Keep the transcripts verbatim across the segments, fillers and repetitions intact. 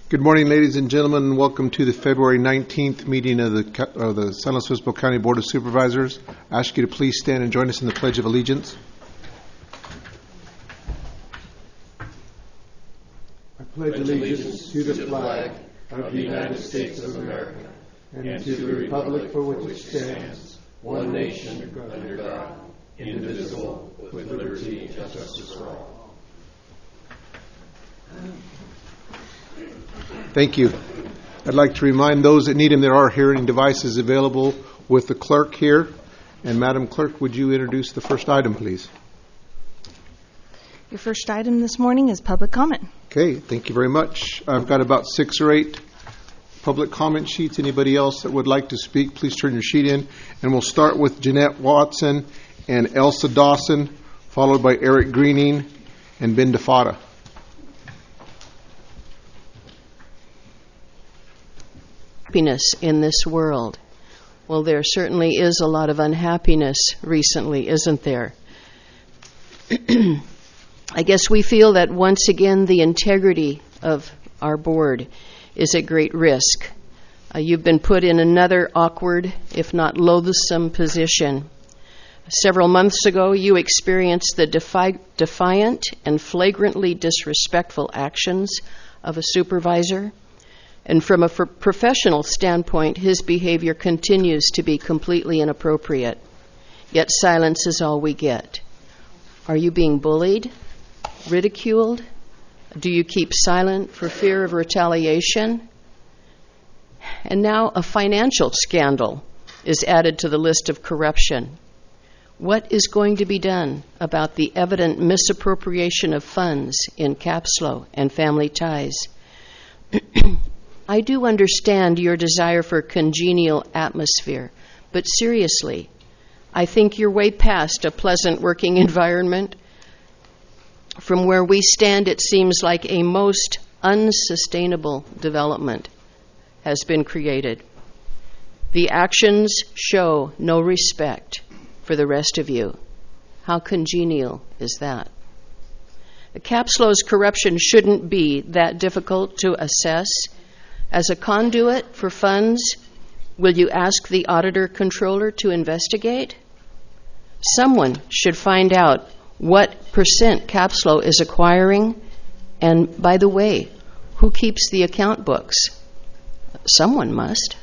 Good morning, ladies and gentlemen. Welcome to the February nineteenth meeting of the, of the San Luis Obispo County Board of Supervisors. I ask you to please stand and join us in the Pledge of Allegiance. I pledge allegiance to the flag of the United States of America and to the republic for which it stands, one nation under God, indivisible, with liberty and justice for all. Thank you. I'd like to remind those that need them there are hearing devices available with the clerk here. And Madam Clerk, would you introduce the first item, please? Your first item this morning is public comment. Okay, thank you very much. I've got about six or eight public comment sheets. Anybody else that would like to speak, please turn your sheet in. And we'll start with Jeanette Watson and Elsa Dawson, followed by Eric Greening and Ben DeFada. Happiness in this world. Well, there certainly is a lot of unhappiness recently, isn't there? I guess we feel that once again the integrity of our board is at great risk. Uh, you've been put in another awkward, if not loathsome, position. Several months ago, you experienced the defi- defiant and flagrantly disrespectful actions of a supervisor. And from a f- professional standpoint, his behavior continues to be completely inappropriate. Yet silence is all we get. Are you being bullied? Ridiculed? Do you keep silent for fear of retaliation? And now a financial scandal is added to the list of corruption. What is going to be done about the evident misappropriation of funds in Capslo and Family Ties? I do understand your desire for congenial atmosphere, but seriously, I think you're way past a pleasant working environment. From where we stand, it seems like a most unsustainable development has been created. The actions show no respect for the rest of you. How congenial is that? Capslo's corruption shouldn't be that difficult to assess. As a conduit for funds, will you ask the auditor controller to investigate? Someone should find out what percent Capslo is acquiring, and by the way, who keeps the account books? Someone must.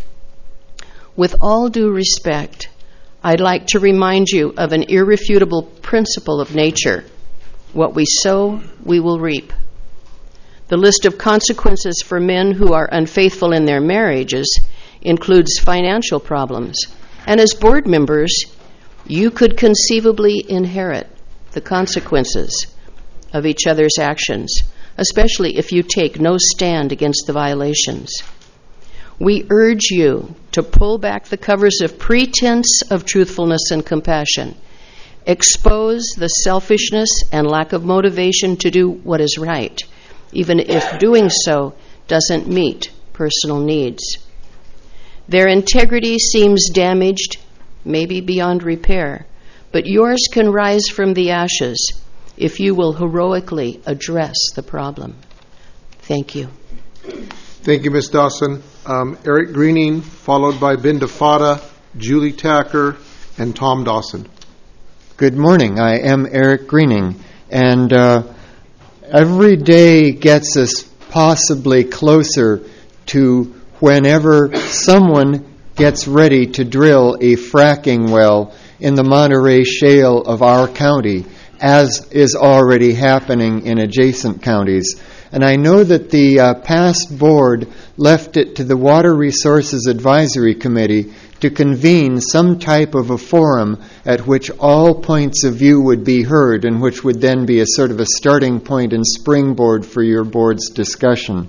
With all due respect, I'd like to remind you of an irrefutable principle of nature. What we sow, we will reap. The list of consequences for men who are unfaithful in their marriages includes financial problems. And as board members, you could conceivably inherit the consequences of each other's actions, especially if you take no stand against the violations. We urge you to pull back the covers of pretense of truthfulness and compassion, expose the selfishness and lack of motivation to do what is right, even if doing so doesn't meet personal needs. Their integrity seems damaged, maybe beyond repair, but yours can rise from the ashes if you will heroically address the problem. Thank you. Thank you, Miz Dawson. Um, Eric Greening, followed by Ben DeFada, Julie Tacker, and Tom Dawson. Good morning. I am Eric Greening, and uh, every day gets us possibly closer to whenever someone gets ready to drill a fracking well in the Monterey Shale of our county, as is already happening in adjacent counties. And I know that the uh, past board left it to the Water Resources Advisory Committee to convene some type of a forum at which all points of view would be heard, and which would then be a sort of a starting point and springboard for your board's discussion.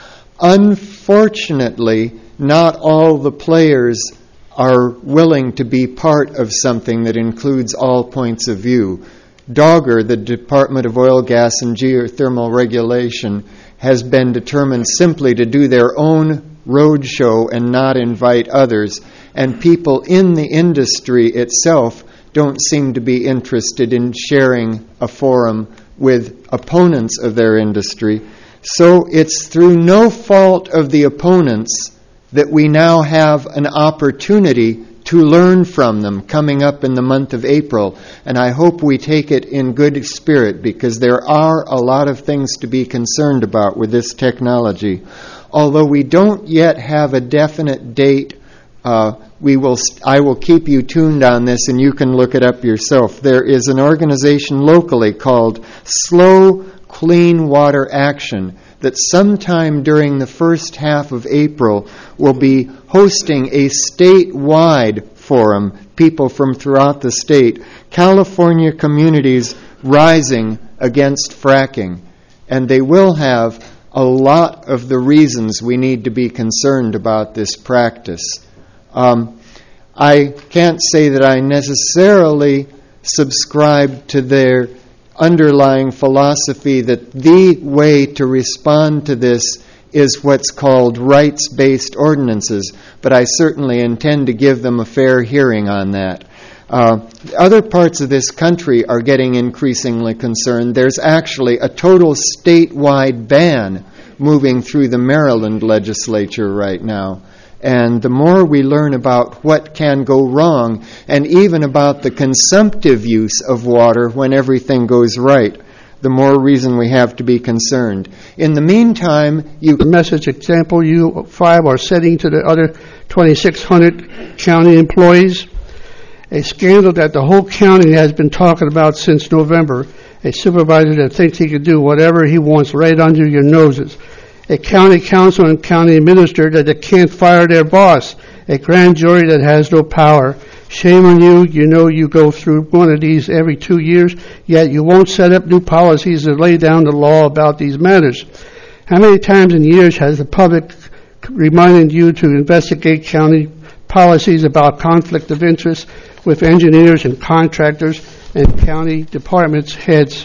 Unfortunately, not all the players are willing to be part of something that includes all points of view. DOGGR, the Department of Oil, Gas, and Geothermal Regulation, has been determined simply to do their own roadshow and not invite others. And people in the industry itself don't seem to be interested in sharing a forum with opponents of their industry. So it's through no fault of the opponents that we now have an opportunity to learn from them coming up in the month of April. And I hope we take it in good spirit, because there are a lot of things to be concerned about with this technology. Although we don't yet have a definite date, uh, we will. St- I will keep you tuned on this, and you can look it up yourself. There is an organization locally called Slow Clean Water Action that sometime during the first half of April will be hosting a statewide forum, people from throughout the state, California Communities Rising Against Fracking. And they will have a lot of the reasons we need to be concerned about this practice. Um, I can't say that I necessarily subscribe to their underlying philosophy that the way to respond to this is what's called rights-based ordinances, but I certainly intend to give them a fair hearing on that. Uh, other parts of this country are getting increasingly concerned. There's actually a total statewide ban moving through the Maryland legislature right now. And the more we learn about what can go wrong, and even about the consumptive use of water when everything goes right, the more reason we have to be concerned. In the meantime, you... The message example you five are setting to the other twenty-six hundred county employees, a scandal that the whole county has been talking about since November, a supervisor that thinks he can do whatever he wants right under your noses, a county council and county administrator that can't fire their boss, a grand jury that has no power. Shame on you. You know you go through one of these every two years, yet you won't set up new policies to lay down the law about these matters. How many times in years has the public reminded you to investigate county policies about conflict of interest with engineers and contractors and county departments heads?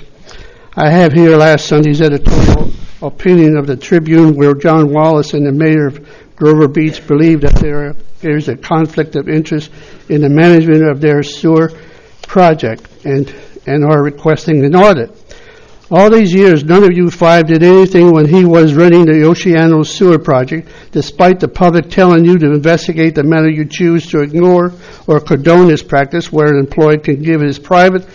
I have here last Sunday's editorial opinion of the Tribune, where John Wallace and the mayor of Grover Beach believe that there there is a conflict of interest in the management of their sewer project, and and are requesting an audit. All these years, none of you five did anything when he was running the Oceanos sewer project, despite the public telling you to investigate the matter. You choose to ignore or condone this practice, where an employee can give his private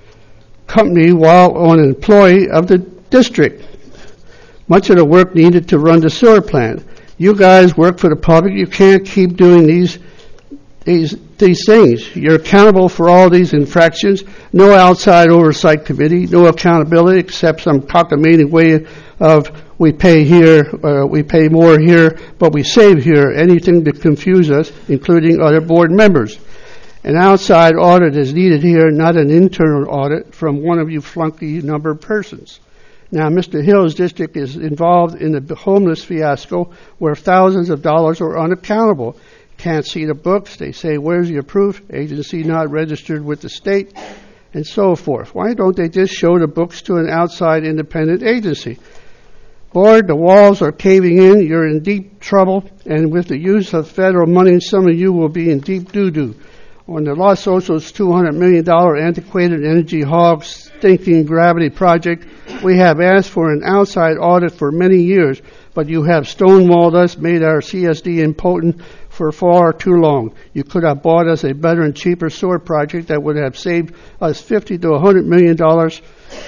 company while an employee of the district much of the work needed to run the sewer plant. You guys work for the public. You can't keep doing these these these things. You're accountable for all these infractions. No outside oversight committee, no accountability except some cockamamie way of we pay here, uh, we pay more here, but we save here. Anything to confuse us, including other board members. An outside audit is needed here, not an internal audit from one of you flunky number persons. Now, Mister Hill's district is involved in the homeless fiasco where thousands of dollars are unaccountable. Can't see the books. They say, where's your proof? Agency not registered with the state, and so forth. Why don't they just show the books to an outside independent agency? Board, the walls are caving in. You're in deep trouble, and with the use of federal money, some of you will be in deep doo-doo. On the Los Osos two hundred million dollars antiquated energy hog stinking gravity project, we have asked for an outside audit for many years, but you have stonewalled us, made our C S D impotent for far too long. You could have bought us a better and cheaper sewer project that would have saved us fifty to one hundred million dollars.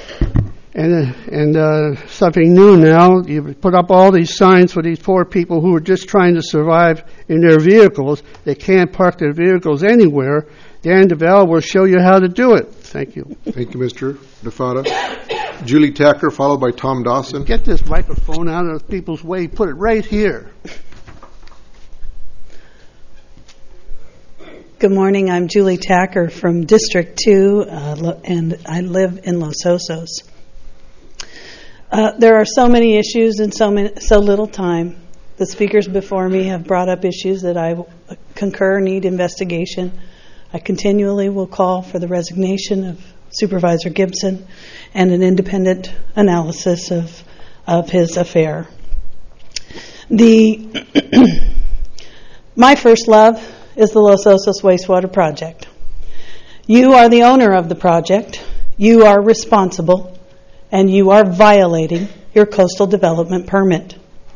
And, and uh, something new now, you put up all these signs for these poor people who are just trying to survive in their vehicles. They can't park their vehicles anywhere. Dan DeVal will show you how to do it. Thank you. Thank you, Mister DeFada. Julie Tacker, followed by Tom Dawson. Get this microphone out of people's way. Put it right here. Good morning. I'm Julie Tacker from District two, uh, and I live in Los Osos. Uh, there are so many issues and so many, so little time. The speakers before me have brought up issues that I concur need investigation. I continually will call for the resignation of Supervisor Gibson and an independent analysis of of his affair. The my first love is the Los Osos Wastewater Project. You are the owner of the project. You are responsible. And you are violating your coastal development permit.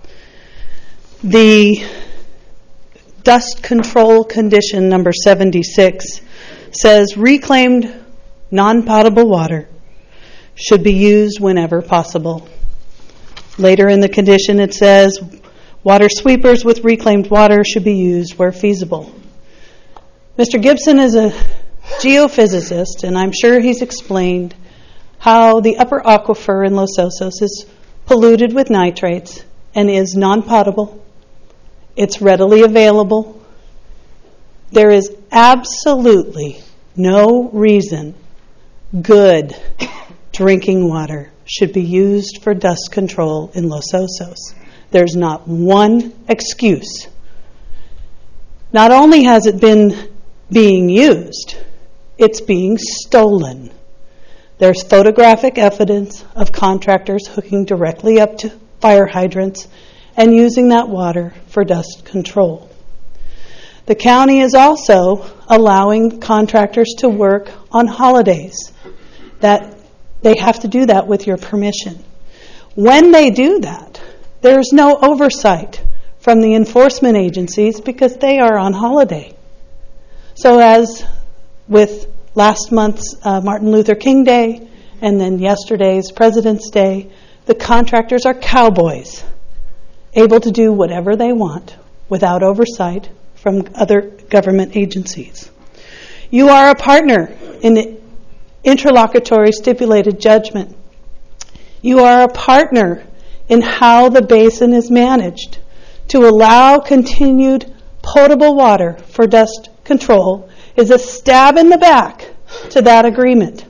The dust control condition number seventy-six says reclaimed non-potable water should be used whenever possible. Later in the condition it says water sweepers with reclaimed water should be used where feasible. Mister Gibson is a geophysicist, and I'm sure he's explained how the upper aquifer in Los Osos is polluted with nitrates and is non-potable. It's readily available. There is absolutely no reason good drinking water should be used for dust control in Los Osos. There's not one excuse. Not only has it been being used, it's being stolen. There's photographic evidence of contractors hooking directly up to fire hydrants and using that water for dust control. The county is also allowing contractors to work on holidays. That they have to do that with your permission. When they do that, there's no oversight from the enforcement agencies because they are on holiday. So as with last month's uh, Martin Luther King Day and then yesterday's President's Day, the contractors are cowboys, able to do whatever they want without oversight from other government agencies. You are a partner in the interlocutory stipulated judgment. You are a partner in how the basin is managed to allow continued potable water for dust control is a stab in the back to that agreement.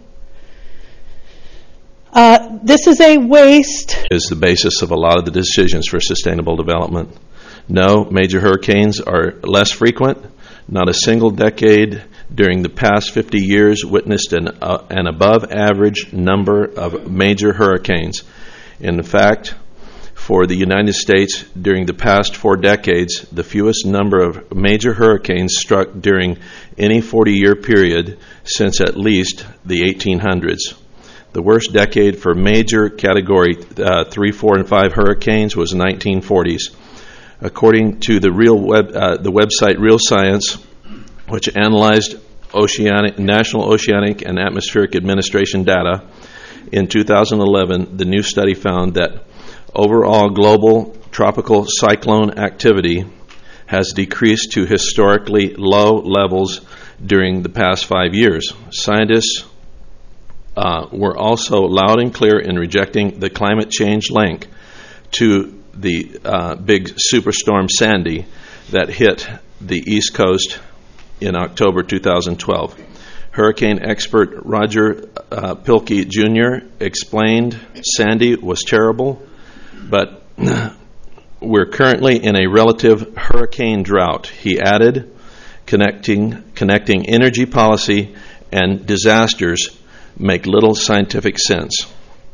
Uh, this is a waste. Is the basis of a lot of the decisions for sustainable development. No, major hurricanes are less frequent. Not a single decade during the past fifty years witnessed an, uh, an above average number of major hurricanes. In fact, for the United States during the past four decades, the fewest number of major hurricanes struck during any forty-year period since at least the eighteen hundreds. The worst decade for major Category uh, three, four, and five hurricanes was nineteen forties. According to the real web, uh, the website Real Science, which analyzed oceanic, National Oceanic and Atmospheric Administration data, in two thousand eleven, the new study found that overall global tropical cyclone activity has decreased to historically low levels during the past five years. Scientists uh, were also loud and clear in rejecting the climate change link to the uh, big superstorm Sandy that hit the East Coast in October two thousand twelve. Hurricane expert Roger uh, Pilkey Junior explained Sandy was terrible, but we're currently in a relative hurricane drought. He added, connecting connecting energy policy and disasters make little scientific sense.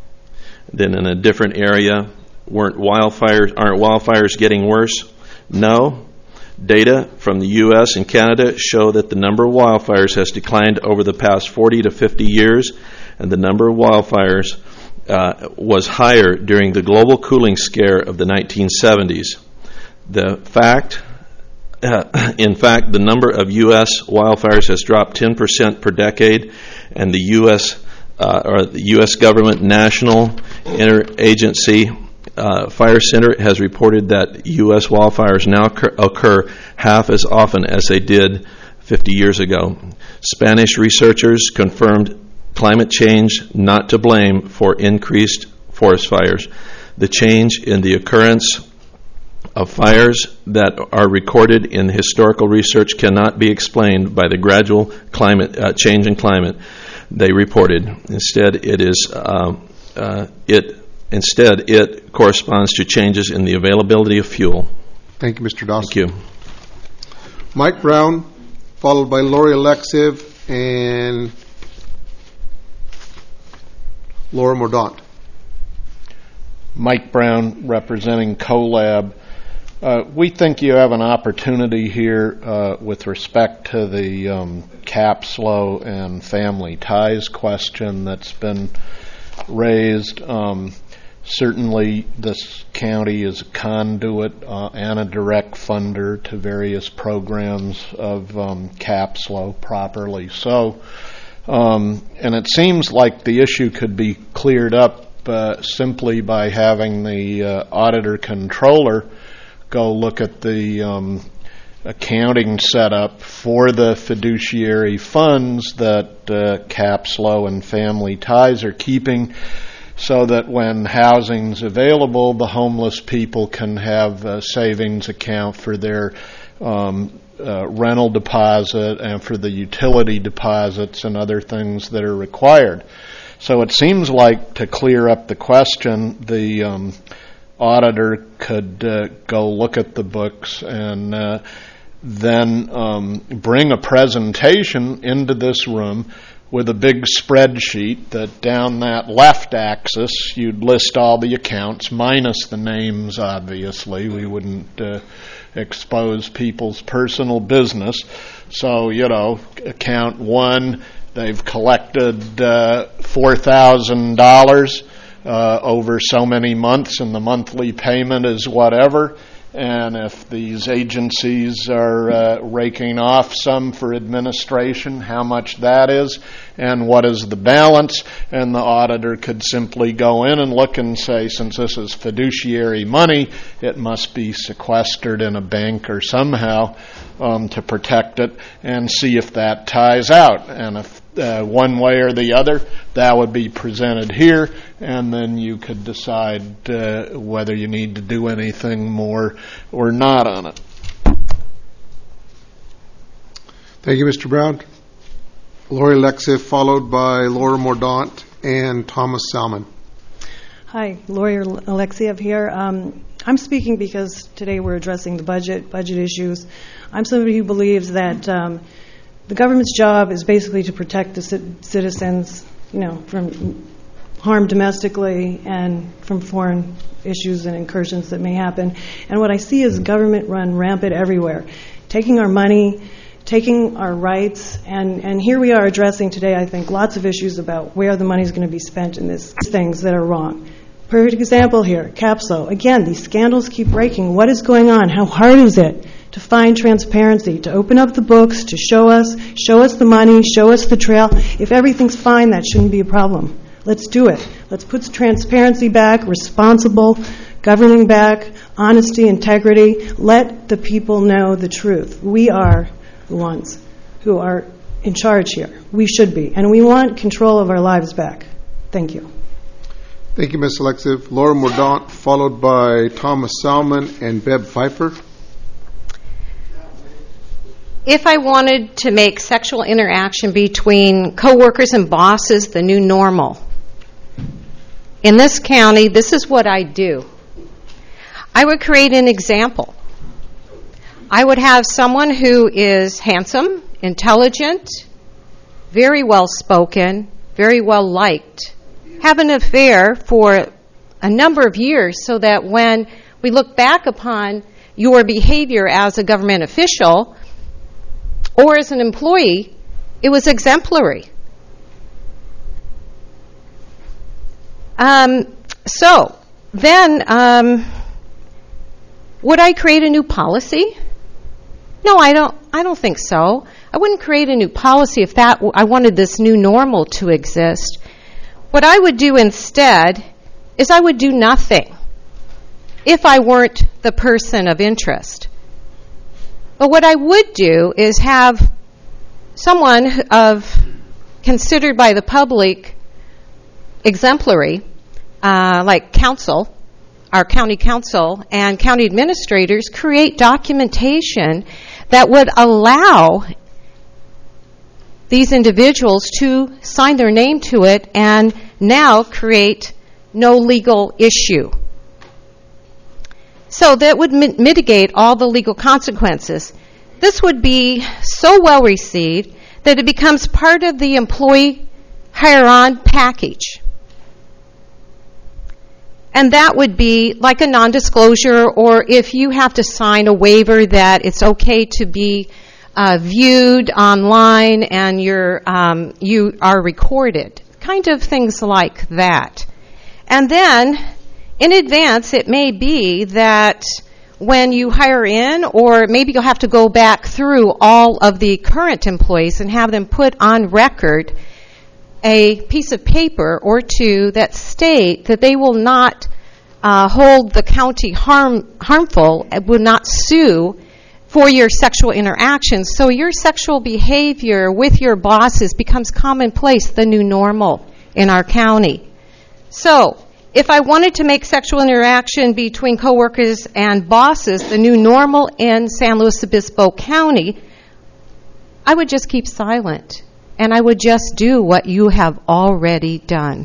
Then in a different area, weren't wildfires aren't wildfires getting worse? No. Data from the U S and Canada show that the number of wildfires has declined over the past forty to fifty years, and the number of wildfires uh, was higher during the global cooling scare of the nineteen seventies. The fact, uh, in fact, the number of U S wildfires has dropped ten percent per decade, and the U S uh, or the U S government National Interagency Uh, Fire Center has reported that U S wildfires now occur, occur half as often as they did fifty years ago. Spanish researchers confirmed climate change not to blame for increased forest fires. The change in the occurrence of fires that are recorded in historical research cannot be explained by the gradual climate uh, change in climate, they reported. Instead, it is uh, uh, it. Instead, it corresponds to changes in the availability of fuel. Thank you, Mister Dawson. Thank you. Mike Brown, followed by Lori Alexiv and Laura Mordaunt. Mike Brown, representing CoLab. Uh, we think you have an opportunity here uh, with respect to the um, CAPSLO and family ties question that's been raised. Um, Certainly, this county is a conduit uh, and a direct funder to various programs of um, CAPSLO properly. So, um, and it seems like the issue could be cleared up uh, simply by having the uh, auditor controller go look at the um, accounting setup for the fiduciary funds that uh, CAPSLO and Family Ties are keeping, so that when housing's available, the homeless people can have a savings account for their um, uh, rental deposit and for the utility deposits and other things that are required. So it seems like, to clear up the question, the um, auditor could uh, go look at the books and uh, then um, bring a presentation into this room with a big spreadsheet that down that left axis you'd list all the accounts, minus the names, obviously. We wouldn't uh, expose people's personal business. So, you know, account one, they've collected uh, four thousand dollars uh, over so many months, and the monthly payment is whatever. And if these agencies are uh, raking off some for administration, how much that is, and what is the balance. And the auditor could simply go in and look and say, since this is fiduciary money, it must be sequestered in a bank or somehow um, to protect it, and see if that ties out. And if uh, one way or the other, that would be presented here, and then you could decide uh, whether you need to do anything more or not on it. Thank you, Mister Brown. Lori Lexiff, followed by Laura Mordaunt and Thomas Salmon. Hi, Lori Alexiev here. Um, I'm speaking because today we're addressing the budget, budget issues. I'm somebody who believes that um, the government's job is basically to protect the c- citizens, you know, from harm domestically and from foreign issues and incursions that may happen. And what I see is government run rampant everywhere, taking our money, taking our rights, and, and here we are addressing today, I think, lots of issues about where the money is going to be spent in these things that are wrong. Perfect example here, CAPSLO. Again, these scandals keep breaking. What is going on? How hard is it to find transparency, to open up the books, to show us, show us the money, show us the trail? If everything's fine, that shouldn't be a problem. Let's do it. Let's put transparency back, responsible governing back, honesty, integrity. Let the people know the truth. We are the ones who are in charge here. We should be. And we want control of our lives back. Thank you. Thank you, Miz Alexiv. Laura Mordaunt, followed by Thomas Salmon and Beb Pfeiffer. If I wanted to make sexual interaction between coworkers and bosses the new normal, in this county, this is what I do. I would create an example. I would have someone who is handsome, intelligent, very well spoken, very well liked, have an affair for a number of years, so that when we look back upon your behavior as a government official or as an employee, it was exemplary. Um, so then, um, would I create a new policy? No, I don't. I don't think so. I wouldn't create a new policy if that I wanted this new normal to exist. What I would do instead is I would do nothing if I weren't the person of interest. But what I would do is have someone of considered by the public exemplary, uh, like council, our county council and county administrators, create documentation that would allow these individuals to sign their name to it and now create no legal issue. So that would mi- mitigate all the legal consequences. This would be so well received that it becomes part of the employee hire-on package. And that would be like a non-disclosure, or if you have to sign a waiver that it's okay to be uh, viewed online and you're, um, you are recorded. Kind of things like that. And then in advance, it may be that when you hire in, or maybe you'll have to go back through all of the current employees and have them put on record a piece of paper or two that state that they will not uh, hold the county harm, harmful and will not sue for your sexual interactions. So your sexual behavior with your bosses becomes commonplace, the new normal in our county. So if I wanted to make sexual interaction between coworkers and bosses the new normal in San Luis Obispo County, I would just keep silent, and I would just do what you have already done.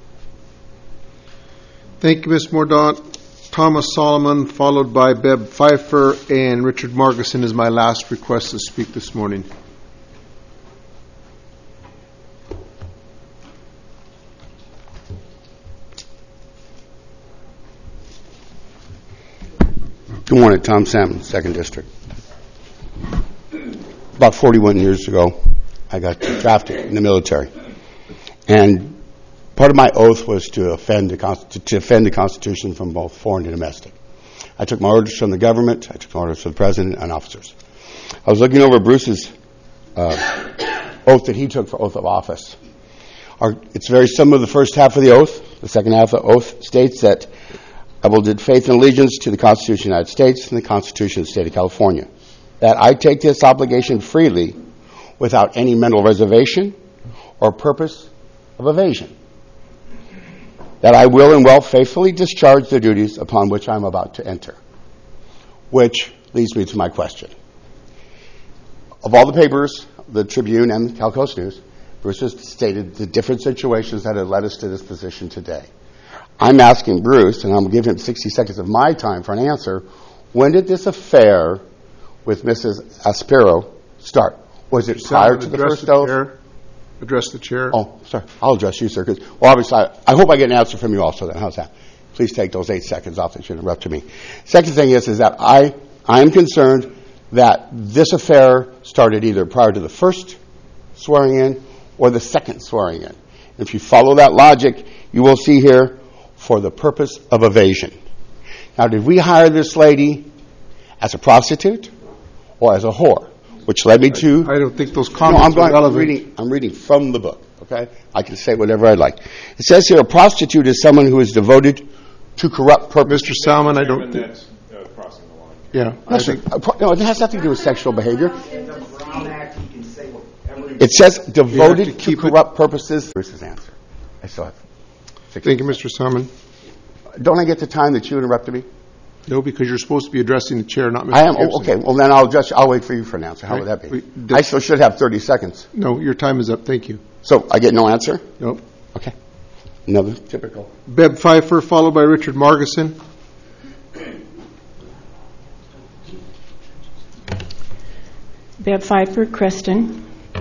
Thank you, Miz Mordaunt. Thomas Solomon, followed by Beb Pfeiffer, and Richard Margison is my last request to speak this morning. Good morning, Tom Salmon, second District. About forty-one years ago, I got drafted in the military. And part of my oath was to offend the, to defend the Constitution from both foreign and domestic. I took my orders from the government, I took my orders from the President and officers. I was looking over Bruce's uh, oath that he took for oath of office. Our, it's very similar to the first half of the oath. The second half of the oath states that I will give faith and allegiance to the Constitution of the United States and the Constitution of the State of California. That I take this obligation freely without any mental reservation or purpose of evasion. That I will and will faithfully discharge the duties upon which I am about to enter. Which leads me to my question. Of all the papers, the Tribune and Cal Coast News, Bruce has stated the different situations that have led us to this position today. I'm asking Bruce, and I'm going to give him sixty seconds of my time for an answer, when did this affair with Missus Aspero start? Was it prior to the first oath? Address the chair. Oh, sorry. I'll address you, sir. Because, well, obviously, I, I hope I get an answer from you also then. How's that? Please take those eight seconds off that you interrupted me. Second thing is, is that I, I am concerned that this affair started either prior to the first swearing in or the second swearing in. If you follow that logic, you will see here, for the purpose of evasion. Now, did we hire this lady as a prostitute or as a whore? Which led me to... I don't think those no, comments I'm going, are relevant. I'm reading, I'm reading from the book, okay? I can say whatever I like. It says here, a prostitute is someone who is devoted to corrupt purpose. Mister Salmon, I don't think... That's uh, crossing the line. Yeah. No, I sir. think, Uh, pro- no, it has nothing to do with sexual behavior. It says devoted to, keep to it- corrupt purposes. Bruce's answer. I still have six thank you, Mister Salmon. Don't I get the time that you interrupted me? No, because you're supposed to be addressing the chair, not Mister I am. Gibson. Oh, okay. Well, then I'll just I'll wait for you for an answer. How Right. would that be? We- I still should have thirty seconds. No, your time is up. Thank you. So I get no answer? Nope. Okay. Another typical. Beb Pfeiffer, followed by Richard Margison. Bev Pfeiffer, Creston.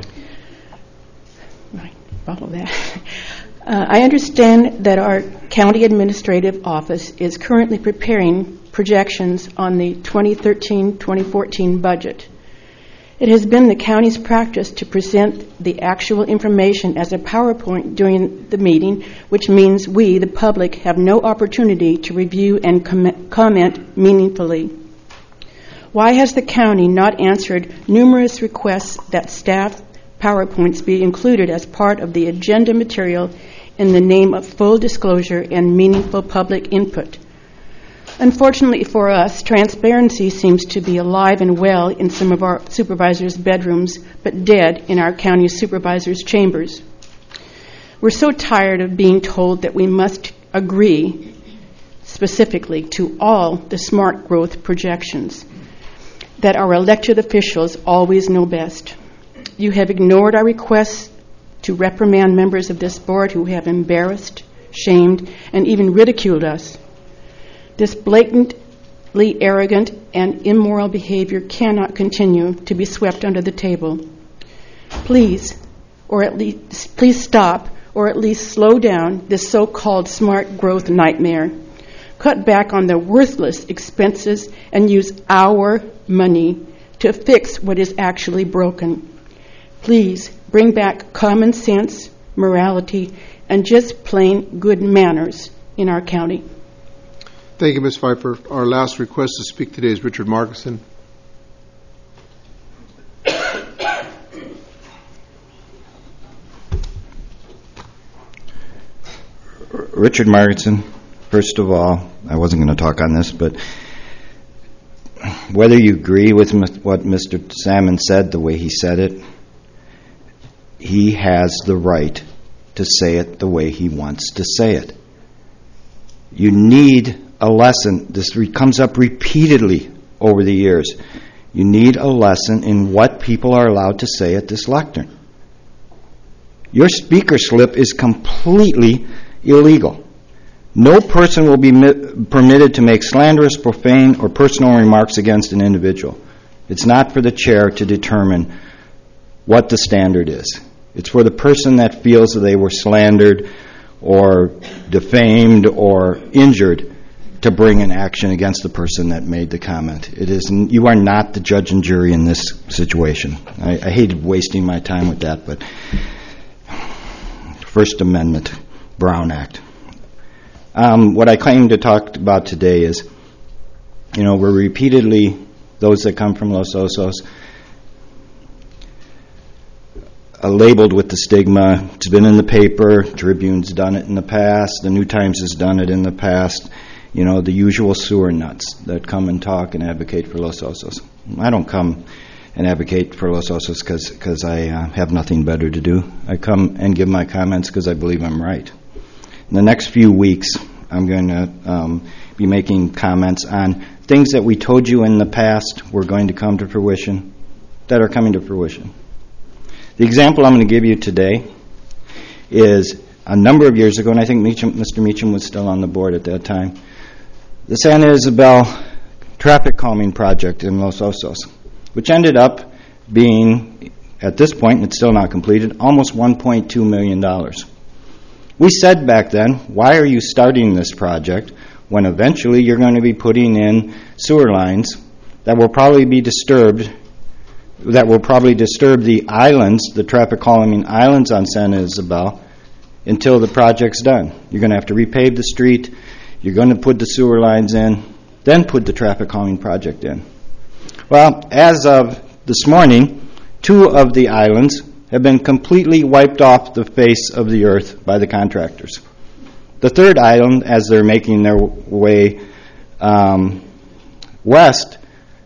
Right, follow that. Uh, I understand that our county administrative office is currently preparing projections on the twenty thirteen twenty fourteen budget. It has been the county's practice to present the actual information as a PowerPoint during the meeting, which means we, the public, have no opportunity to review and com- comment meaningfully. Why has the county not answered numerous requests that staff PowerPoints be included as part of the agenda material in the name of full disclosure and meaningful public input? Unfortunately for us, transparency seems to be alive and well in some of our supervisors' bedrooms, but dead in our county supervisors' chambers. We're so tired of being told that we must agree specifically to all the smart growth projections, that our elected officials always know best. You have ignored our requests to reprimand members of this board who have embarrassed, shamed, and even ridiculed us. This blatantly arrogant and immoral behavior cannot continue to be swept under the table. Please, or at least, please stop, or at least slow down this so-called smart growth nightmare. Cut back on the worthless expenses and use our money to fix what is actually broken. Please bring back common sense, morality, and just plain good manners in our county. Thank you, Miz Pfeiffer. Our last request to speak today is Richard Markison. Richard Markison, first of all, I wasn't going to talk on this, but whether you agree with what Mister Salmon said, the way he said it, he has the right to say it the way he wants to say it. You need a lesson. This re- comes up repeatedly over the years. You need a lesson in what people are allowed to say at this lectern. Your speaker slip is completely illegal. No person will be mi- permitted to make slanderous, profane, or personal remarks against an individual. It's not for the chair to determine what the standard is. It's for the person that feels that they were slandered or defamed or injured to bring an action against the person that made the comment. It is, you are not the judge and jury in this situation. I, I hated wasting my time with that, but First Amendment, Brown Act. Um, what I claim to talk about today is, you know, we're repeatedly, those that come from Los Osos, uh, labeled with the stigma. It's been in the paper. Tribune's done it in the past. The New Times has done it in the past. You know, the usual sewer nuts that come and talk and advocate for Los Osos. I don't come and advocate for Los Osos because I uh, have nothing better to do. I come and give my comments because I believe I'm right. In the next few weeks, I'm going to um, be making comments on things that we told you in the past were going to come to fruition that are coming to fruition. The example I'm going to give you today is a number of years ago, and I think Meacham, Mister Meacham was still on the board at that time, the Santa Isabel traffic calming project in Los Osos, which ended up being, at this point, it's still not completed, almost one point two million dollars. We said back then, why are you starting this project when eventually you're going to be putting in sewer lines that will probably be disturbed, that will probably disturb the islands, the traffic calming islands on Santa Isabel, until the project's done. You're going to have to repave the street, you're going to put the sewer lines in, then put the traffic calming project in. Well, as of this morning, two of the islands have been completely wiped off the face of the earth by the contractors. The third island, as they're making their way um, west,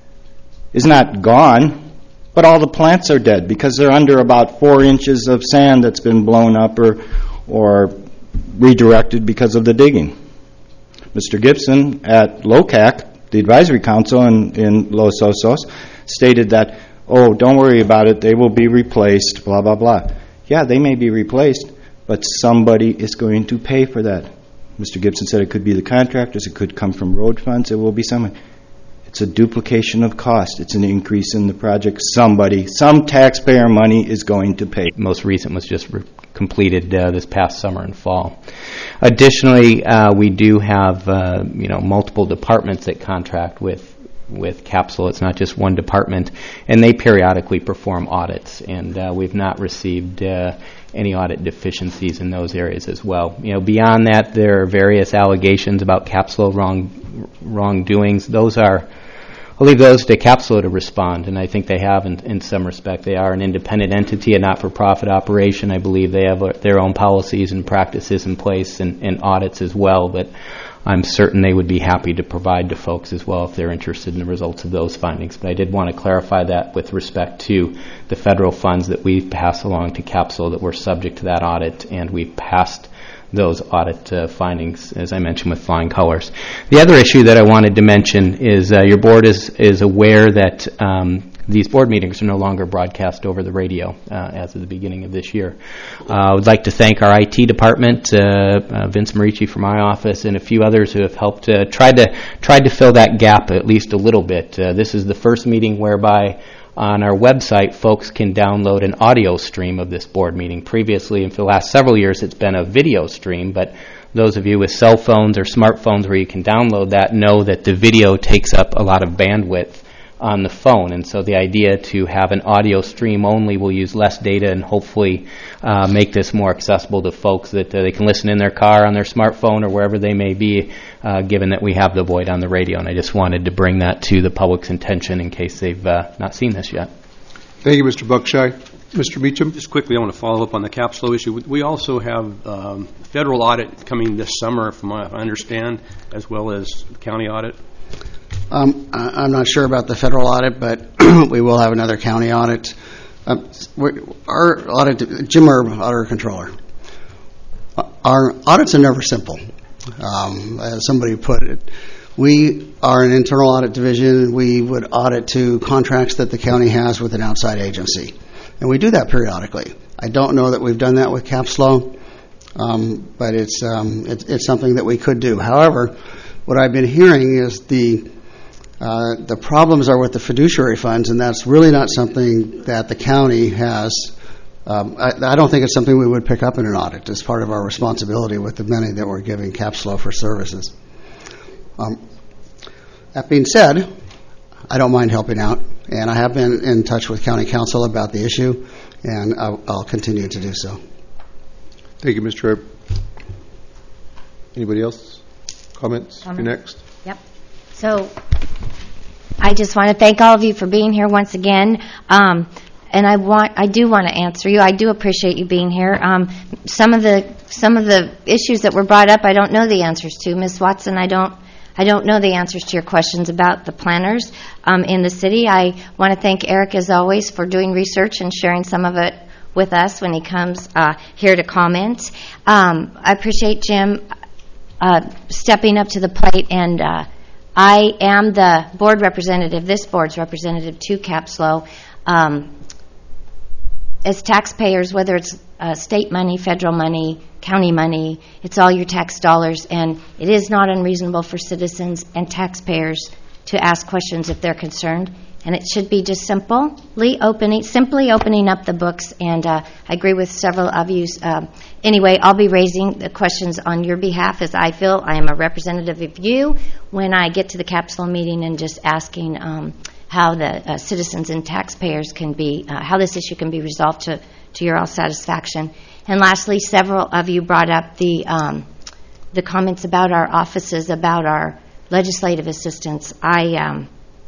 is not gone, but all the plants are dead because they're under about four inches of sand that's been blown up or, or redirected because of the digging. Mister Gibson at LOCAC, the advisory council in, in Los Osos, stated that, oh, don't worry about it, they will be replaced, blah, blah, blah. Yeah, they may be replaced, but somebody is going to pay for that. Mister Gibson said it could be the contractors, it could come from road funds, it will be someone. It's a duplication of cost. It's an increase in the project. Somebody, some taxpayer money is going to pay. Most recent was just re- completed uh, this past summer and fall. Additionally, uh, we do have uh, you know multiple departments that contract with with Capsule. It's not just one department, and they periodically perform audits, and uh, we've not received uh, any audit deficiencies in those areas as well. You know, beyond that, there are various allegations about Capsule wrong wrongdoings. Those are, I'll leave those to Capsule to respond, and I think they have in, in some respect. They are an independent entity, a not-for-profit operation. I believe they have uh, their own policies and practices in place and, and audits as well, but I'm certain they would be happy to provide to folks as well if they're interested in the results of those findings. But I did want to clarify that with respect to the federal funds that we pass along to Capsule that were subject to that audit, and we passed those audit uh, findings, as I mentioned, with flying colors. The other issue that I wanted to mention is uh, your board is, is aware that um, these board meetings are no longer broadcast over the radio uh, as of the beginning of this year. Uh, I would like to thank our I T department, uh, uh, Vince Marici from my office, and a few others who have helped uh, tried to tried to fill that gap at least a little bit. Uh, this is the first meeting whereby on our website, folks can download an audio stream of this board meeting. Previously, and for the last several years, it's been a video stream, but those of you with cell phones or smartphones where you can download that know that the video takes up a lot of bandwidth on the phone. And so the idea to have an audio stream only will use less data and hopefully uh, make this more accessible to folks that uh, they can listen in their car, on their smartphone, or wherever they may be, uh, given that we have the Void on the radio. And I just wanted to bring that to the public's attention in case they've uh, not seen this yet. Thank you, Mister Buckshire. Mister Meacham? Just quickly, I want to follow up on the caps flow issue. We also have um, federal audit coming this summer, from what I understand, as well as county audit. Um, I- I'm not sure about the federal audit, but we will have another county audit. Um, we're- our audit, Jim, our auditor controller, our audits are never simple. Um, as somebody put it, we are an internal audit division. We would audit to contracts that the county has with an outside agency. And we do that periodically. I don't know that we've done that with CapsLow, um, but it's, um, it's it's something that we could do. However, what I've been hearing is the uh, the problems are with the fiduciary funds, and that's really not something that the county has. Um, I, I don't think it's something we would pick up in an audit as part of our responsibility with the money that we're giving CapsLow for services. Um, that being said, I don't mind helping out, and I have been in touch with county council about the issue, and I'll, I'll continue to do so. Thank you, Mister Erb. Anybody else? Comments? Comment. You're next. Yep. So I just want to thank all of you for being here once again. Um, and I want, I do want to answer you. I do appreciate you being here. Um, some of the some of the issues that were brought up, I don't know the answers to. Miz Watson, I don't. I don't know the answers to your questions about the planners um, in the city. I want to thank Eric, as always, for doing research and sharing some of it with us when he comes uh, here to comment. Um, I appreciate Jim uh, stepping up to the plate, and uh, I am the board representative, this board's representative to CapsLow. Um, as taxpayers, whether it's uh, state money, federal money, county money, it's all your tax dollars, and it is not unreasonable for citizens and taxpayers to ask questions if they're concerned. And it should be just simply opening, simply opening up the books. And uh, I agree with several of you. Uh, anyway, I'll be raising the questions on your behalf, as I feel I am a representative of you when I get to the CapsLow meeting, and just asking um, how the uh, citizens and taxpayers can be, uh, how this issue can be resolved to, to your all satisfaction. And lastly, several of you brought up the um, the comments about our offices, about our legislative assistants. I um,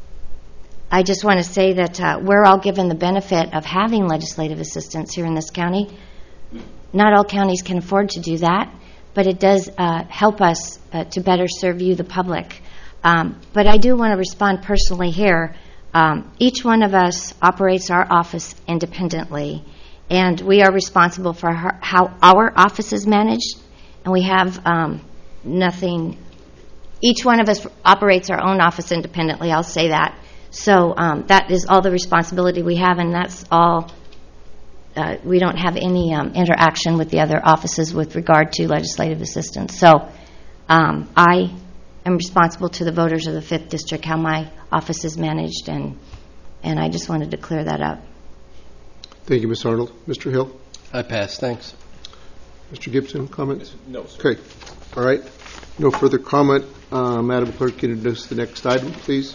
I just want to say that uh, we're all given the benefit of having legislative assistants here in this county. Not all counties can afford to do that, but it does uh, help us uh, to better serve you, the public. Um, but I do want to respond personally here. Um, each one of us operates our office independently, and we are responsible for her, how our office is managed, and we have um, nothing. Each one of us operates our own office independently, I'll say that. So um, that is all the responsibility we have, and that's all. Uh, we don't have any um, interaction with the other offices with regard to legislative assistance. So um, I am responsible to the voters of the fifth District how my office is managed, and and I just wanted to clear that up. Thank you, Miz Arnold. Mister Hill? I pass. Thanks. Mister Gibson, comments? No, sir. Okay. All right. No further comment. Uh, Madam Clerk, can you introduce the next item, please?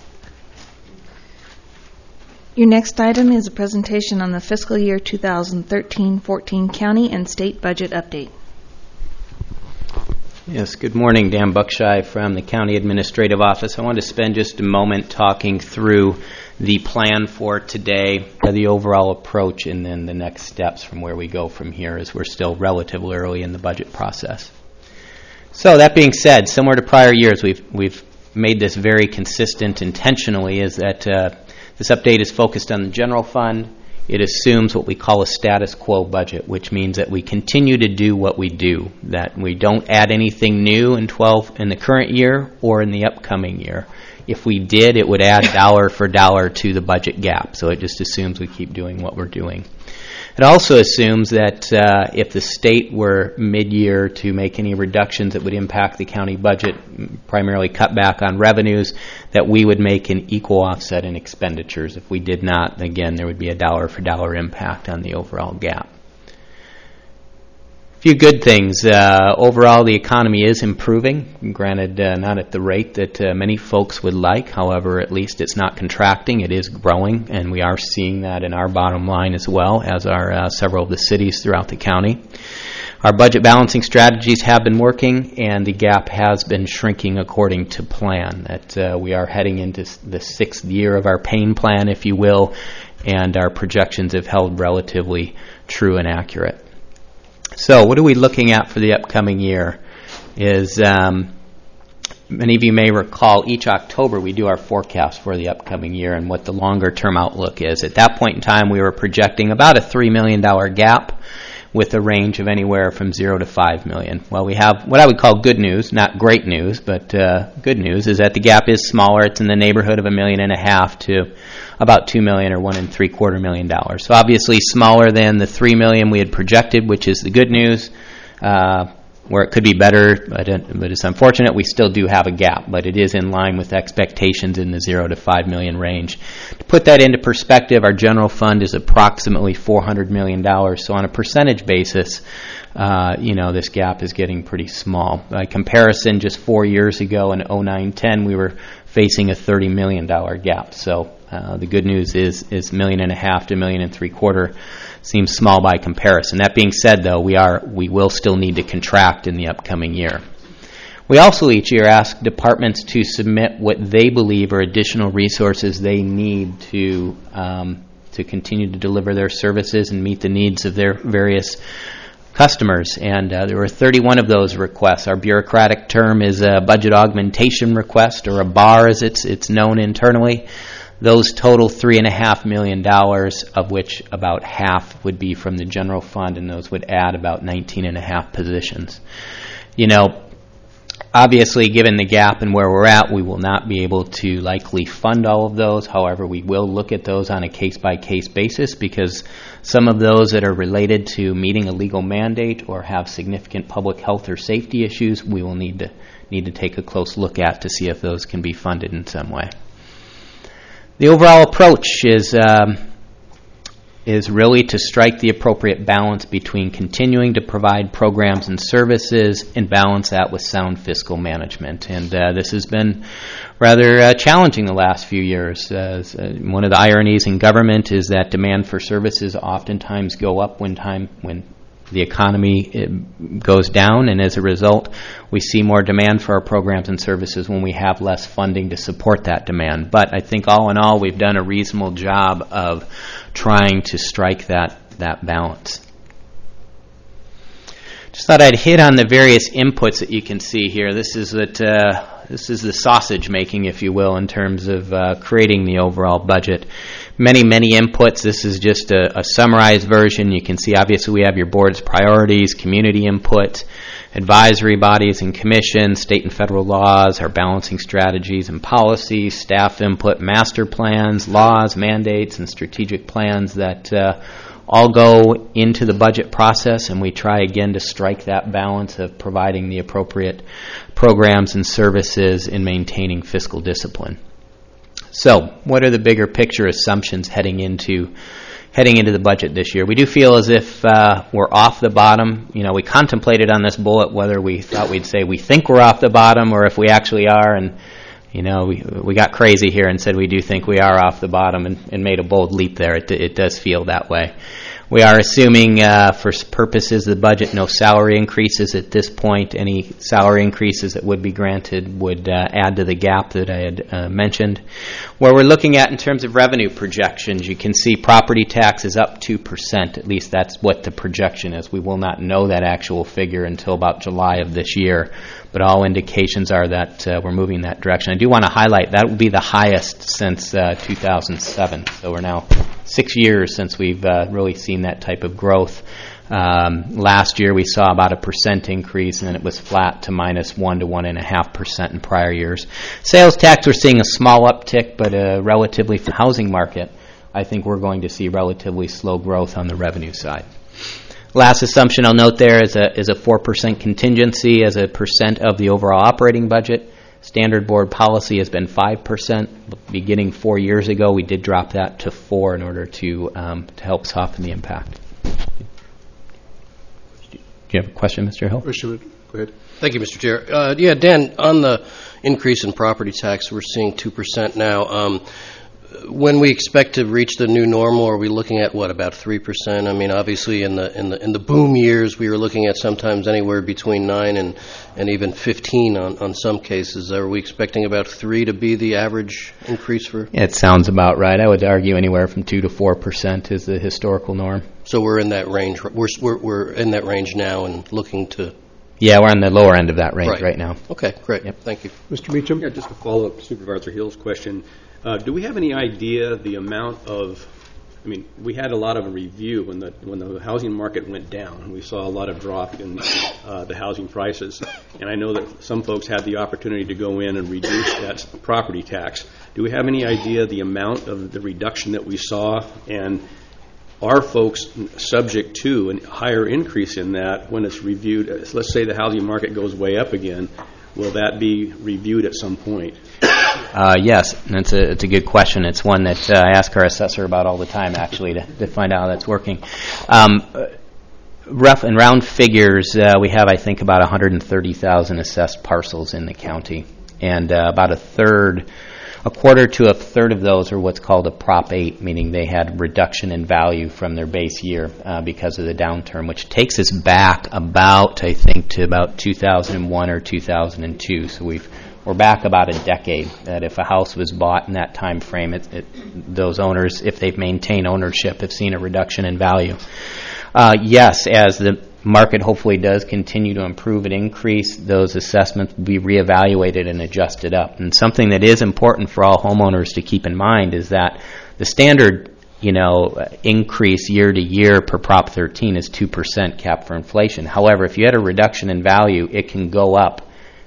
Your next item is a presentation on the fiscal year two thousand thirteen fourteen county and state budget update. Yes, good morning. Dan Buckshire from the County Administrative Office. I want to spend just a moment talking through the plan for today, the overall approach, and then the next steps from where we go from here, as we're still relatively early in the budget process. So that being said, similar to prior years, we've we've made this very consistent intentionally, is that uh, this update is focused on the general fund. It assumes what we call a status quo budget, which means that we continue to do what we do, that we don't add anything new in twelve in the current year or in the upcoming year. If we did, it would add dollar for dollar to the budget gap. So it just assumes we keep doing what we're doing. It also assumes that uh, if the state were mid-year to make any reductions that would impact the county budget, primarily cut back on revenues, that we would make an equal offset in expenditures. If we did not, again, there would be a dollar for dollar impact on the overall gap. If few good things. Uh, overall, the economy is improving, granted uh, not at the rate that uh, many folks would like. However, at least it's not contracting. It is growing, and we are seeing that in our bottom line as well, as are uh, several of the cities throughout the county. Our budget balancing strategies have been working, and the gap has been shrinking according to plan. That uh, we are heading into the sixth year of our pain plan, if you will, and our projections have held relatively true and accurate. So what are we looking at for the upcoming year is, um, many of you may recall, each October we do our forecast for the upcoming year and what the longer-term outlook is. At that point in time, we were projecting about a three million dollars gap with a range of anywhere from zero to five million dollars. Well, we have what I would call good news, not great news, but uh, good news is that the gap is smaller. It's in the neighborhood of a million and a half to about two million or one and three quarter million dollars. So obviously smaller than the three million we had projected, which is the good news. Uh, where it could be better, but, it, but it's unfortunate we still do have a gap, but it is in line with expectations in the zero to five million range. To put that into perspective, our general fund is approximately four hundred million dollars. So on a percentage basis, uh, you know, this gap is getting pretty small. By comparison, just four years ago in oh nine ten, we were facing a thirty million dollars gap. So uh, the good news is is million and a half to a million and three quarter seems small by comparison. That being said, though, we are we will still need to contract in the upcoming year. We also each year ask departments to submit what they believe are additional resources they need to um, to continue to deliver their services and meet the needs of their various customers. And uh, there were thirty-one of those requests. Our bureaucratic term is a budget augmentation request, or a B A R as it's it's known internally. Those total three and a half million dollars, of which about half would be from the general fund, and those would add about nineteen and a half positions. You know, obviously, given the gap and where we're at, we will not be able to likely fund all of those. However, we will look at those on a case-by-case basis, because some of those that are related to meeting a legal mandate or have significant public health or safety issues, we will need to need to take a close look at to see if those can be funded in some way. The overall approach is um, is really to strike the appropriate balance between continuing to provide programs and services and balance that with sound fiscal management. And uh, this has been rather uh, challenging the last few years. Uh, one of the ironies in government is that demand for services oftentimes go up when time when the economy it goes down, and as a result, we see more demand for our programs and services when we have less funding to support that demand. But I think all in all, we've done a reasonable job of trying to strike that, that balance. Just thought I'd hit on the various inputs that you can see here. This is that uh, this is the sausage making, if you will, in terms of uh, creating the overall budget. Many, many inputs. This is just a, a summarized version. You can see, obviously, we have your board's priorities, community input, advisory bodies and commissions, state and federal laws, our balancing strategies and policies, staff input, master plans, laws, mandates, and strategic plans that uh, all go into the budget process, and we try again to strike that balance of providing the appropriate programs and services in maintaining fiscal discipline. So, what are the bigger picture assumptions heading into heading into the budget this year? We do feel as if uh, we're off the bottom. You know, we contemplated on this bullet whether we thought we'd say we think we're off the bottom or if we actually are, and you know, we we got crazy here and said we do think we are off the bottom, and, and made a bold leap there. It, it does feel that way. We are assuming, uh, for purposes of the budget, no salary increases at this point. Any salary increases that would be granted would uh, add to the gap that I had uh, mentioned. Where we're looking at in terms of revenue projections, you can see property tax is up two percent. At least that's what the projection is. We will not know that actual figure until about July of this year, but all indications are that uh, we're moving in that direction. I do want to highlight that will be the highest since uh, two thousand seven. So we're now six years since we've uh, really seen that type of growth. Um, last year we saw about a percent increase, and then it was flat to minus one to one and a half percent in prior years. Sales tax, we're seeing a small uptick, but uh, relatively for the housing market, I think we're going to see relatively slow growth on the revenue side. Last assumption I'll note there is a is a four percent contingency as a percent of the overall operating budget. Standard board policy has been five percent. Beginning four years ago, we did drop that to four in order to um, to help soften the impact. you have a question, Mister Hill? Or should we- Go ahead. Thank you, Mister Chair. Uh, yeah, Dan, on the increase in property tax, we're seeing two percent now. Um, when we expect to reach the new normal, are we looking at, what, about three percent? I mean, obviously, in the in the in the boom years, we were looking at sometimes anywhere between nine and, and even fifteen on, on some cases. Are we expecting about three to be the average increase for? It sounds about right. I would argue anywhere from two to four percent is the historical norm. So we're in that range. We're we're, we're in that range now and looking to. Yeah, we're on the lower end of that range right, right now. Okay, great. Yep. Thank you. Mister Meacham? Yeah, just to follow up Supervisor Hill's question, uh, do we have any idea the amount of, I mean, we had a lot of a review when the when the housing market went down. We saw a lot of drop in uh, the housing prices, and I know that some folks had the opportunity to go in and reduce that property tax. Do we have any idea the amount of the reduction that we saw, and are folks subject to a higher increase in that when it's reviewed? Let's say the housing market goes way up again. Will that be reviewed at some point? Uh, yes, it's a, it's a good question. It's one that uh, I ask our assessor about all the time, actually, to, to find out how that's working. Um, rough and round figures, uh, we have, I think, about one hundred thirty thousand assessed parcels in the county, and uh, about a third A quarter to a third of those are what's called a Prop eight, meaning they had reduction in value from their base year uh, because of the downturn, which takes us back about, I think, to about two thousand one or two thousand two. So we've, we're back about a decade. That if a house was bought in that time frame, it, it, those owners, if they've maintained ownership, have seen a reduction in value. Uh, yes, as the market hopefully does continue to improve and increase, those assessments will be reevaluated and adjusted up. And something that is important for all homeowners to keep in mind is that the standard, you know, increase year to year per Prop thirteen is two percent cap for inflation. However, if you had a reduction in value, it can go up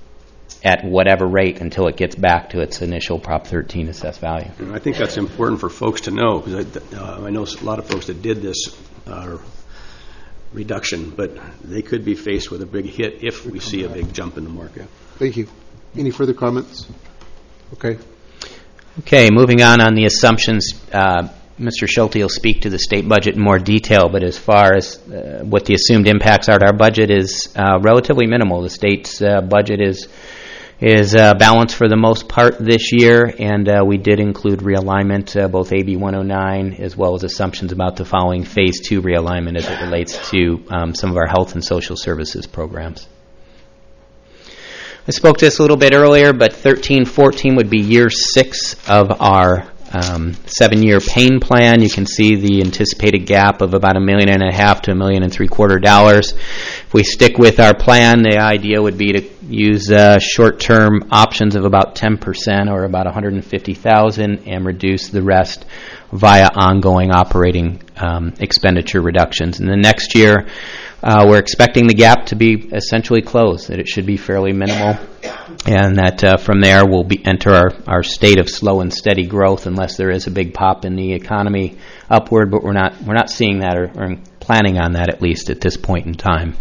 at whatever rate until it gets back to its initial Prop thirteen assessed value. And I think that's important for folks to know, because I, uh, I know a lot of folks that did this uh, reduction, but they could be faced with a big hit if we see a big jump in the market. Thank you. Any further comments? Okay. Okay, moving on on the assumptions. Uh, Mister Schulte will speak to the state budget in more detail, but as far as uh, what the assumed impacts are, our budget is uh, relatively minimal. The state's uh, budget is is uh, balanced for the most part this year, and uh, we did include realignment, uh, both A B one oh nine as well as assumptions about the following Phase two realignment as it relates to um, some of our health and social services programs. I spoke to this a little bit earlier, but thirteen fourteen would be year six of our um, seven-year pain plan. You can see the anticipated gap of about a million and a half to a million and three quarter dollars. If we stick with our plan, the idea would be to use uh, short-term options of about ten percent or about one hundred fifty thousand and reduce the rest via ongoing operating um, expenditure reductions. And the next year, uh, we're expecting the gap to be essentially closed, that it should be fairly minimal, and that uh, from there we'll be enter our, our state of slow and steady growth unless there is a big pop in the economy upward, but we're not we're not seeing that or, or planning on that, at least at this point in time.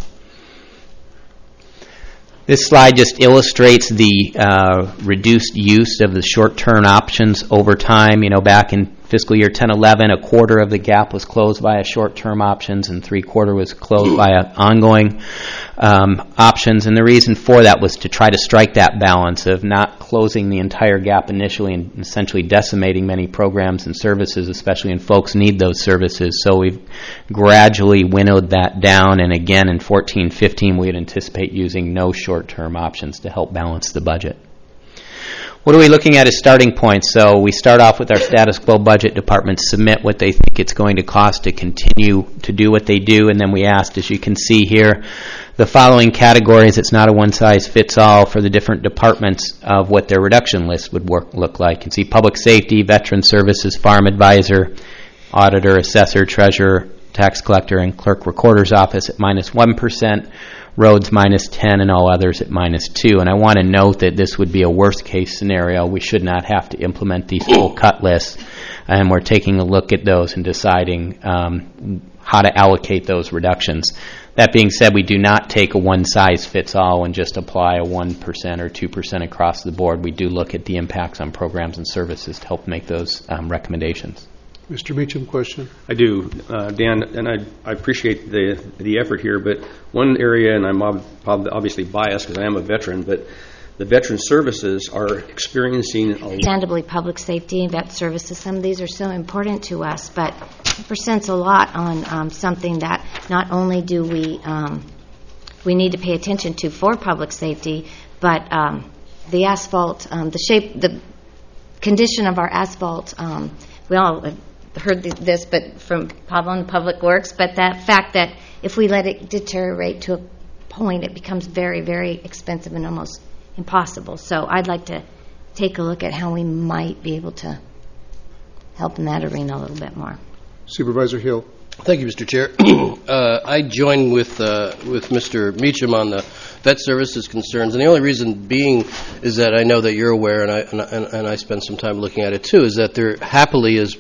This slide just illustrates the uh, reduced use of the short-term options over time. You know, back in fiscal year ten eleven, a quarter of the gap was closed via short-term options and three-quarter was closed via ongoing um, options. And the reason for that was to try to strike that balance of not closing the entire gap initially and essentially decimating many programs and services, especially when folks need those services. So we've gradually winnowed that down. And again, in fourteen fifteen, we'd anticipate using no short-term options to help balance the budget. What are we looking at as starting points? So we start off with our status quo budget. Departments submit what they think it's going to cost to continue to do what they do, and then we asked, as you can see here, the following categories. It's not a one-size-fits-all for the different departments of what their reduction list would work, look like. You can see public safety, veteran services, farm advisor, auditor, assessor, treasurer, tax collector, and clerk recorder's office at minus one percent. Roads minus ten, and all others at minus two. And I want to note that this would be a worst-case scenario. We should not have to implement these full cut lists, and we're taking a look at those and deciding um, how to allocate those reductions. That being said, we do not take a one-size-fits-all and just apply a one percent or two percent across the board. We do look at the impacts on programs and services to help make those um, recommendations. Mister Meacham, question? I do, uh, Dan, and I, I appreciate the the effort here, but one area, and I'm ob- obviously biased because I am a veteran, but the veteran services are experiencing a Understandably, public safety and vet services, some of these are so important to us, but it presents a lot on um, something that not only do we um, we need to pay attention to for public safety, but um, the asphalt, um, the shape, the condition of our asphalt, um, we all have heard this but from Pablo and Public Works, but that fact that if we let it deteriorate to a point, it becomes very, very expensive and almost impossible. So I'd like to take a look at how we might be able to help in that arena a little bit more. Supervisor Hill. Thank you, Mister Chair. uh, I join with uh, with Mister Meacham on the vet services concerns, and the only reason being is that I know that you're aware, and I and, and, and I spent some time looking at it too, is that there happily is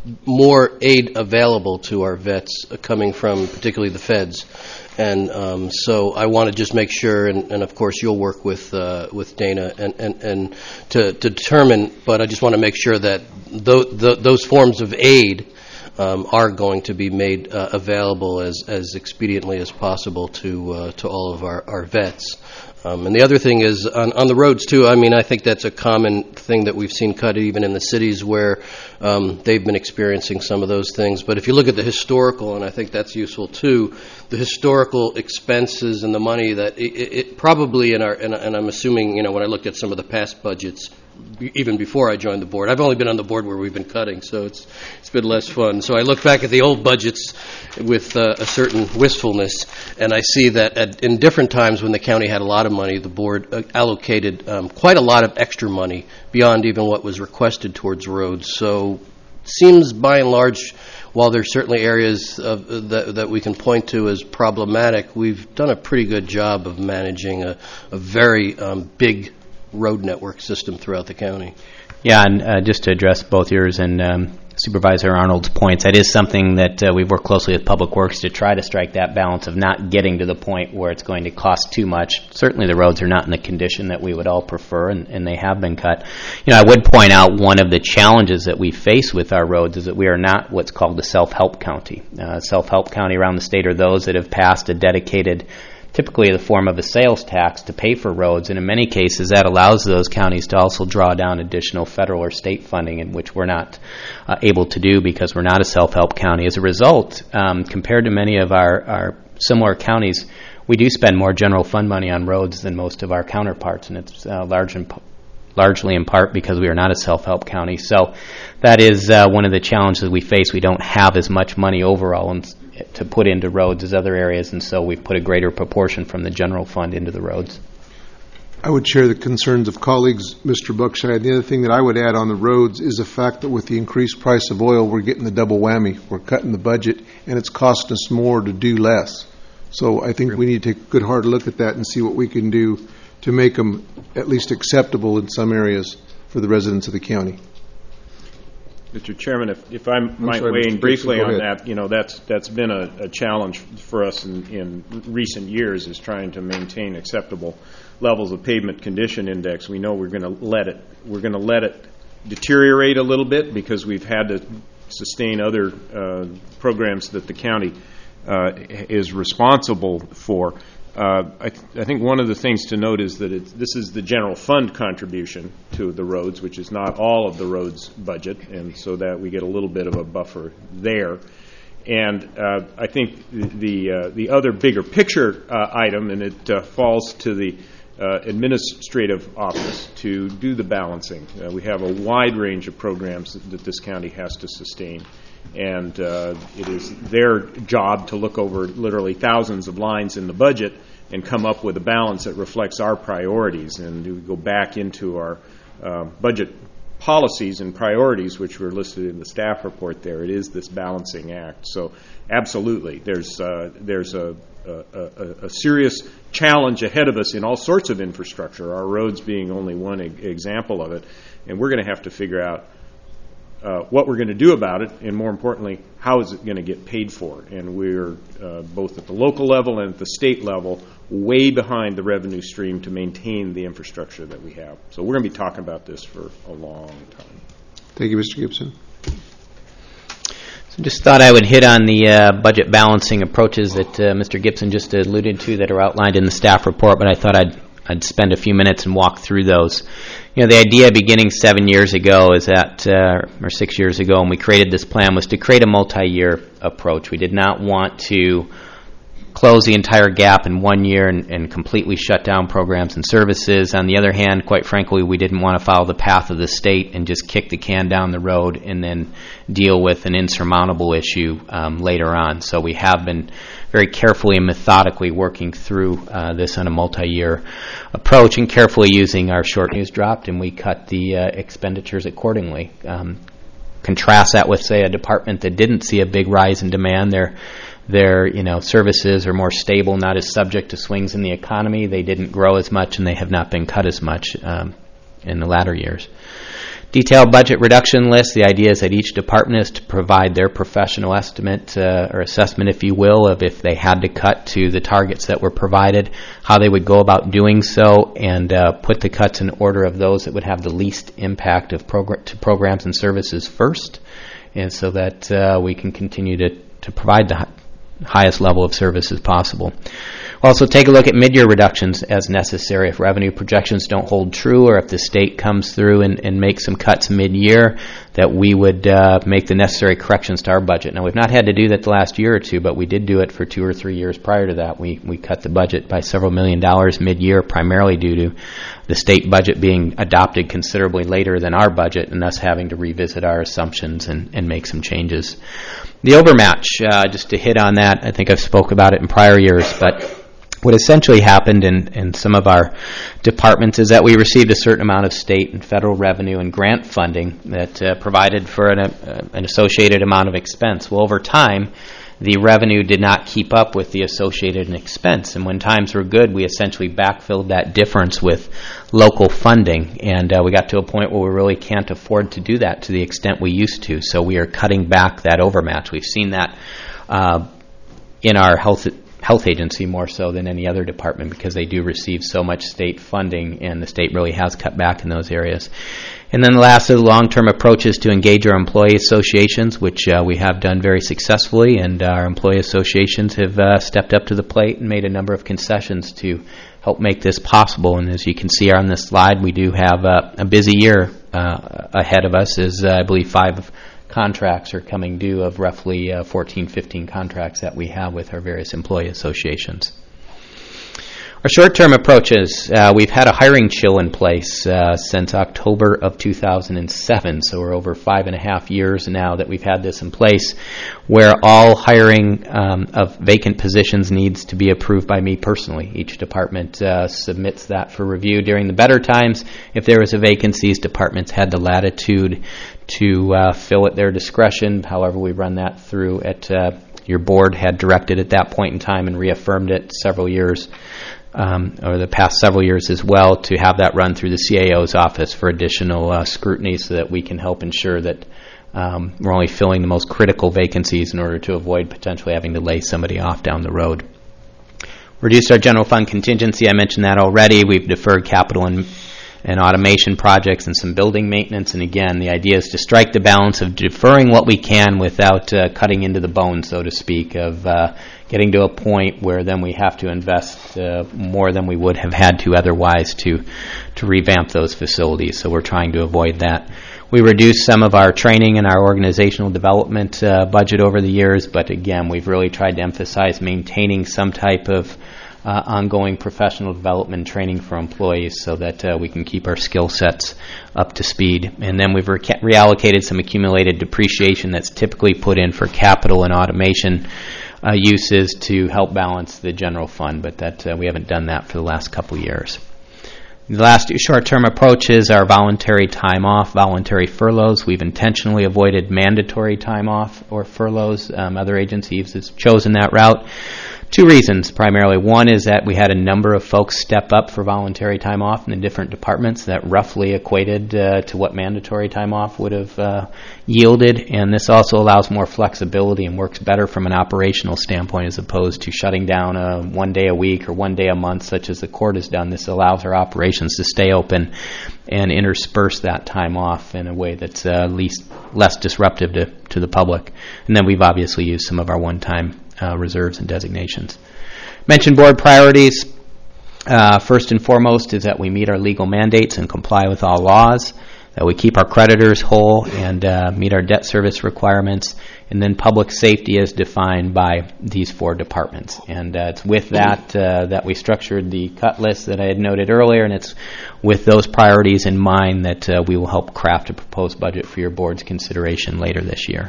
more aid available to our vets uh, coming from particularly the feds. And um, so I want to just make sure, and, and of course you'll work with uh, with Dana and, and, and to, to determine, but I just want to make sure that th- th- those forms of aid um, are going to be made uh, available as, as expediently as possible to uh, to all of our, our vets. Um, and the other thing is on, on the roads too. I mean, I think that's a common thing that we've seen cut even in the cities where um, they've been experiencing some of those things. But if you look at the historical, and I think that's useful too, the historical expenses and the money that it, it, it probably in our, and, and I'm assuming, you know, when I looked at some of the past budgets, even before I joined the board. I've only been on the board where we've been cutting, so it's it's been less fun. So I look back at the old budgets with uh, a certain wistfulness, and I see that at, in different times when the county had a lot of money, the board uh, allocated um, quite a lot of extra money beyond even what was requested towards roads. So seems by and large, while there's certainly areas of, uh, that, that we can point to as problematic, we've done a pretty good job of managing a, a very um, big road network system throughout the county. Yeah, and uh, just to address both yours and um, Supervisor Arnold's points, that is something that uh, we've worked closely with Public Works to try to strike that balance of not getting to the point where it's going to cost too much. Certainly the roads are not in the condition that we would all prefer, and, and they have been cut. You know, I would point out one of the challenges that we face with our roads is that we are not what's called a self-help county. Uh, self-help county around the state are those that have passed a dedicated, typically in the form of a sales tax, to pay for roads, and in many cases that allows those counties to also draw down additional federal or state funding, in which we're not uh, able to do because we're not a self-help county. As a result, um, compared to many of our, our similar counties, we do spend more general fund money on roads than most of our counterparts, and it's uh, large in, largely in part because we are not a self-help county. So that is uh, one of the challenges we face. We don't have as much money overall in, to put into roads as other areas, and so we've put a greater proportion from the general fund into the roads. I would share the concerns of colleagues, Mister Buckshire. The other thing that I would add on the roads is the fact that with the increased price of oil, we're getting the double whammy. We're cutting the budget, and it's costing us more to do less. So I think we need to take a good hard look at that and see what we can do to make them at least acceptable in some areas for the residents of the county. Mister Chairman, if, if I might sorry, weigh Mister in briefly Gibson, on go ahead. that, you know, that's that's been a, a challenge for us in, in recent years, is trying to maintain acceptable levels of pavement condition index. We know we're going to let it we're going to let it deteriorate a little bit because we've had to sustain other uh, programs that the county uh, is responsible for. Uh, I, th- I think one of the things to note is that it's, this is the general fund contribution to the roads, which is not all of the roads budget, and so that we get a little bit of a buffer there. And uh, I think the the, uh, the other bigger picture uh, item, and it uh, falls to the uh, administrative office to do the balancing. Uh, we have a wide range of programs that, that this county has to sustain. And uh, it is their job to look over literally thousands of lines in the budget and come up with a balance that reflects our priorities. And we go back into our uh, budget policies and priorities, which were listed in the staff report there. It is this balancing act. So absolutely, there's uh, there's a, a, a, a serious challenge ahead of us in all sorts of infrastructure, our roads being only one e- example of it. And we're going to have to figure out Uh, what we're going to do about it, and more importantly, how is it going to get paid for? And we're uh, both at the local level and at the state level way behind the revenue stream to maintain the infrastructure that we have. So we're going to be talking about this for a long time. Thank you, Mister Gibson. Just thought I would hit on the uh, budget balancing approaches that uh, Mister Gibson just alluded to that are outlined in the staff report, but I thought I'd I'd spend a few minutes and walk through those. You know, the idea beginning seven years ago is that, uh, or six years ago, when we created this plan, was to create a multi-year approach. We did not want to close the entire gap in one year and, and completely shut down programs and services. On the other hand, quite frankly, we didn't want to follow the path of the state and just kick the can down the road and then deal with an insurmountable issue um, later on. So we have been very carefully and methodically working through uh, this on a multi-year approach and carefully using our short news dropped, and we cut the uh, expenditures accordingly. Um, contrast that with, say, a department that didn't see a big rise in demand. Their their you know services are more stable, not as subject to swings in the economy. They didn't grow as much, and they have not been cut as much um, in the latter years. Detailed budget reduction list. The idea is that each department is to provide their professional estimate uh, or assessment, if you will, of if they had to cut to the targets that were provided, how they would go about doing so, and uh, put the cuts in order of those that would have the least impact of progr- to programs and services first, and so that uh, we can continue to, to provide the hi- highest level of services possible. Also, take a look at mid-year reductions as necessary. If revenue projections don't hold true, or if the state comes through and, and makes some cuts mid-year, that we would uh, make the necessary corrections to our budget. Now, we've not had to do that the last year or two, but we did do it for two or three years prior to that. We we cut the budget by several million dollars mid-year, primarily due to the state budget being adopted considerably later than our budget, and us having to revisit our assumptions and, and make some changes. The overmatch, uh, just to hit on that, I think I've spoke about it in prior years, but what essentially happened in, in some of our departments is that we received a certain amount of state and federal revenue and grant funding that uh, provided for an, uh, an associated amount of expense. Well, over time, the revenue did not keep up with the associated expense. And when times were good, we essentially backfilled that difference with local funding. And uh, we got to a point where we really can't afford to do that to the extent we used to. So we are cutting back that overmatch. We've seen that uh, in our health health agency more so than any other department, because they do receive so much state funding, and the state really has cut back in those areas. And then the last of the long-term approach is to engage our employee associations, which uh, we have done very successfully, and our employee associations have uh, stepped up to the plate and made a number of concessions to help make this possible. And as you can see on this slide, we do have uh, a busy year uh, ahead of us, as uh, I believe five contracts are coming due of roughly uh, fourteen, fifteen contracts that we have with our various employee associations. Our short-term approaches, uh, we've had a hiring chill in place uh, since October of two thousand seven, so we're over five and a half years now that we've had this in place, where all hiring um, of vacant positions needs to be approved by me personally. Each department uh, submits that for review. During the better times, if there was a vacancy, departments had the latitude to uh, fill at their discretion. However, we run that through at uh, your board had directed at that point in time and reaffirmed it several years Um, or the past several years as well, to have that run through the C A O's office for additional uh, scrutiny, so that we can help ensure that um, we're only filling the most critical vacancies in order to avoid potentially having to lay somebody off down the road. Reduced our general fund contingency. I mentioned that already. We've deferred capital and, and automation projects and some building maintenance. And again, the idea is to strike the balance of deferring what we can without uh, cutting into the bone, so to speak, of uh, getting to a point where then we have to invest uh, more than we would have had to otherwise to to revamp those facilities. So we're trying to avoid that. We reduced some of our training and our organizational development uh, budget over the years, but again, we've really tried to emphasize maintaining some type of uh, ongoing professional development and training for employees, so that uh, we can keep our skill sets up to speed. And then we've re- reallocated some accumulated depreciation that's typically put in for capital and automation Uh, uses to help balance the general fund, but that uh, we haven't done that for the last couple years. The last two short-term approaches are voluntary time off, voluntary furloughs. We've intentionally avoided mandatory time off or furloughs. Um, other agencies have chosen that route Two reasons, primarily. One is that we had a number of folks step up for voluntary time off in the different departments that roughly equated uh, to what mandatory time off would have uh, yielded, and this also allows more flexibility and works better from an operational standpoint as opposed to shutting down a one day a week or one day a month, such as the court has done. This allows our operations to stay open and intersperse that time off in a way that's uh, least less disruptive to, to the public. And then we've obviously used some of our one-time Uh, reserves and designations. Mentioned board priorities. Uh, first and foremost is that we meet our legal mandates and comply with all laws, that we keep our creditors whole and uh, meet our debt service requirements, and then public safety is defined by these four departments. And uh, it's with that uh, that we structured the cut list that I had noted earlier, and it's with those priorities in mind that uh, we will help craft a proposed budget for your board's consideration later this year.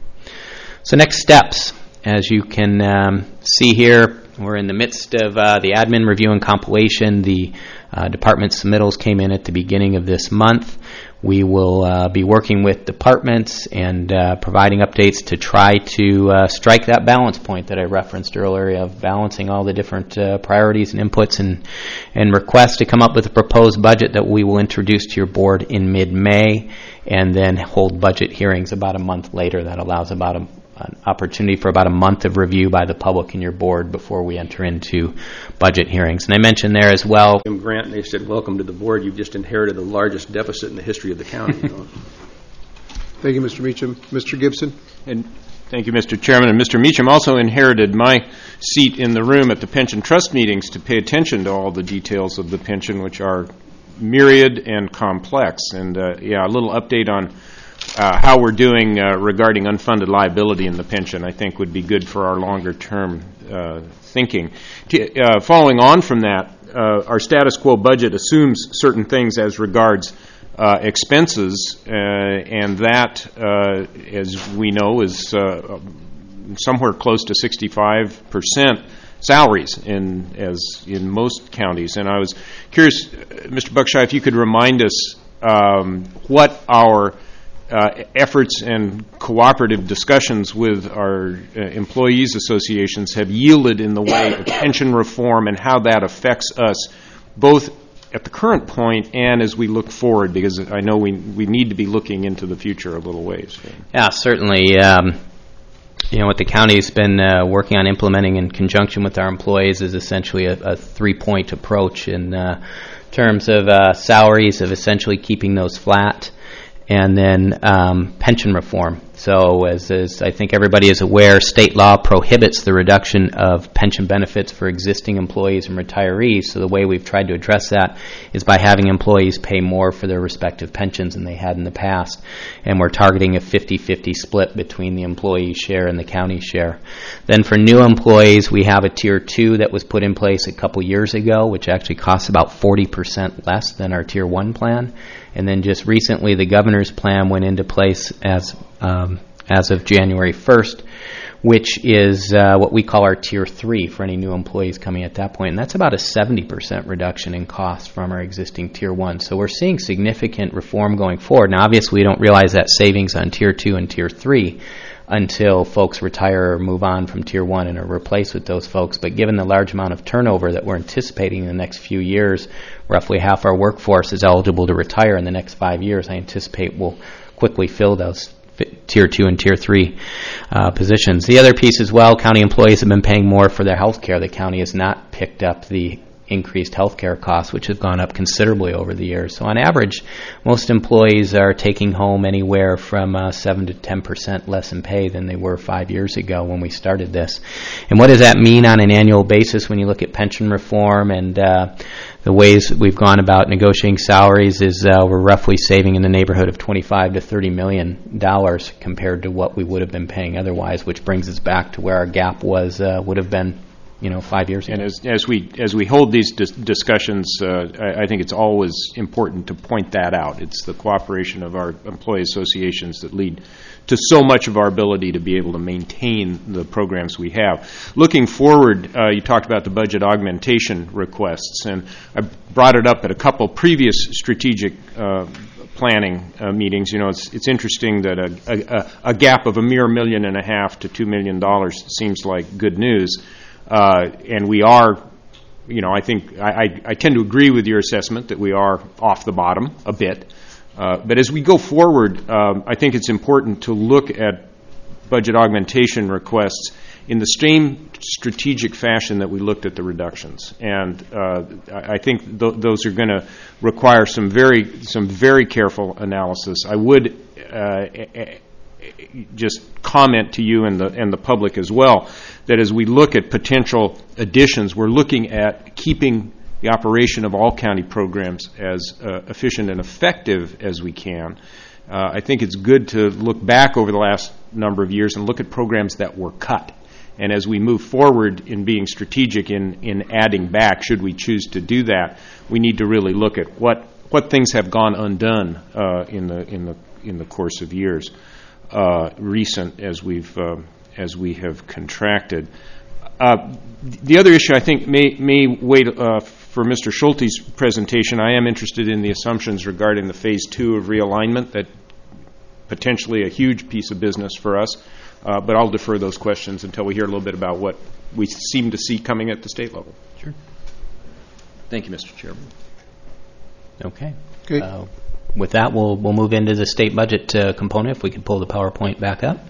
So next steps. As you can um, see here, we're in the midst of uh, the admin review and compilation. The uh, department submittals came in at the beginning of this month. We will uh, be working with departments and uh, providing updates to try to uh, strike that balance point that I referenced earlier of balancing all the different uh, priorities and inputs and, and requests to come up with a proposed budget that we will introduce to your board in mid-May and then hold budget hearings about a month later. That allows about a an opportunity for about a month of review by the public and your board before we enter into budget hearings. And I mentioned there as well. Jim Grant, and they said, welcome to the board. You've just inherited the largest deficit in the history of the county. You know? Thank you, Mister Meacham. Mister Gibson? And thank you, Mister Chairman. And Mister Meacham also inherited my seat in the room at the pension trust meetings to pay attention to all the details of the pension, which are myriad and complex. And, uh, yeah, a little update on Uh, how we're doing uh, regarding unfunded liability in the pension, I think, would be good for our longer-term uh, thinking. T- uh, following on from that, uh, our status quo budget assumes certain things as regards uh, expenses, uh, and that, uh, as we know, is uh, somewhere close to sixty-five percent salaries in as in most counties. And I was curious, Mister Buckshire, if you could remind us um, what our Uh, efforts and cooperative discussions with our uh, employees associations have yielded in the way of pension reform and how that affects us both at the current point and as we look forward, because I know we we need to be looking into the future a little ways. Yeah, certainly. Um, you know, what the county's been uh, working on implementing in conjunction with our employees is essentially a, a three-point approach in uh, terms of uh, salaries, of essentially keeping those flat, and then um, pension reform. So as, as I think everybody is aware, state law prohibits the reduction of pension benefits for existing employees and retirees. So the way we've tried to address that is by having employees pay more for their respective pensions than they had in the past. And we're targeting a fifty-fifty split between the employee share and the county share. Then for new employees, we have a Tier two that was put in place a couple years ago, which actually costs about forty percent less than our Tier one plan. And then just recently, the governor's plan went into place as um, as of January first, which is uh, what we call our Tier three for any new employees coming at that point. And that's about a seventy percent reduction in cost from our existing Tier one. So we're seeing significant reform going forward. Now, obviously, we don't realize that savings on Tier two and Tier three until folks retire or move on from Tier one and are replaced with those folks. But given the large amount of turnover that we're anticipating in the next few years, roughly half our workforce is eligible to retire in the next five years. I anticipate we'll quickly fill those Tier two and Tier three uh, positions. The other piece as well, county employees have been paying more for their health care. The county has not picked up the increased health care costs, which have gone up considerably over the years. So on average, most employees are taking home anywhere from uh, seven to ten percent less in pay than they were five years ago when we started this. And what does that mean on an annual basis when you look at pension reform and uh, the ways that we've gone about negotiating salaries is uh, we're roughly saving in the neighborhood of twenty-five to thirty million dollars compared to what we would have been paying otherwise, which brings us back to where our gap was uh, would have been you know, five years ago. And as, as we as we hold these dis- discussions, uh, I, I think it's always important to point that out. It's the cooperation of our employee associations that lead to so much of our ability to be able to maintain the programs we have. Looking forward, uh, you talked about the budget augmentation requests, and I brought it up at a couple previous strategic uh, planning uh, meetings. You know, it's it's interesting that a, a, a gap of a mere million and a half to two million dollars seems like good news. Uh, and we are, you know, I think I, I, I tend to agree with your assessment that we are off the bottom a bit. Uh, but as we go forward, um, I think it's important to look at budget augmentation requests in the same strategic fashion that we looked at the reductions. And uh, I think th- those are going to require some very, some very careful analysis. I would uh, just comment to you and the, and the public as well that as we look at potential additions, we're looking at keeping the operation of all county programs as uh, efficient and effective as we can. Uh, I think it's good to look back over the last number of years and look at programs that were cut. And as we move forward in being strategic in, in adding back, should we choose to do that, we need to really look at what, what things have gone undone uh, in the in the in the course of years, uh, recent as we've uh, as we have contracted. Uh, the other issue I think may may wait uh, for Mister Schulte's presentation. I am interested in the assumptions regarding the phase two of realignment, that potentially a huge piece of business for us. Uh, but I'll defer those questions until we hear a little bit about what we seem to see coming at the state level. Sure. Thank you, Mister Chairman. Okay. Okay. Uh, with that, we'll we'll move into the state budget uh, component. If we could pull the PowerPoint back up.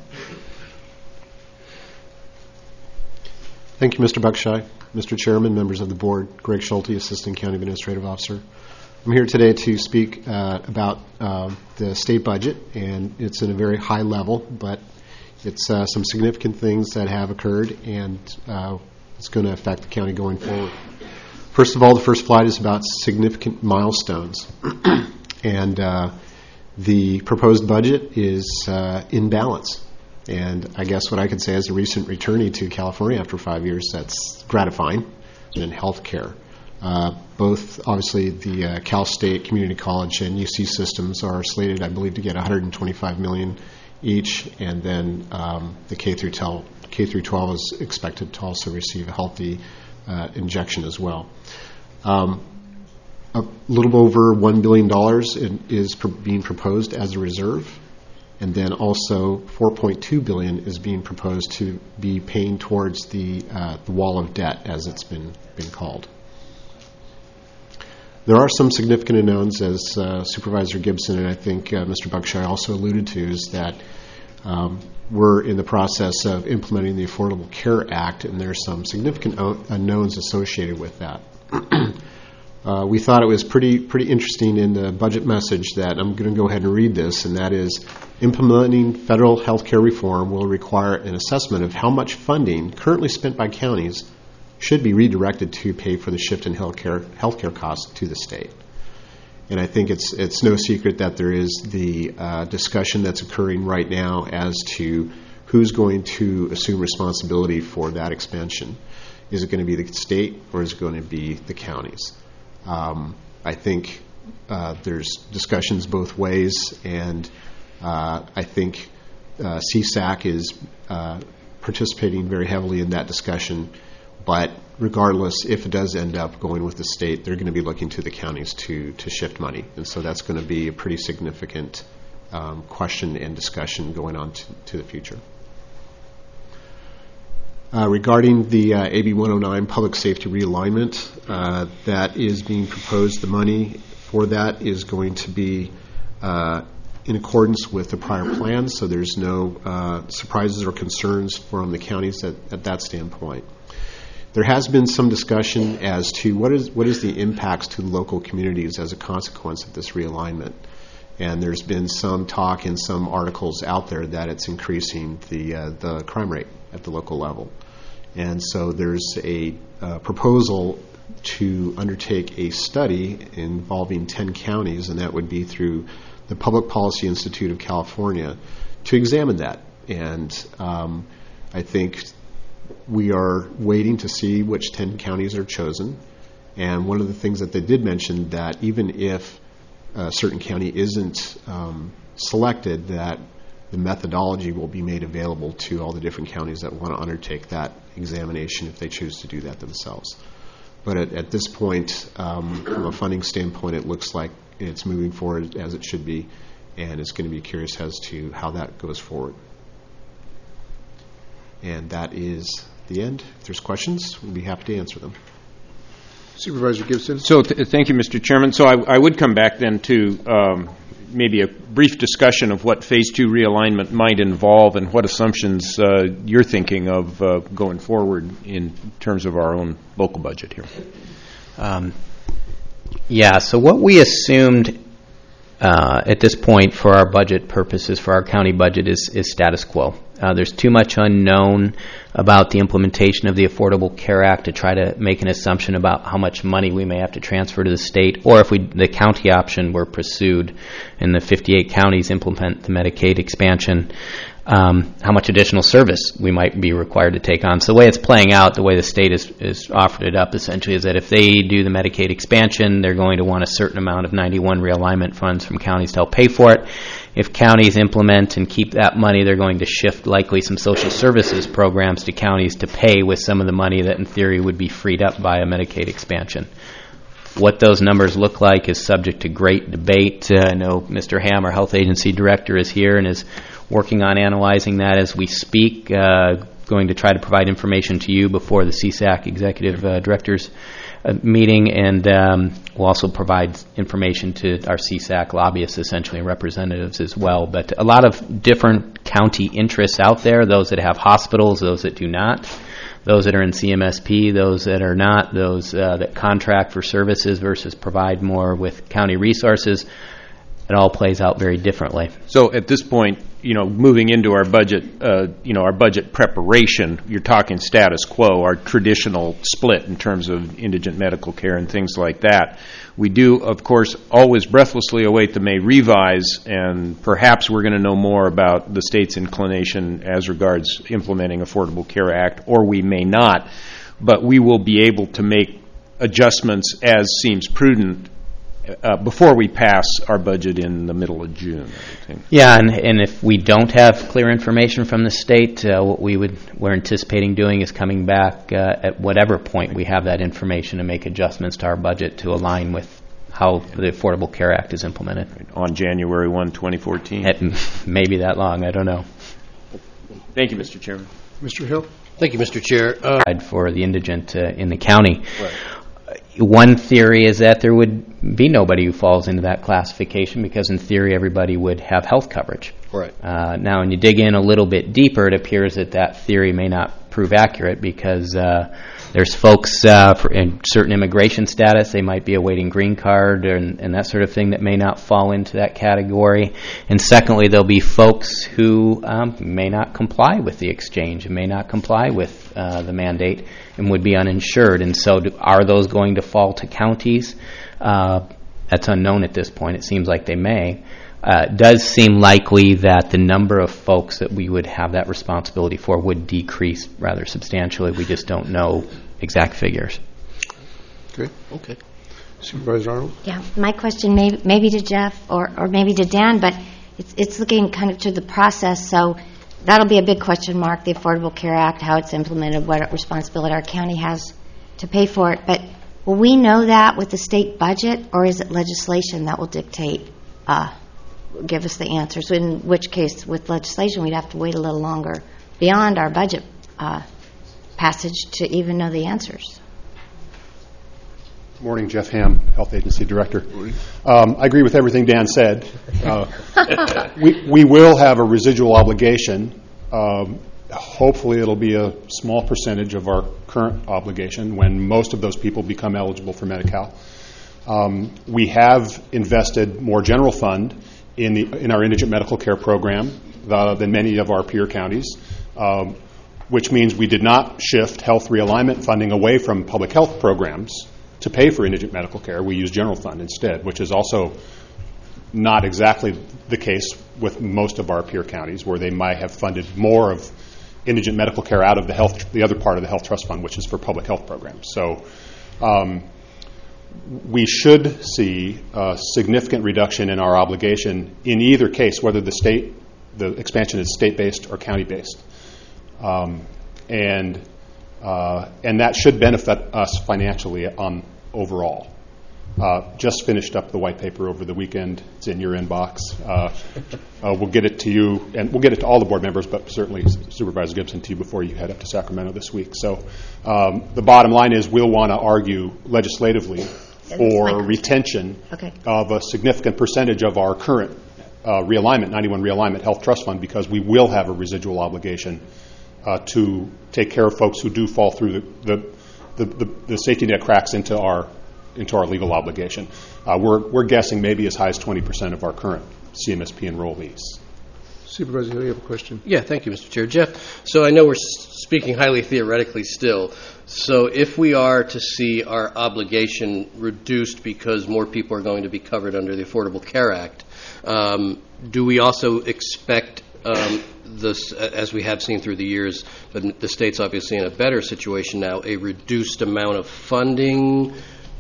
Thank you, Mister Buckshire, Mister Chairman, members of the board. Greg Schulte, Assistant County Administrative Officer. I'm here today to speak uh, about uh, the state budget, and it's at a very high level, but it's uh, some significant things that have occurred, and uh, it's going to affect the county going forward. First of all, the first slide is about significant milestones. and uh, the proposed budget is uh, in balance. And I guess what I could say as a recent returnee to California after five years, that's gratifying in health care. Uh, both, obviously, the uh, Cal State Community College and U C systems are slated, I believe, to get one hundred twenty-five million dollars each, and then um, the K through twelve, K through twelve is expected to also receive a healthy uh, injection as well. Um, a little over one billion dollars is pr- being proposed as a reserve, and then also four point two billion dollars is being proposed to be paying towards the uh, the wall of debt, as it's been been called. There are some significant unknowns, as uh, Supervisor Gibson and I think uh, Mister Buckshire also alluded to, is that um, we're in the process of implementing the Affordable Care Act, and there's some significant o- unknowns associated with that. uh, we thought it was pretty pretty interesting in the budget message that I'm going to go ahead and read this, and that is, implementing federal health care reform will require an assessment of how much funding currently spent by counties should be redirected to pay for the shift in healthcare healthcare costs to the state. And I think it's it's no secret that there is the uh, discussion that's occurring right now as to who's going to assume responsibility for that expansion. Is it going to be the state, or is it going to be the counties? Um, I think uh, there's discussions both ways, and uh, I think uh, C S A C is uh, participating very heavily in that discussion. But regardless, if it does end up going with the state, they're going to be looking to the counties to, to shift money. And so that's going to be a pretty significant um, question and discussion going on to, to the future. Uh, regarding the uh, A B one oh nine public safety realignment, uh, that is being proposed. The money for that is going to be uh, in accordance with the prior plans, so there's no uh, surprises or concerns from the counties at, at that standpoint. There has been some discussion as to what is what is the impacts to local communities as a consequence of this realignment. And there's been some talk in some articles out there that it's increasing the uh, the crime rate at the local level. And so there's a uh, proposal to undertake a study involving ten counties, and that would be through the Public Policy Institute of California, to examine that. And um, I think we are waiting to see which ten counties are chosen. And one of the things that they did mention, that even if a certain county isn't um, selected, that the methodology will be made available to all the different counties that want to undertake that examination if they choose to do that themselves. But at, at this point, um, from a funding standpoint, it looks like it's moving forward as it should be, and it's going to be curious as to how that goes forward. And that is the end. If there's questions, we'll be happy to answer them. Supervisor Gibson. So th- thank you, Mister Chairman. So I, I would come back then to um, maybe a brief discussion of what Phase Two realignment might involve and what assumptions uh, you're thinking of uh, going forward in terms of our own local budget here. Um, yeah, so what we assumed uh, at this point for our budget purposes, for our county budget, is, is status quo. Uh, there's too much unknown about the implementation of the Affordable Care Act to try to make an assumption about how much money we may have to transfer to the state, or if we, the county option were pursued and the fifty-eight counties implement the Medicaid expansion, um, how much additional service we might be required to take on. So the way it's playing out, the way the state is, is offered it up essentially is that if they do the Medicaid expansion, they're going to want a certain amount of ninety-one realignment funds from counties to help pay for it. If counties implement and keep that money, they're going to shift likely some social services programs to counties to pay with some of the money that in theory would be freed up by a Medicaid expansion. What those numbers look like is subject to great debate. Uh, I know Mister Ham, our health agency director, is here and is working on analyzing that as we speak, uh, going to try to provide information to you before the C S A C executive uh, directors uh, meeting, and um, we'll also provide information to our C S A C lobbyists, essentially, and representatives as well. But a lot of different county interests out there, those that have hospitals, those that do not, those that are in C M S P, those that are not, those uh, that contract for services versus provide more with county resources. It all plays out very differently. So at this point, you know, moving into our budget, uh, you know, our budget preparation, you're talking status quo, our traditional split in terms of indigent medical care and things like that. We do, of course, always breathlessly await the May revise, and perhaps we're going to know more about the state's inclination as regards implementing Affordable Care Act, or we may not. But we will be able to make adjustments as seems prudent Uh, before we pass our budget in the middle of June, I think. Yeah, and, and if we don't have clear information from the state, uh, what we would we're anticipating doing is coming back uh, at whatever point we have that information to make adjustments to our budget to align with how the Affordable Care Act is implemented. Right. On January first, twenty fourteen. It may be that long, I don't know. Thank you, Mister Chairman. Mister Hill. Thank you, Mister Chair. Uh, for the indigent uh, in the county. Right. One theory is that there would be nobody who falls into that classification because, in theory, everybody would have health coverage. Right. Uh, now, when you dig in a little bit deeper, it appears that that theory may not prove accurate because uh, there's folks uh, for in certain immigration status, they might be awaiting green card and, and that sort of thing that may not fall into that category. And secondly, there'll be folks who um, may not comply with the exchange and may not comply with uh, the mandate and would be uninsured. And so do, are those going to fall to counties? Uh, that's unknown at this point. It seems like they may. Uh, it does seem likely that the number of folks that we would have that responsibility for would decrease rather substantially. We just don't know exact figures. Okay. Okay. Supervisor Arnold? Yeah, my question may, maybe to Jeff or, or maybe to Dan, but it's, it's looking kind of to the process. So that'll be a big question mark, the Affordable Care Act, how it's implemented, what responsibility our county has to pay for it. But will we know that with the state budget, or is it legislation that will dictate, uh, give us the answers? In which case, with legislation, we'd have to wait a little longer beyond our budget uh, passage to even know the answers. Good morning, Jeff Ham, Health Agency Director. Um, I agree with everything Dan said. Uh, we, we will have a residual obligation. Um, hopefully it'll be a small percentage of our current obligation when most of those people become eligible for Medi-Cal. Um, we have invested more general fund in, the, in our indigent medical care program uh, than many of our peer counties, um, which means we did not shift health realignment funding away from public health programs to pay for indigent medical care. We use general fund instead, which is also not exactly the case with most of our peer counties, where they might have funded more of indigent medical care out of the health, the other part of the health trust fund, which is for public health programs. So um, we should see a significant reduction in our obligation in either case, whether the state, the expansion is state-based or county-based. Um, and Uh, and that should benefit us financially on overall. Uh, just finished up the white paper over the weekend. It's in your inbox. Uh, uh, we'll get it to you, and we'll get it to all the board members, but certainly Supervisor Gibson to you before you head up to Sacramento this week. So um, the bottom line is we'll want to argue legislatively for retention Okay. of a significant percentage of our current uh, realignment, ninety-one realignment health trust fund, because we will have a residual obligation uh, to take care of folks who do fall through the, the, the, the, the safety net cracks into our into our legal obligation. Uh, we're, we're guessing maybe as high as twenty percent of our current C M S P enrollees. Supervisor Hill, you have a question? Yeah, thank you, Mister Chair. Jeff, so I know we're speaking highly theoretically still. So if we are to see our obligation reduced because more people are going to be covered under the Affordable Care Act, um, do we also expect um, this, as we have seen through the years, but the state's obviously in a better situation now, a reduced amount of funding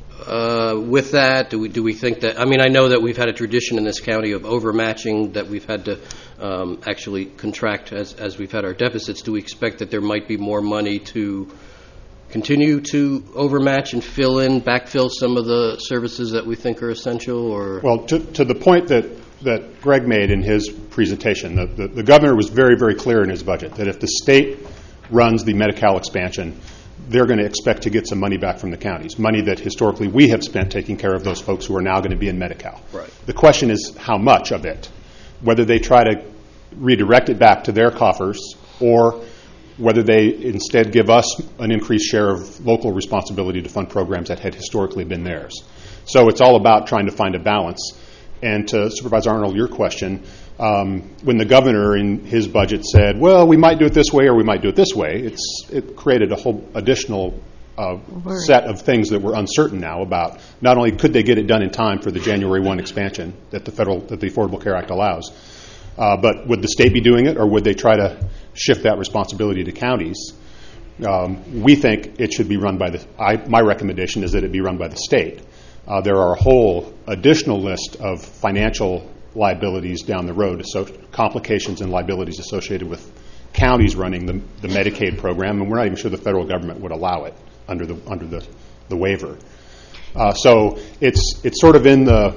Uh, with that? Do we do we think that, I mean, I know that we've had a tradition in this county of overmatching, that we've had to um, actually contract as, as we've had our deficits. Do we expect that there might be more money to continue to overmatch and fill in, backfill some of the services that we think are essential? Or Well, to, to the point that, that Greg made in his presentation, the, the, the governor was very, very clear in his budget that if the state runs the Medi-Cal expansion, they're going to expect to get some money back from the counties, money that historically we have spent taking care of those folks who are now going to be in Medi-Cal. Right. The question is how much of it, whether they try to redirect it back to their coffers or whether they instead give us an increased share of local responsibility to fund programs that had historically been theirs. So it's all about trying to find a balance. And to Supervisor Arnold, your question, um, when the governor in his budget said, well, we might do it this way or we might do it this way, it's it created a whole additional uh, set of things that we're uncertain now about. Not only could they get it done in time for the January first expansion that the federal that the Affordable Care Act allows, uh, but would the state be doing it, or would they try to shift that responsibility to counties? Um, we think it should be run by the. I, my recommendation is that it be run by the state. Uh, there are a whole additional list of financial liabilities down the road, so complications and liabilities associated with counties running the, the Medicaid program, and we're not even sure the federal government would allow it under the under the, the waiver. Uh, so it's it's sort of in the.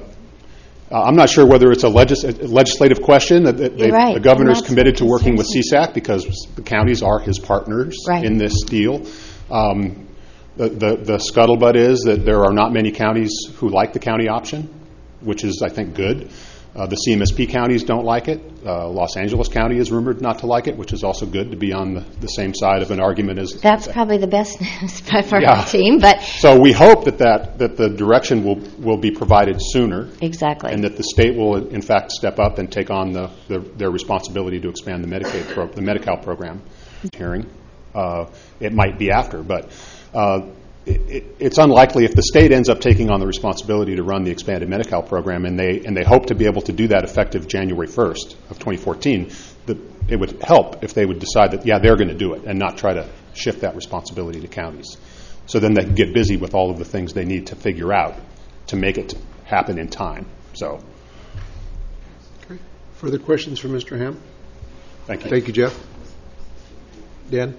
Uh, I'm not sure whether it's a, legis- a legislative question. That, that right. The governor is committed to working with C SAC because the counties are his partners right. in this deal. Um, The, the, the scuttlebutt is that there are not many counties who like the county option, which is, I think, good. Uh, the C M S P counties don't like it. Uh, Los Angeles County is rumored not to like it, which is also good to be on the, the same side of an argument as... That's probably the best news for yeah. our team, but... So we hope that, that, that the direction will, will be provided sooner. Exactly. And that the state will, in fact, step up and take on the, the, their responsibility to expand the Medicaid pro, the Medi-Cal program. Hearing. Uh, it might be after, but... Uh, it, it, it's unlikely if the state ends up taking on the responsibility to run the expanded Medi-Cal program, and they and they hope to be able to do that effective January first of twenty fourteen, that it would help if they would decide that, yeah, they're going to do it and not try to shift that responsibility to counties. So then they can get busy with all of the things they need to figure out to make it happen in time. So, okay. Further questions for Mister Ham? Thank you. Thank you, Jeff. Dan?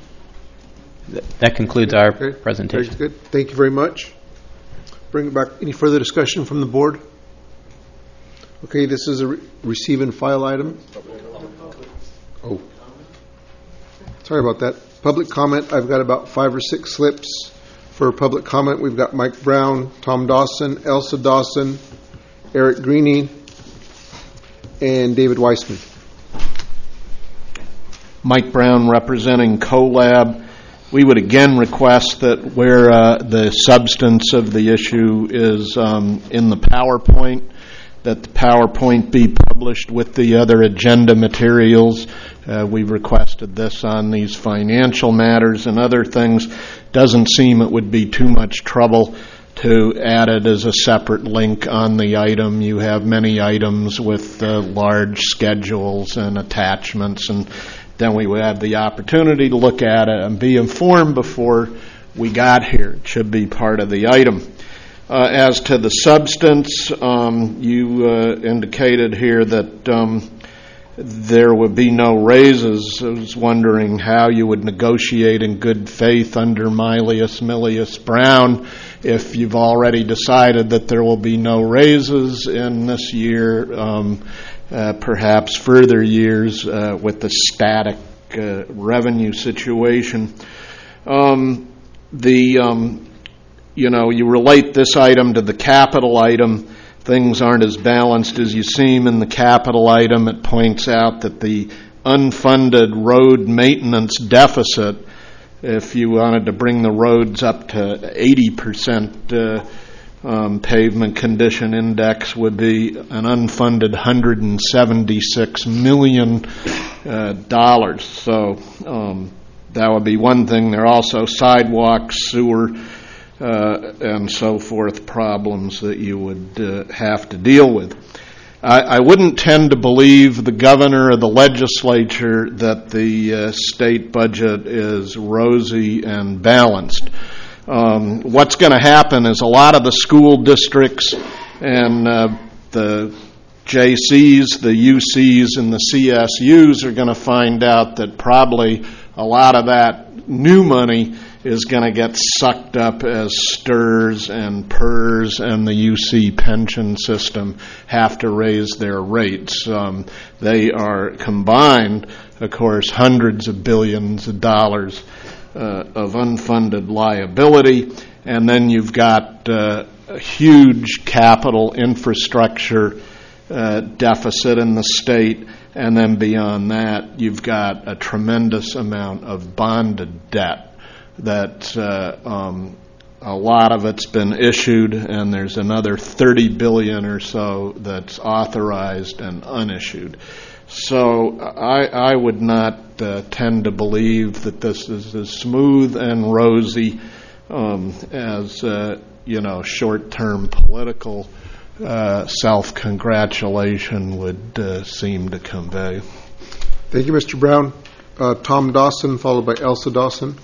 That concludes our okay. presentation. Very good. Thank you very much. Bring it back. Any further discussion from the board? Okay, this is a re- receive and file item. Oh, sorry about that. Public comment. I've got about five or six slips for public comment. We've got Mike Brown, Tom Dawson, Elsa Dawson, Eric Greening, and David Weissman. Mike Brown representing CoLab. We would again request that where uh, the substance of the issue is um, in the PowerPoint, that the PowerPoint be published with the other agenda materials. Uh, we've requested this on these financial matters and other things. Doesn't seem it would be too much trouble to add it as a separate link on the item. You have many items with uh, large schedules and attachments, and then we would have the opportunity to look at it and be informed before we got here. It should be part of the item. Uh, as to the substance, um, you uh, indicated here that um, there would be no raises. I was wondering how you would negotiate in good faith under Milius Milius Brown if you've already decided that there will be no raises in this year, um, uh, perhaps further years uh, with the static uh, revenue situation. Um, the um, you know, you relate this item to the capital item. Things aren't as balanced as you seem in the capital item. It points out that the unfunded road maintenance deficit, if you wanted to bring the roads up to eighty percent uh, um, pavement condition index, would be an unfunded one hundred seventy-six million dollars. Uh, so um, that would be one thing. There are also sidewalks, sewer, Uh, and so forth problems that you would uh, have to deal with. I, I wouldn't tend to believe the governor or the legislature that the uh, state budget is rosy and balanced. Um, what's going to happen is a lot of the school districts and uh, the J Cs, the U Cs, and the C S Us are going to find out that probably a lot of that new money is going to get sucked up as S T R S and P E R S and the U C pension system have to raise their rates. Um, they are combined, of course, hundreds of billions of dollars uh, of unfunded liability, and then you've got uh, a huge capital infrastructure uh, deficit in the state, and then beyond that, you've got a tremendous amount of bonded debt that uh, um, a lot of it's been issued, and there's another thirty billion dollars or so that's authorized and unissued. So I, I would not uh, tend to believe that this is as smooth and rosy um, as uh, you know, short-term political uh, self-congratulation would uh, seem to convey. Thank you, Mister Brown. Uh, Tom Dawson, followed by Elsa Dawson.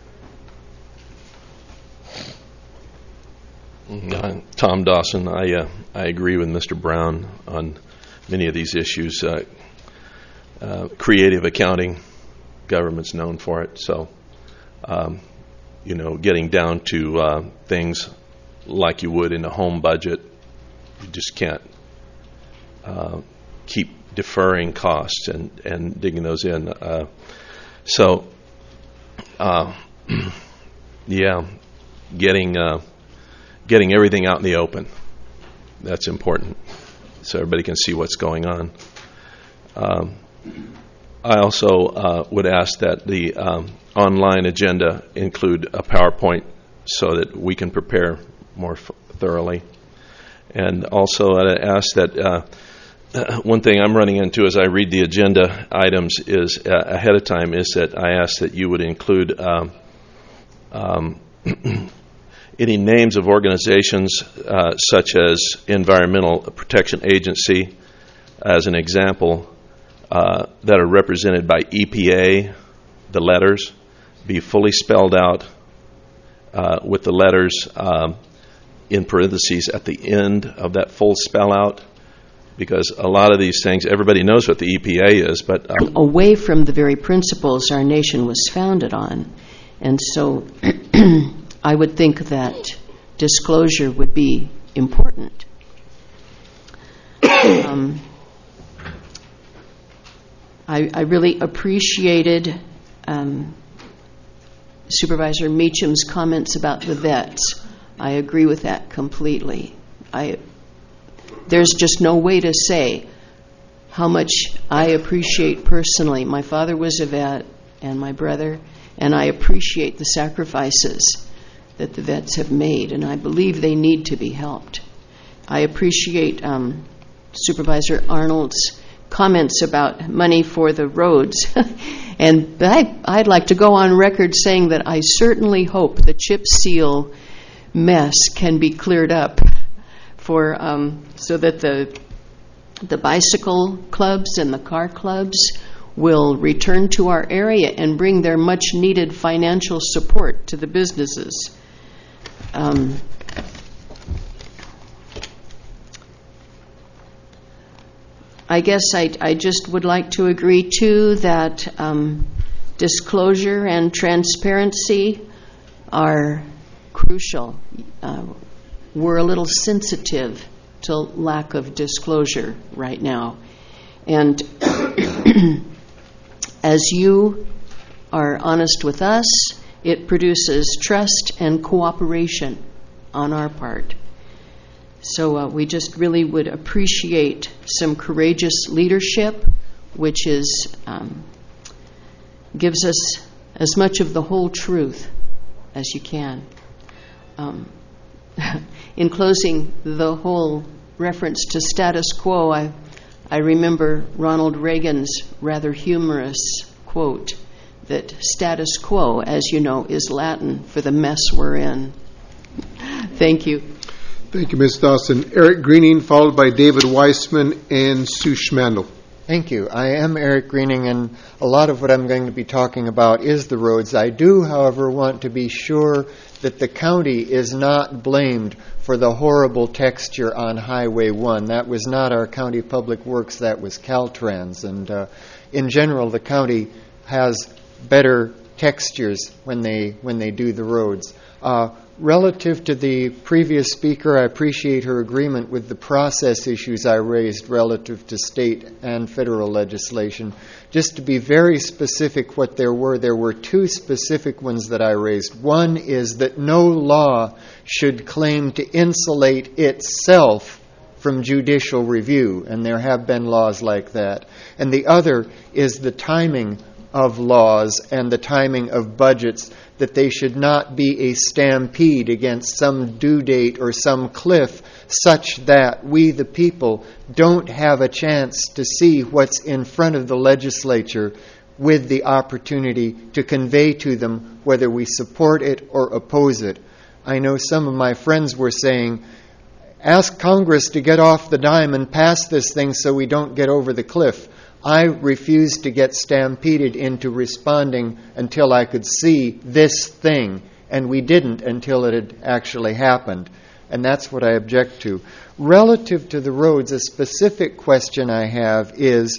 Uh, Tom Dawson, I uh, I agree with Mister Brown on many of these issues. Uh, uh, creative accounting, government's known for it. So, um, you know, getting down to uh, things like you would in a home budget, you just can't uh, keep deferring costs and, and digging those in. Uh, so, uh, yeah, getting... Uh, Getting everything out in the open, that's important, so everybody can see what's going on. Um, I also uh, would ask that the um, online agenda include a PowerPoint so that we can prepare more f- thoroughly. And also I'd ask that uh, one thing I'm running into as I read the agenda items is uh, ahead of time is that I ask that you would include um, um, any names of organizations uh, such as Environmental Protection Agency, as an example, uh, that are represented by E P A, the letters, be fully spelled out uh, with the letters um, in parentheses at the end of that full spell out, because a lot of these things, everybody knows what the E P A is, but... Uh, away from the very principles our nation was founded on. And so... I would think that disclosure would be important. Um, I, I really appreciated um, Supervisor Meacham's comments about the vets. I agree with that completely. I, there's just no way to say how much I appreciate personally. My father was a vet, and my brother, and I appreciate the sacrifices that the vets have made, and I believe they need to be helped. I appreciate um, Supervisor Arnold's comments about money for the roads. And I, I'd like to go on record saying that I certainly hope the chip seal mess can be cleared up for um, so that the the bicycle clubs and the car clubs will return to our area and bring their much-needed financial support to the businesses. Um, I guess I, I just would like to agree, too, that um, disclosure and transparency are crucial. Uh, we're a little sensitive to lack of disclosure right now. And as you are honest with us, it produces trust and cooperation on our part. So uh, we just really would appreciate some courageous leadership, which is um, gives us as much of the whole truth as you can. Um, in closing, the whole reference to status quo, I, I remember Ronald Reagan's rather humorous quote that status quo, as you know, is Latin for the mess we're in. Thank you. Thank you, Miz Dawson. Eric Greening, followed by David Weissman and Sue Schmandel. Thank you. I am Eric Greening, and a lot of what I'm going to be talking about is the roads. I do, however, want to be sure that the county is not blamed for the horrible texture on Highway one. That was not our county public works, that was Caltrans. And uh, in general, the county has better textures when they when they do the roads. Uh, Relative to the previous speaker, I appreciate her agreement with the process issues I raised relative to state and federal legislation. Just to be very specific what there were, there were two specific ones that I raised. One is that no law should claim to insulate itself from judicial review, and there have been laws like that. And the other is the timing of laws and the timing of budgets, that they should not be a stampede against some due date or some cliff such that we, the people, don't have a chance to see what's in front of the legislature with the opportunity to convey to them whether we support it or oppose it. I know some of my friends were saying, ask Congress to get off the dime and pass this thing so we don't get over the cliff. I refused to get stampeded into responding until I could see this thing, and we didn't until it had actually happened. And that's what I object to. Relative to the roads, a specific question I have is,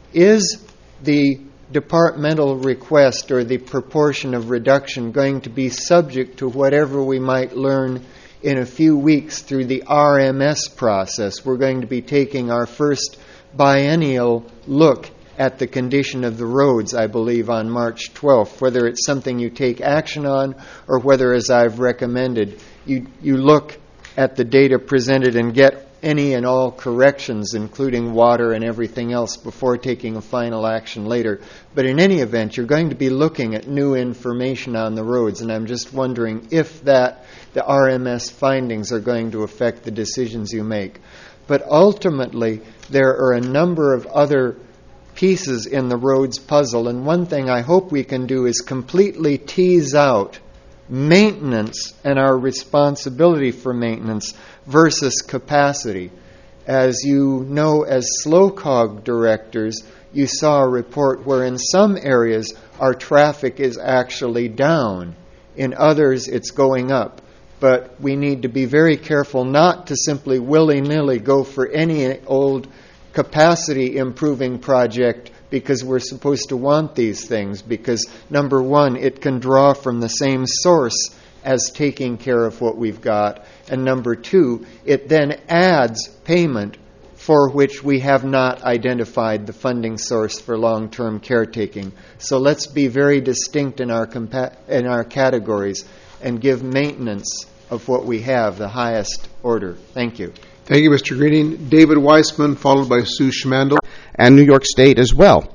is the departmental request or the proportion of reduction going to be subject to whatever we might learn in a few weeks through the R M S process? We're going to be taking our first biennial look at the condition of the roads, I believe, on March twelfth, whether it's something you take action on or whether, as I've recommended, you, you look at the data presented and get any and all corrections, including water and everything else, before taking a final action later. But in any event, you're going to be looking at new information on the roads, and I'm just wondering if that the R M S findings are going to affect the decisions you make. But ultimately, there are a number of other pieces in the roads puzzle, and one thing I hope we can do is completely tease out maintenance and our responsibility for maintenance versus capacity. As you know, as SLOCOG directors, you saw a report where in some areas our traffic is actually down. In others, it's going up. But we need to be very careful not to simply willy-nilly go for any old capacity improving project because we're supposed to want these things. Because, number one, it can draw from the same source as taking care of what we've got. And number two, it then adds payment for which we have not identified the funding source for long-term caretaking. So let's be very distinct in our compa- in our categories and give maintenance of what we have the highest order. Thank you. Thank you, Mister Greening. David Weissman, followed by Sue Schmandel. And New York State as well.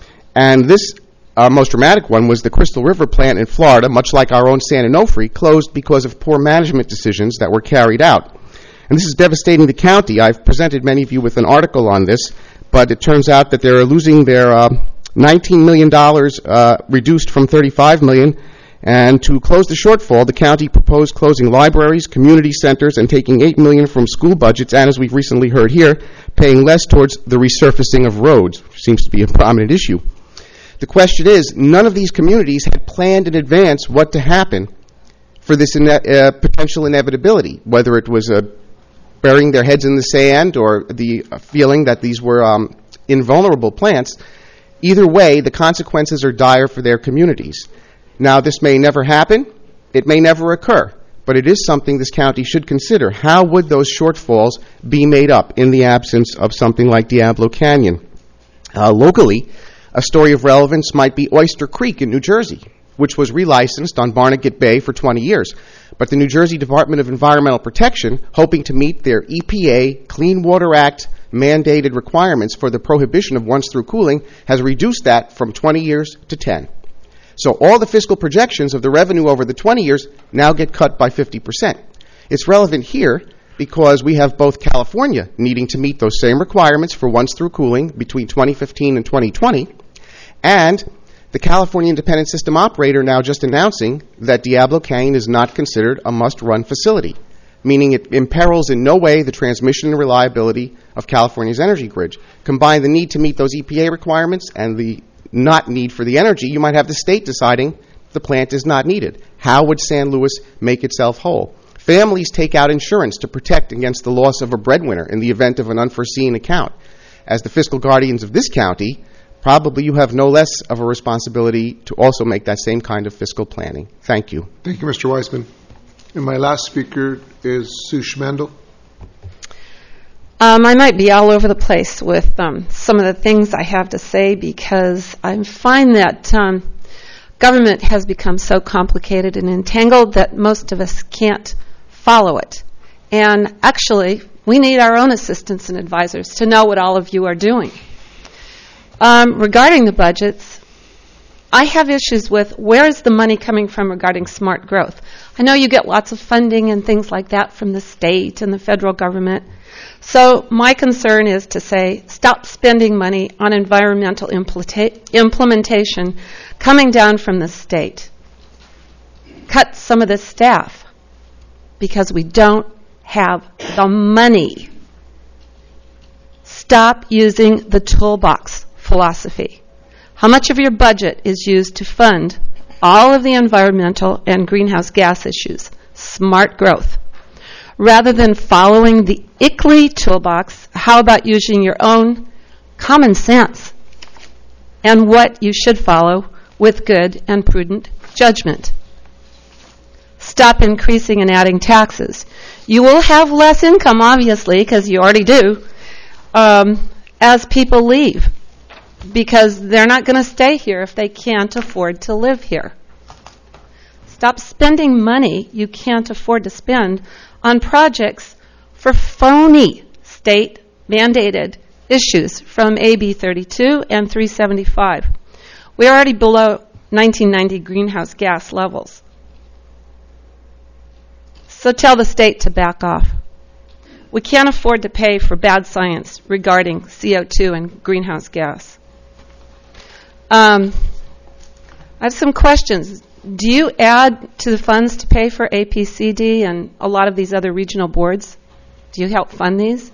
And this uh, most dramatic one was the Crystal River plant in Florida, much like our own San Onofre, closed because of poor management decisions that were carried out. And this is devastating the county. I've presented many of you with an article on this, but it turns out that they're losing their uh, nineteen million dollars uh, reduced from thirty-five million dollars. And to close the shortfall, the county proposed closing libraries, community centers, and taking eight million dollars from school budgets, and as we've recently heard here, paying less towards the resurfacing of roads, which seems to be a prominent issue. The question is, none of these communities had planned in advance what to happen for this ine- uh, potential inevitability, whether it was uh, burying their heads in the sand or the uh, feeling that these were um, invulnerable plants. Either way, the consequences are dire for their communities. Now, this may never happen. It may never occur. but it is something this county should consider. How would those shortfalls be made up in the absence of something like Diablo Canyon? Uh, locally, a story of relevance might be Oyster Creek in New Jersey, which was relicensed on Barnegat Bay for twenty years. But the New Jersey Department of Environmental Protection, hoping to meet their E P A Clean Water Act mandated requirements for the prohibition of once-through cooling, has reduced that from twenty years to ten. So all the fiscal projections of the revenue over the twenty years now get cut by fifty percent. It's relevant here because we have both California needing to meet those same requirements for once-through cooling between twenty fifteen and twenty twenty, and the California Independent System Operator now just announcing that Diablo Canyon is not considered a must-run facility, meaning it imperils in no way the transmission and reliability of California's energy grid. Combine the need to meet those E P A requirements and the not need for the energy, you might have the state deciding the plant is not needed. How would San Luis make itself whole? Families take out insurance to protect against the loss of a breadwinner in the event of an unforeseen account. As the fiscal guardians of this county, probably you have no less of a responsibility to also make that same kind of fiscal planning. Thank you. Thank you, Mister Weissman. And my last speaker is Sue Schmendel. Um, I might be all over the place with um, some of the things I have to say because I find that um, government has become so complicated and entangled that most of us can't follow it. And actually, we need our own assistants and advisors to know what all of you are doing. Um, regarding the budgets, I have issues with where is the money coming from regarding smart growth. I know you get lots of funding and things like that from the state and the federal government. So my concern is to say, stop spending money on environmental impleta- implementation coming down from the state. Cut some of the staff because we don't have the money. Stop using the toolbox philosophy. How much of your budget is used to fund all of the environmental and greenhouse gas issues? Smart growth. Rather than following the I C L I toolbox, how about using your own common sense and what you should follow with good and prudent judgment? Stop increasing and adding taxes. You will have less income, obviously, because you already do, um, as people leave, because they're not going to stay here if they can't afford to live here. Stop spending money you can't afford to spend on projects for phony state-mandated issues from A B thirty-two and three seventy-five. We're already below nineteen ninety greenhouse gas levels. So tell the state to back off. We can't afford to pay for bad science regarding C O two and greenhouse gas. Um, I have some questions. Do you add to the funds to pay for A P C D and a lot of these other regional boards? Do you help fund these?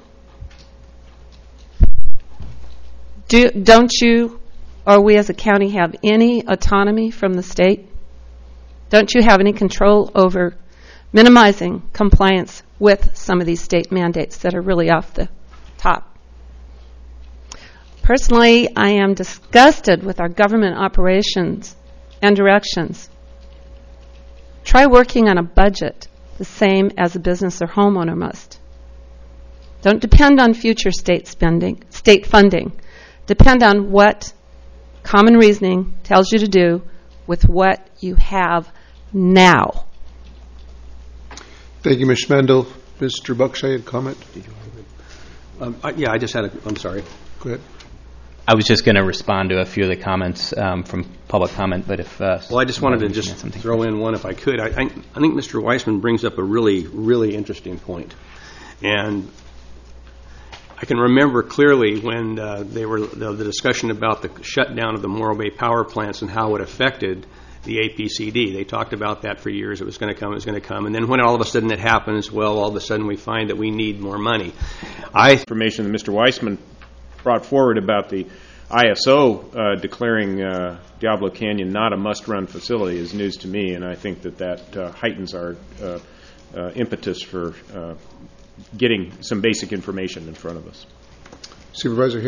Do, don't you, or we as a county, have any autonomy from the state? Don't you have any control over minimizing compliance with some of these state mandates that are really off the top? Personally, I am disgusted with our government operations and directions. Try working on a budget the same as a business or homeowner must. Don't depend on future state spending, state funding. Depend on what common reasoning tells you to do with what you have now. Thank you, Miz Schmendel. Mister Buckshire, a comment? Um, I, yeah, I just had a, I'm sorry. Go ahead. I was just going to respond to a few of the comments um, from public comment, but if... Uh, well, I just wanted to just throw in one if I could. I, I, I think Mister Weissman brings up a really, really interesting point. And I can remember clearly when uh, they were the, the discussion about the shutdown of the Morro Bay power plants and how it affected the A P C D. They talked about that for years. It was going to come, it was going to come. And then when all of a sudden it happens, well, all of a sudden we find that we need more money. I Information that Mister Weissman brought forward about the I S O uh, declaring uh, Diablo Canyon not a must-run facility is news to me, and I think that that uh, heightens our uh, uh, impetus for uh, getting some basic information in front of us. Supervisor Hill?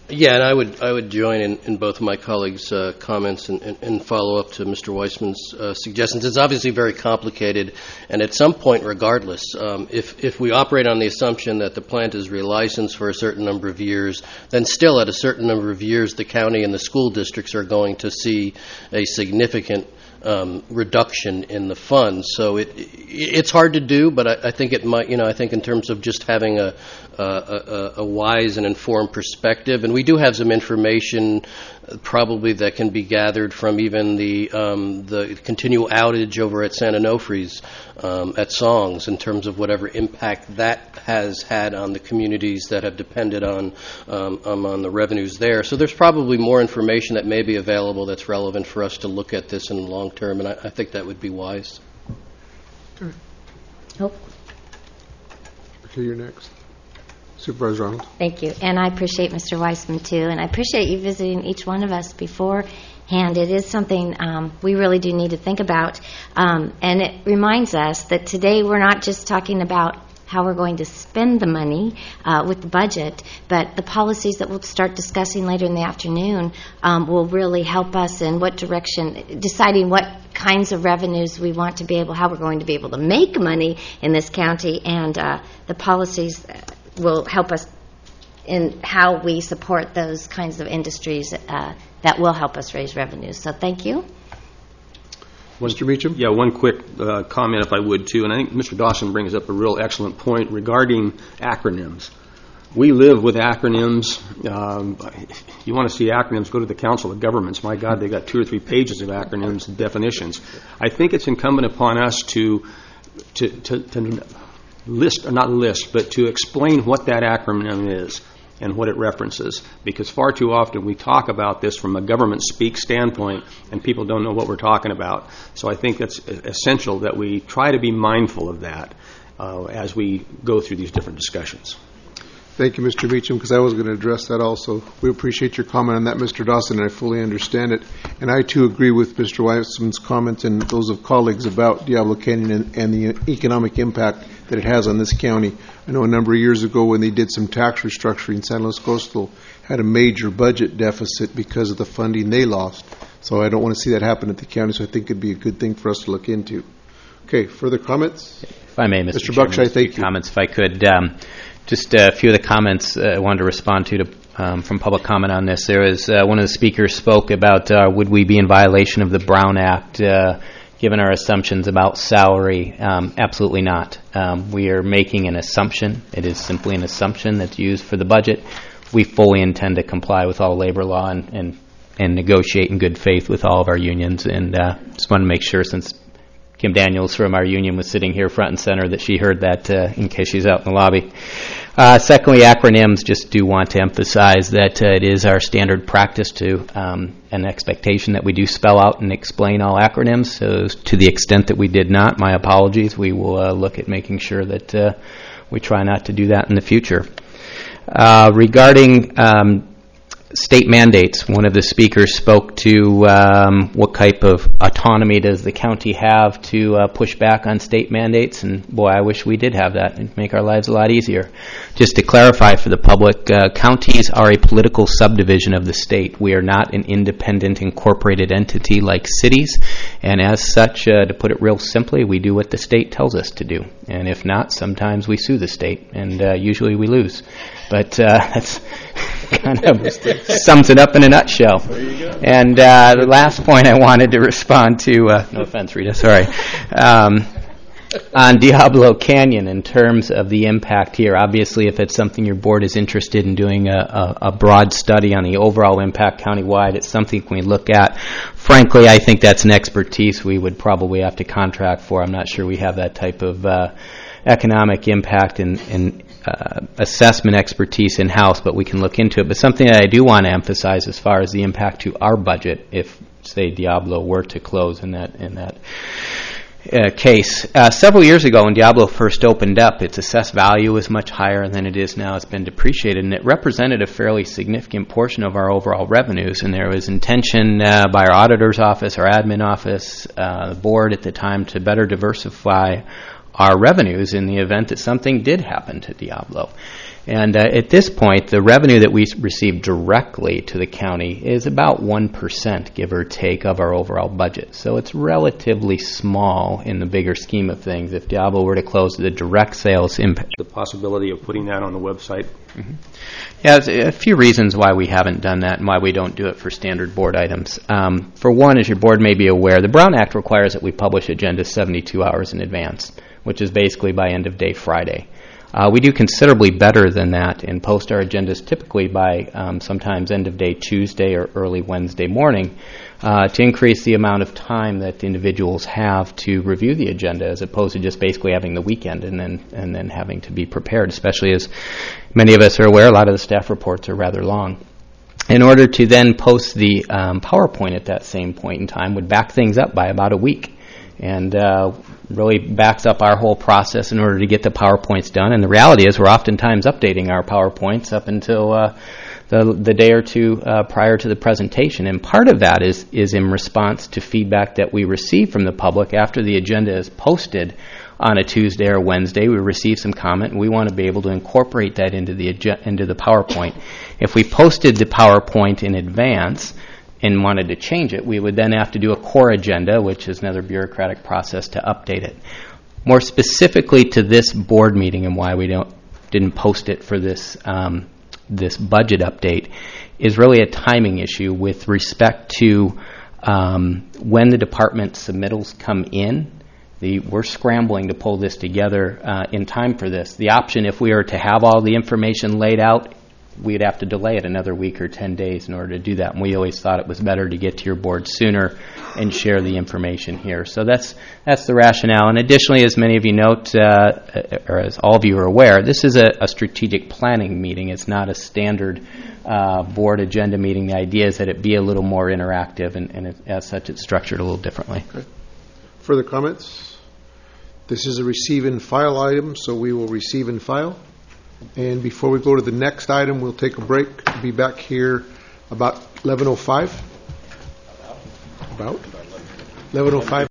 Yeah, and I would I would join in, in both of my colleagues' uh, comments and, and, and follow up to Mister Weissman's uh, suggestions. It's obviously very complicated, and at some point, regardless, um, if if we operate on the assumption that the plant is relicensed for a certain number of years, then still at a certain number of years, the county and the school districts are going to see a significant Um, reduction in the funds. So it, it's hard to do, but I, I think it might, you know, I think in terms of just having a, a, a, a wise and informed perspective, and we do have some information probably that can be gathered from even the um, the continual outage over at San Onofre's um, at Songs in terms of whatever impact that has had on the communities that have depended on um, um, on the revenues there. So there's probably more information that may be available that's relevant for us to look at this in the long term, and I, I think that would be wise. Okay. Nope. Okay, you're next. Supervisor Arnold. Thank you. And I appreciate Mister Weissman, too. And I appreciate you visiting each one of us beforehand. It is something um, we really do need to think about. Um, and it reminds us that today we're not just talking about how we're going to spend the money uh, with the budget, but the policies that we'll start discussing later in the afternoon um, will really help us in what direction, deciding what kinds of revenues we want to be able, how we're going to be able to make money in this county, and uh, the policies will help us in how we support those kinds of industries uh, that will help us raise revenues. So thank you. Mister Meacham? Yeah, one quick uh, comment, if I would, too. And I think Mister Dawson brings up a real excellent point regarding acronyms. We live with acronyms. Um, you want to see acronyms, go to the Council of Governments. My God, they've got two or three pages of acronyms and definitions. I think it's incumbent upon us to to, to, to list, or not list, but to explain what that acronym is and what it references, because far too often we talk about this from a government speak standpoint and people don't know what we're talking about. So I think that's essential that we try to be mindful of that uh, as we go through these different discussions. Thank you, Mister Meacham, because I was going to address that also. We appreciate your comment on that, Mister Dawson, and I fully understand it. And I, too, agree with Mister Weissman's comments and those of colleagues about Diablo Canyon and, and the economic impact that it has on this county. I know a number of years ago when they did some tax restructuring, San Luis Coastal had a major budget deficit because of the funding they lost. So I don't want to see that happen at the county, so I think it would be a good thing for us to look into. Okay, further comments? If I may, Mister Mister Chairman, Buckshire, thank you. Comments, if I could. Um, just a few of the comments uh, I wanted to respond to, to um, from public comment on this. There was uh, one of the speakers spoke about uh, would we be in violation of the Brown Act uh, given our assumptions about salary. Um, absolutely not. Um, we are making an assumption. It is simply an assumption that's used for the budget. We fully intend to comply with all labor law and, and, and negotiate in good faith with all of our unions. And uh, just want to make sure, since Kim Daniels from our union was sitting here front and center, that she heard that uh, in case she's out in the lobby. Uh, secondly, acronyms, just do want to emphasize that uh, it is our standard practice to um, an expectation that we do spell out and explain all acronyms. So to the extent that we did not, my apologies. We will uh, look at making sure that uh, we try not to do that in the future. Uh, regarding um, state mandates, one of the speakers spoke to um, what type of autonomy does the county have to uh, push back on state mandates, and boy, I wish we did have that. It'd make our lives a lot easier. Just to clarify for the public, uh, counties are a political subdivision of the state. We are not an independent incorporated entity like cities, and as such, uh, to put it real simply, we do what the state tells us to do, and if not, sometimes we sue the state, and uh, usually we lose. But uh, that's kind of sums it up in a nutshell. And uh, the last point I wanted to respond to, uh, no offense, Rita, sorry, um, on Diablo Canyon in terms of the impact here. Obviously, if it's something your board is interested in doing a, a, a broad study on the overall impact countywide, it's something we look at. Frankly, I think that's an expertise we would probably have to contract for. I'm not sure we have that type of uh, economic impact and, and uh, assessment expertise in-house, but we can look into it. But something that I do want to emphasize as far as the impact to our budget if, say, Diablo were to close in that in that uh, case. Uh, several years ago when Diablo first opened up, its assessed value was much higher than it is now. It's been depreciated, and it represented a fairly significant portion of our overall revenues, and there was intention uh, by our auditor's office, our admin office, uh, the board at the time to better diversify our revenues in the event that something did happen to Diablo. And uh, at this point, the revenue that we receive directly to the county is about one percent, give or take, of our overall budget. So it's relatively small in the bigger scheme of things. If Diablo were to close, the direct sales impact. The possibility of putting that on the website? Mm-hmm. Yeah, there's a few reasons why we haven't done that and why we don't do it for standard board items. Um, for one, as your board may be aware, the Brown Act requires that we publish agendas seventy-two hours in advance, which is basically by end of day Friday. Uh, we do considerably better than that and post our agendas typically by um, sometimes end of day Tuesday or early Wednesday morning uh, to increase the amount of time that the individuals have to review the agenda, as opposed to just basically having the weekend and then and then having to be prepared, especially as many of us are aware, a lot of the staff reports are rather long. In order to then post the um, PowerPoint at that same point in time would back things up by about a week. And uh, really backs up our whole process in order to get the PowerPoints done. And the reality is we're oftentimes updating our PowerPoints up until uh, the, the day or two uh, prior to the presentation. And part of that is, is in response to feedback that we receive from the public after the agenda is posted on a Tuesday or Wednesday. We receive some comment, and we want to be able to incorporate that into the into the PowerPoint. If we posted the PowerPoint in advance and wanted to change it, we would then have to do a core agenda, which is another bureaucratic process to update it. More specifically to this board meeting and why we don't didn't post it for this um, this budget update is really a timing issue with respect to um, when the department submittals come in. The, we're scrambling to pull this together uh, in time for this. The option, if we were to have all the information laid out, we'd have to delay it another week or ten days in order to do that. And we always thought it was better to get to your board sooner and share the information here. So that's that's the rationale. And additionally, as many of you note, uh, or as all of you are aware, this is a, a strategic planning meeting. It's not a standard uh, board agenda meeting. The idea is that it be a little more interactive, and, and it, as such, it's structured a little differently. Okay. Further comments? This is a receive and file item, so we will receive and file. And before we go to the next item, we'll take a break. We'll be back here about eleven oh five. About eleven oh five.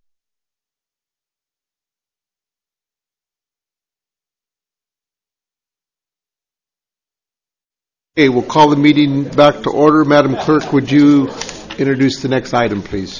Okay, we'll call the meeting back to order. Madam Clerk, would you introduce the next item, please?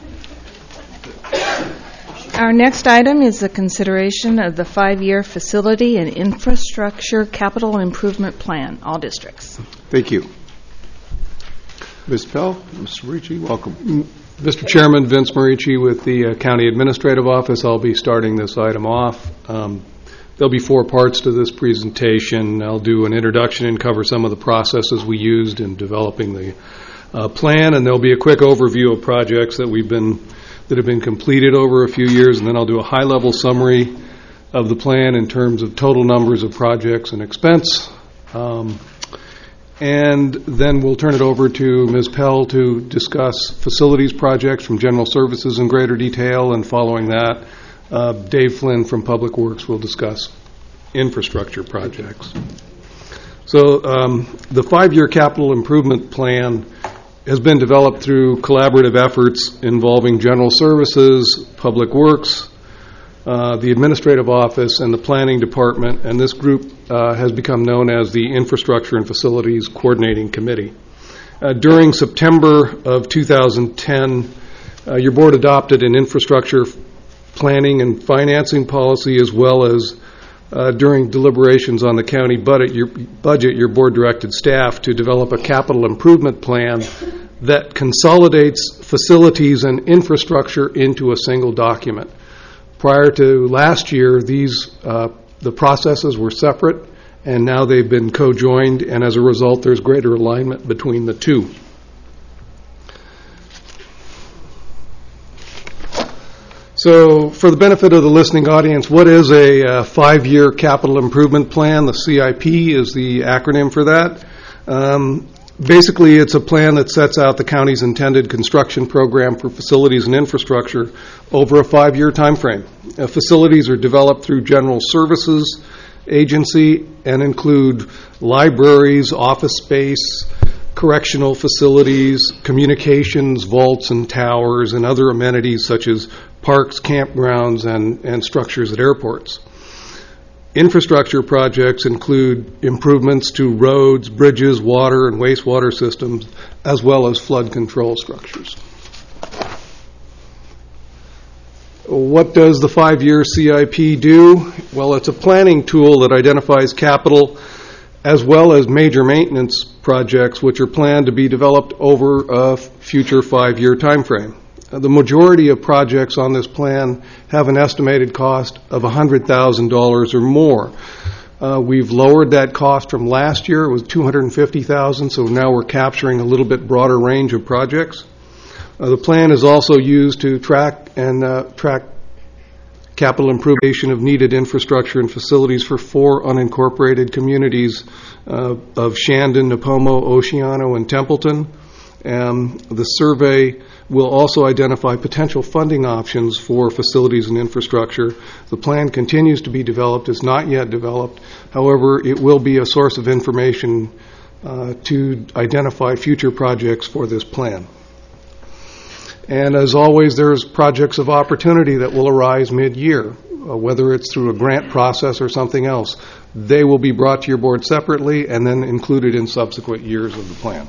Our next item is the consideration of the five-year facility and infrastructure capital improvement plan, all districts. Thank you. Miz Pell, Mister Marici, welcome. Mister Chairman, Vince Marici with the uh, County Administrative Office. I'll be starting this item off. Um, there'll be four parts to this presentation. I'll do an introduction and cover some of the processes we used in developing the uh, plan, and there'll be a quick overview of projects that we've been that have been completed over a few years, and then I'll do a high-level summary of the plan in terms of total numbers of projects and expense. Um, and then we'll turn it over to Miz Pell to discuss facilities projects from General Services in greater detail, and following that, uh, Dave Flynn from Public Works will discuss infrastructure projects. So um, the five-year capital improvement plan has been developed through collaborative efforts involving General Services, Public Works, uh, the Administrative Office, and the Planning Department, and this group uh, has become known as the Infrastructure and Facilities Coordinating Committee. Uh, during September of two thousand ten, uh, your board adopted an infrastructure planning and financing policy, as well as Uh, during deliberations on the county budget your, budget, your board directed staff to develop a capital improvement plan that consolidates facilities and infrastructure into a single document. Prior to last year, these uh, the processes were separate, and now they've been co-joined, and as a result, there's greater alignment between the two. So, for the benefit of the listening audience, what is a uh, five-year capital improvement plan? The C I P is the acronym for that. Um, basically, it's a plan that sets out the county's intended construction program for facilities and infrastructure over a five-year time frame. Uh, facilities are developed through General Services Agency and include libraries, office space, correctional facilities, communications, vaults and towers, and other amenities such as parks, campgrounds, and, and structures at airports. Infrastructure projects include improvements to roads, bridges, water, and wastewater systems, as well as flood control structures. What does the five-year C I P do? Well, it's a planning tool that identifies capital as well as major maintenance projects which are planned to be developed over a future five-year time frame. The majority of projects on this plan have an estimated cost of one hundred thousand dollars or more. Uh, we've lowered that cost from last year. It was two hundred fifty thousand dollars, so now we're capturing a little bit broader range of projects. Uh, the plan is also used to track and uh, track capital improvement of needed infrastructure and facilities for four unincorporated communities uh, of Shandon, Napomo, Oceano, and Templeton. Um, the survey will also identify potential funding options for facilities and infrastructure. The plan continues to be developed. It's not yet developed. However, it will be a source of information uh, to identify future projects for this plan. And as always, there's projects of opportunity that will arise mid-year, uh, whether it's through a grant process or something else. They will be brought to your board separately and then included in subsequent years of the plan.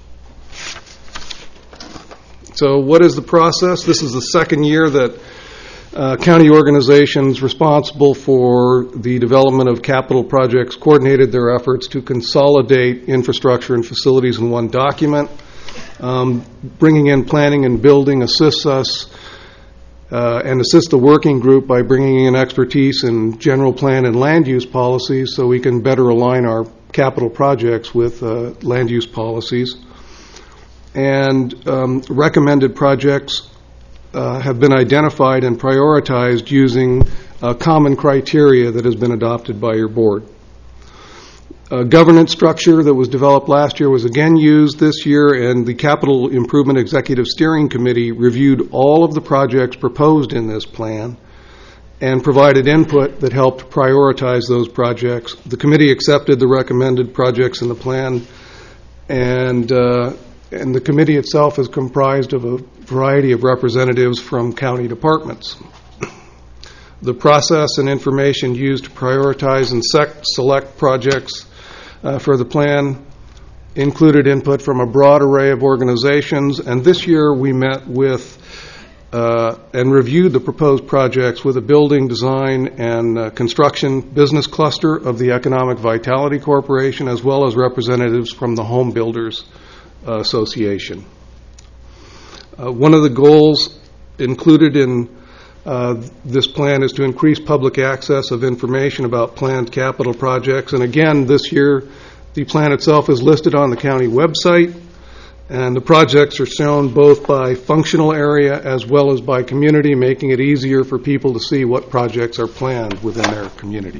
So what is the process? This is the second year that uh, county organizations responsible for the development of capital projects coordinated their efforts to consolidate infrastructure and facilities in one document. Um, bringing in planning and building assists us uh, and assists the working group by bringing in expertise in general plan and land use policies so we can better align our capital projects with uh, land use policies. And um, recommended projects uh, have been identified and prioritized using a common criteria that has been adopted by your board. A governance structure that was developed last year was again used this year, and the Capital Improvement Executive Steering Committee reviewed all of the projects proposed in this plan and provided input that helped prioritize those projects. The committee accepted the recommended projects in the plan, and uh, and the committee itself is comprised of a variety of representatives from county departments. The process and information used to prioritize and sec- select projects uh, for the plan included input from a broad array of organizations, and this year we met with uh, and reviewed the proposed projects with a building design and uh, construction business cluster of the Economic Vitality Corporation, as well as representatives from the Home Builders uh, Association. Uh, one of the goals included in Uh, this plan is to increase public access of information about planned capital projects. And again, this year, the plan itself is listed on the county website, and the projects are shown both by functional area as well as by community, making it easier for people to see what projects are planned within their community.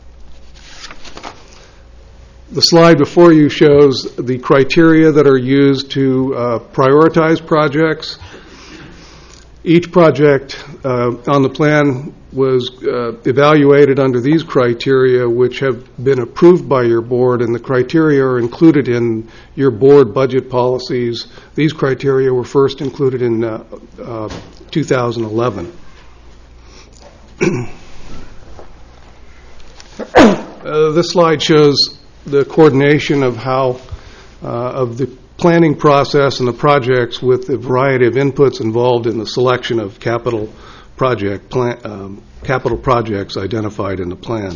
The slide before you shows the criteria that are used to uh, prioritize projects. Each project uh, on the plan was uh, evaluated under these criteria, which have been approved by your board, and the criteria are included in your board budget policies. These criteria were first included in uh, uh, two thousand eleven. uh, this slide shows the coordination of how uh, of the planning process and the projects with the variety of inputs involved in the selection of capital project plan, um, capital projects identified in the plan.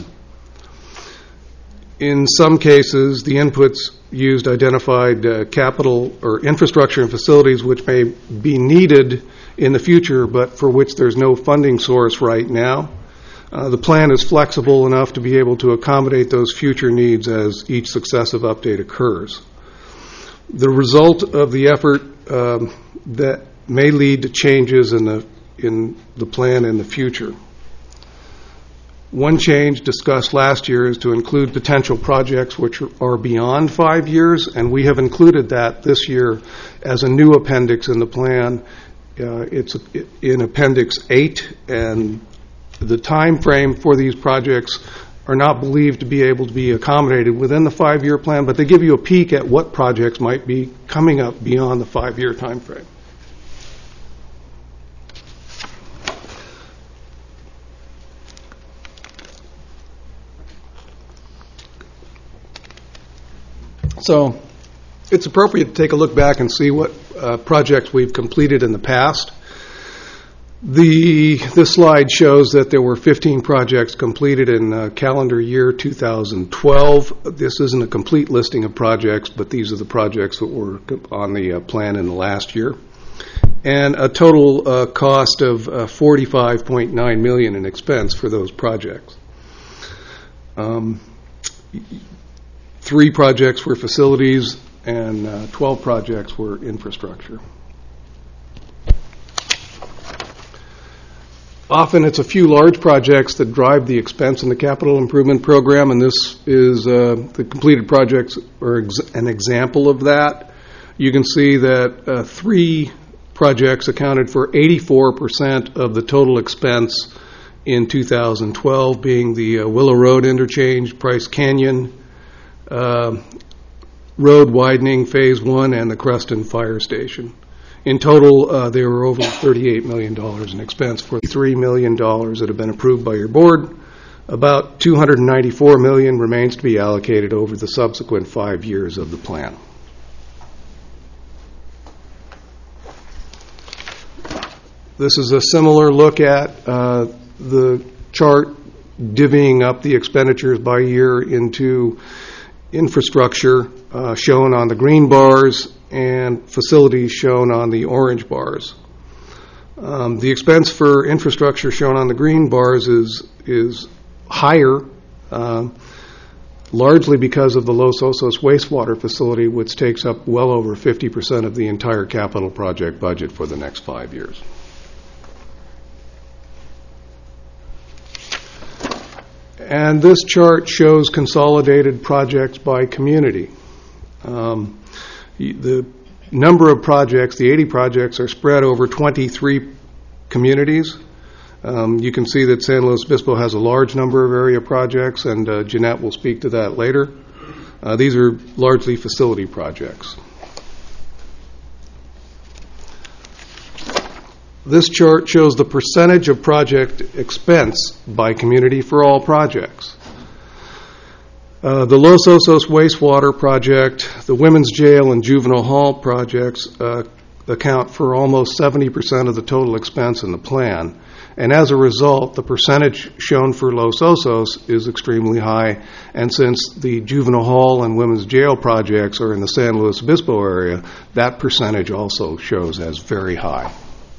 In some cases, the inputs used identified uh, capital or infrastructure and facilities which may be needed in the future, but for which there's no funding source right now. Uh, the plan is flexible enough to be able to accommodate those future needs as each successive update occurs. The result of the effort um, that may lead to changes in the in the plan in the future. One change discussed last year is to include potential projects which are beyond five years, and we have included that this year as a new appendix in the plan. Uh, it's in Appendix eight, and the time frame for these projects are not believed to be able to be accommodated within the five-year plan, but they give you a peek at what projects might be coming up beyond the five-year time frame. So it's appropriate to take a look back and see what uh, projects we've completed in the past. The this slide shows that there were fifteen projects completed in uh, calendar year two thousand twelve. This isn't a complete listing of projects, but these are the projects that were on the uh, plan in the last year. And a total uh, cost of uh, forty-five point nine million dollars in expense for those projects. Um, three projects were facilities, and uh, twelve projects were infrastructure. Often it's a few large projects that drive the expense in the capital improvement program, and this is uh, the completed projects are ex- an example of that. You can see that uh, three projects accounted for eighty-four percent of the total expense in two thousand twelve, being the uh, Willow Road interchange, Price Canyon uh, Road widening Phase one, and the Cruston Fire Station. In total, uh, there were over thirty-eight million dollars in expense for three million dollars that have been approved by your board. About two hundred ninety-four million dollars remains to be allocated over the subsequent five years of the plan. This is a similar look at uh, the chart divvying up the expenditures by year into infrastructure uh, shown on the green bars and facilities shown on the orange bars. Um, the expense for infrastructure shown on the green bars is is higher, uh, largely because of the Los Osos wastewater facility, which takes up well over fifty percent of the entire capital project budget for the next five years. And this chart shows consolidated projects by community. Um, the number of projects, the eighty projects, are spread over twenty-three communities. Um, you can see that San Luis Obispo has a large number of area projects, and uh, Jeanette will speak to that later. Uh, these are largely facility projects. This chart shows the percentage of project expense by community for all projects. Uh, the Los Osos wastewater project, the women's jail and juvenile hall projects uh, account for almost seventy percent of the total expense in the plan. And as a result, the percentage shown for Los Osos is extremely high. And since the juvenile hall and women's jail projects are in the San Luis Obispo area, that percentage also shows as very high.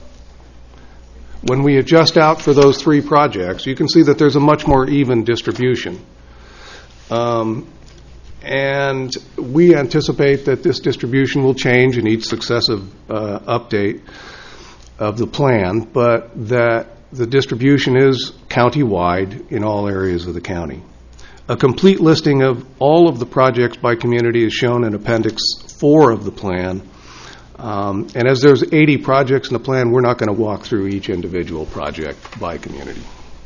When we adjust out for those three projects, you can see that there's a much more even distribution. Um, and we anticipate that this distribution will change in each successive uh, update of the plan, but that the distribution is county-wide in all areas of the county. A complete listing of all of the projects by community is shown in Appendix four of the plan. Um, and as there's eighty projects in the plan, we're not going to walk through each individual project by community.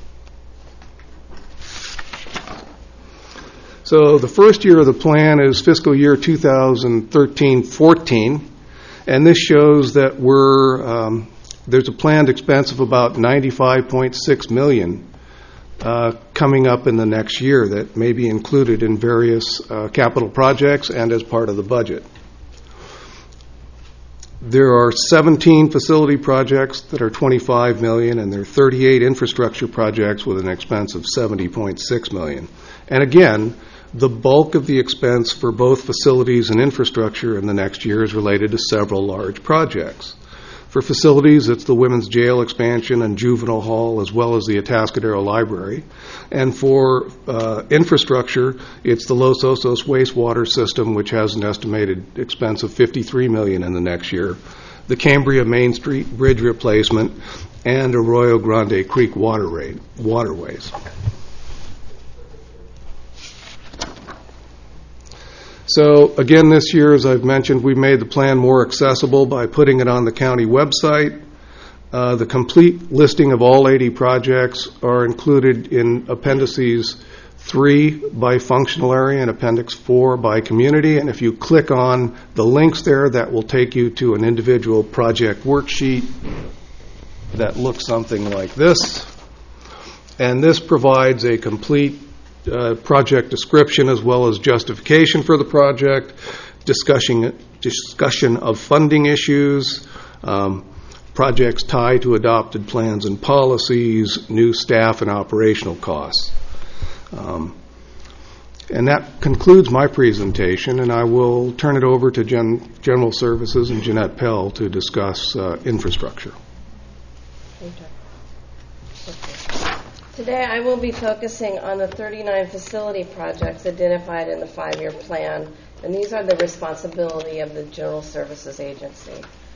So the first year of the plan is fiscal year two thousand thirteen fourteen, and this shows that we're um, there's a planned expense of about ninety-five point six million dollars uh, coming up in the next year that may be included in various uh, capital projects and as part of the budget. There are seventeen facility projects that are twenty-five million dollars, and there are thirty-eight infrastructure projects with an expense of seventy point six million dollars. And again, the bulk of the expense for both facilities and infrastructure in the next year is related to several large projects. For facilities, it's the women's jail expansion and juvenile hall, as well as the Atascadero Library. And for uh, infrastructure, it's the Los Osos wastewater system, which has an estimated expense of fifty-three million dollars in the next year, the Cambria Main Street bridge replacement, and Arroyo Grande Creek waterway, waterways. So again, this year, as I've mentioned, we made the plan more accessible by putting it on the county website. Uh, the complete listing of all eighty projects are included in appendices three by functional area and appendix four by community. And if you click on the links there, that will take you to an individual project worksheet that looks something like this. And this provides a complete uh, project description as well as justification for the project, discussion, discussion of funding issues, um, projects tied to adopted plans and policies, new staff and operational costs. Um, and that concludes my presentation, and I will turn it over to Gen- General Services and Jeanette Pell to discuss uh, infrastructure. Today I will be focusing on the thirty-nine facility projects identified in the five-year plan, and these are the responsibility of the General Services Agency.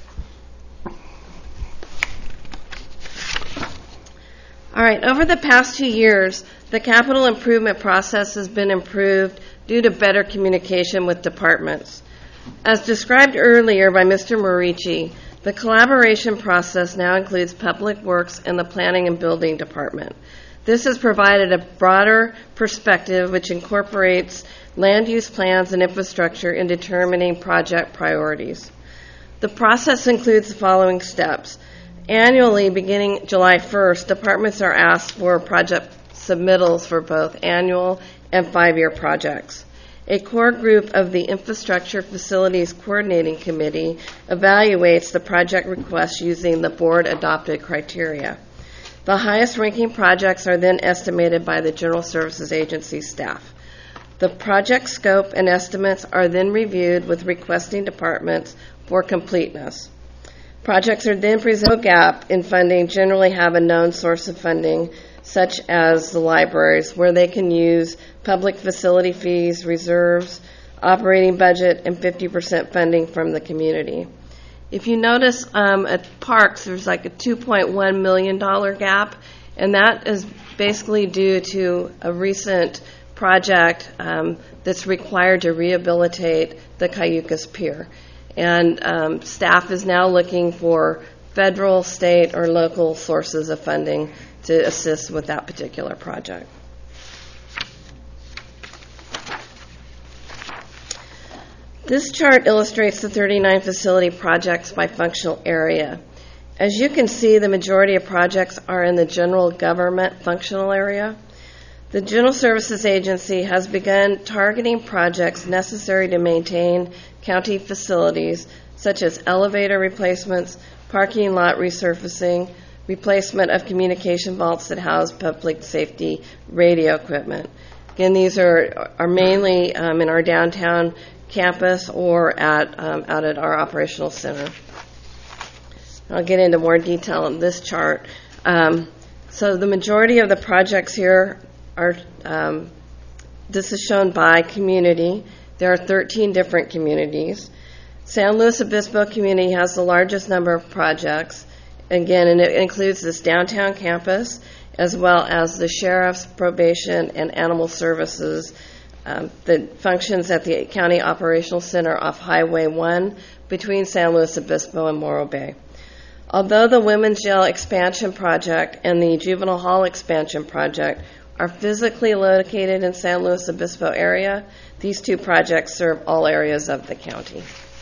All right, over the past two years, the capital improvement process has been improved due to better communication with departments. As described earlier by Mister Morici, the collaboration process now includes Public Works and the Planning and Building Department. This has provided a broader perspective which incorporates land use plans and infrastructure in determining project priorities. The process includes the following steps. Annually, beginning July first, departments are asked for project submittals for both annual and five-year projects. A core group of the Infrastructure Facilities Coordinating Committee evaluates the project requests using the board-adopted criteria. The highest-ranking projects are then estimated by the General Services Agency staff. The project scope and estimates are then reviewed with requesting departments for completeness. Projects are then presented. No gap in funding generally have a known source of funding, such as the libraries, where they can use public facility fees, reserves, operating budget, and fifty percent funding from the community. If you notice um, at parks, there's like a two point one million dollars gap, and that is basically due to a recent project um, that's required to rehabilitate the Cayucas Pier. And um, staff is now looking for federal, state, or local sources of funding to assist with that particular project. This chart illustrates the thirty-nine facility projects by functional area. As you can see, the majority of projects are in the general government functional area. The General Services Agency has begun targeting projects necessary to maintain county facilities, such as elevator replacements, parking lot resurfacing, replacement of communication vaults that house public safety radio equipment. Again, these are, are mainly um, in our downtown campus or at um, out at our operational center. I'll get into more detail on this chart. Um, so the majority of the projects here are, um, this is shown by community. There are thirteen different communities. San Luis Obispo community has the largest number of projects. Again, and it includes this downtown campus, as well as the sheriff's, probation, and animal services um, that functions at the County Operational Center off Highway one between San Luis Obispo and Morro Bay. Although the Women's Jail Expansion Project and the Juvenile Hall Expansion Project are physically located in San Luis Obispo area, these two projects serve all areas of the county.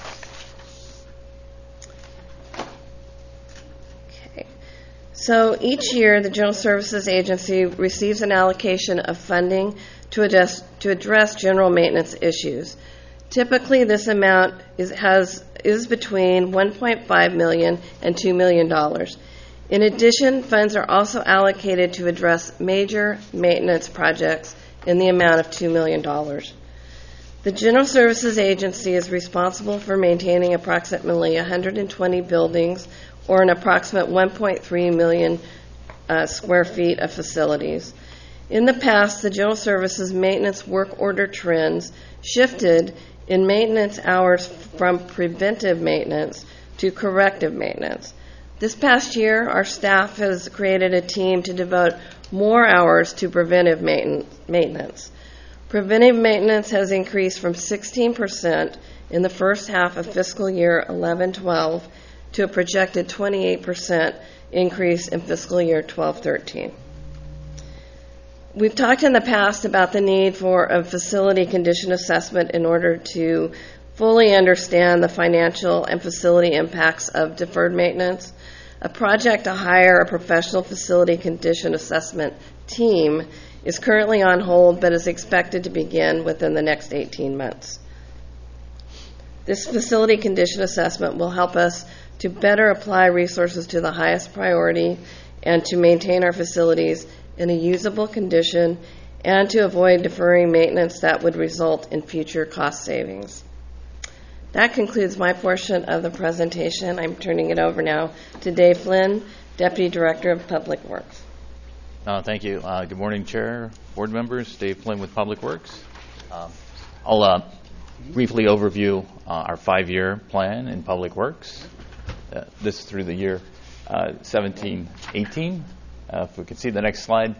Okay. So each year, the General Services Agency receives an allocation of funding to address, to address general maintenance issues. Typically, this amount is, has, is between one point five million dollars and two million dollars. In addition, funds are also allocated to address major maintenance projects in the amount of two million dollars. The General Services Agency is responsible for maintaining approximately one hundred twenty buildings or an approximate one point three million uh, square feet of facilities. In the past, the General Services maintenance work order trends shifted in maintenance hours from preventive maintenance to corrective maintenance. This past year, our staff has created a team to devote more hours to preventive maintenance. Preventive maintenance has increased from sixteen percent in the first half of fiscal year eleven twelve to a projected twenty-eight percent increase in fiscal year twelve thirteen. We've talked in the past about the need for a facility condition assessment in order to fully understand the financial and facility impacts of deferred maintenance. A project to hire a professional facility condition assessment team is currently on hold but is expected to begin within the next eighteen months. This facility condition assessment will help us to better apply resources to the highest priority and to maintain our facilities in a usable condition and to avoid deferring maintenance that would result in future cost savings. That concludes my portion of the presentation. I'm turning it over now to Dave Flynn, Deputy Director of Public Works. Uh, thank you. Uh, good morning, Chair, board members. Dave Flynn with Public Works. Uh, I'll uh, briefly overview uh, our five-year plan in Public Works. Uh, this is through the year uh, seventeen eighteen. Uh, if we could see the next slide.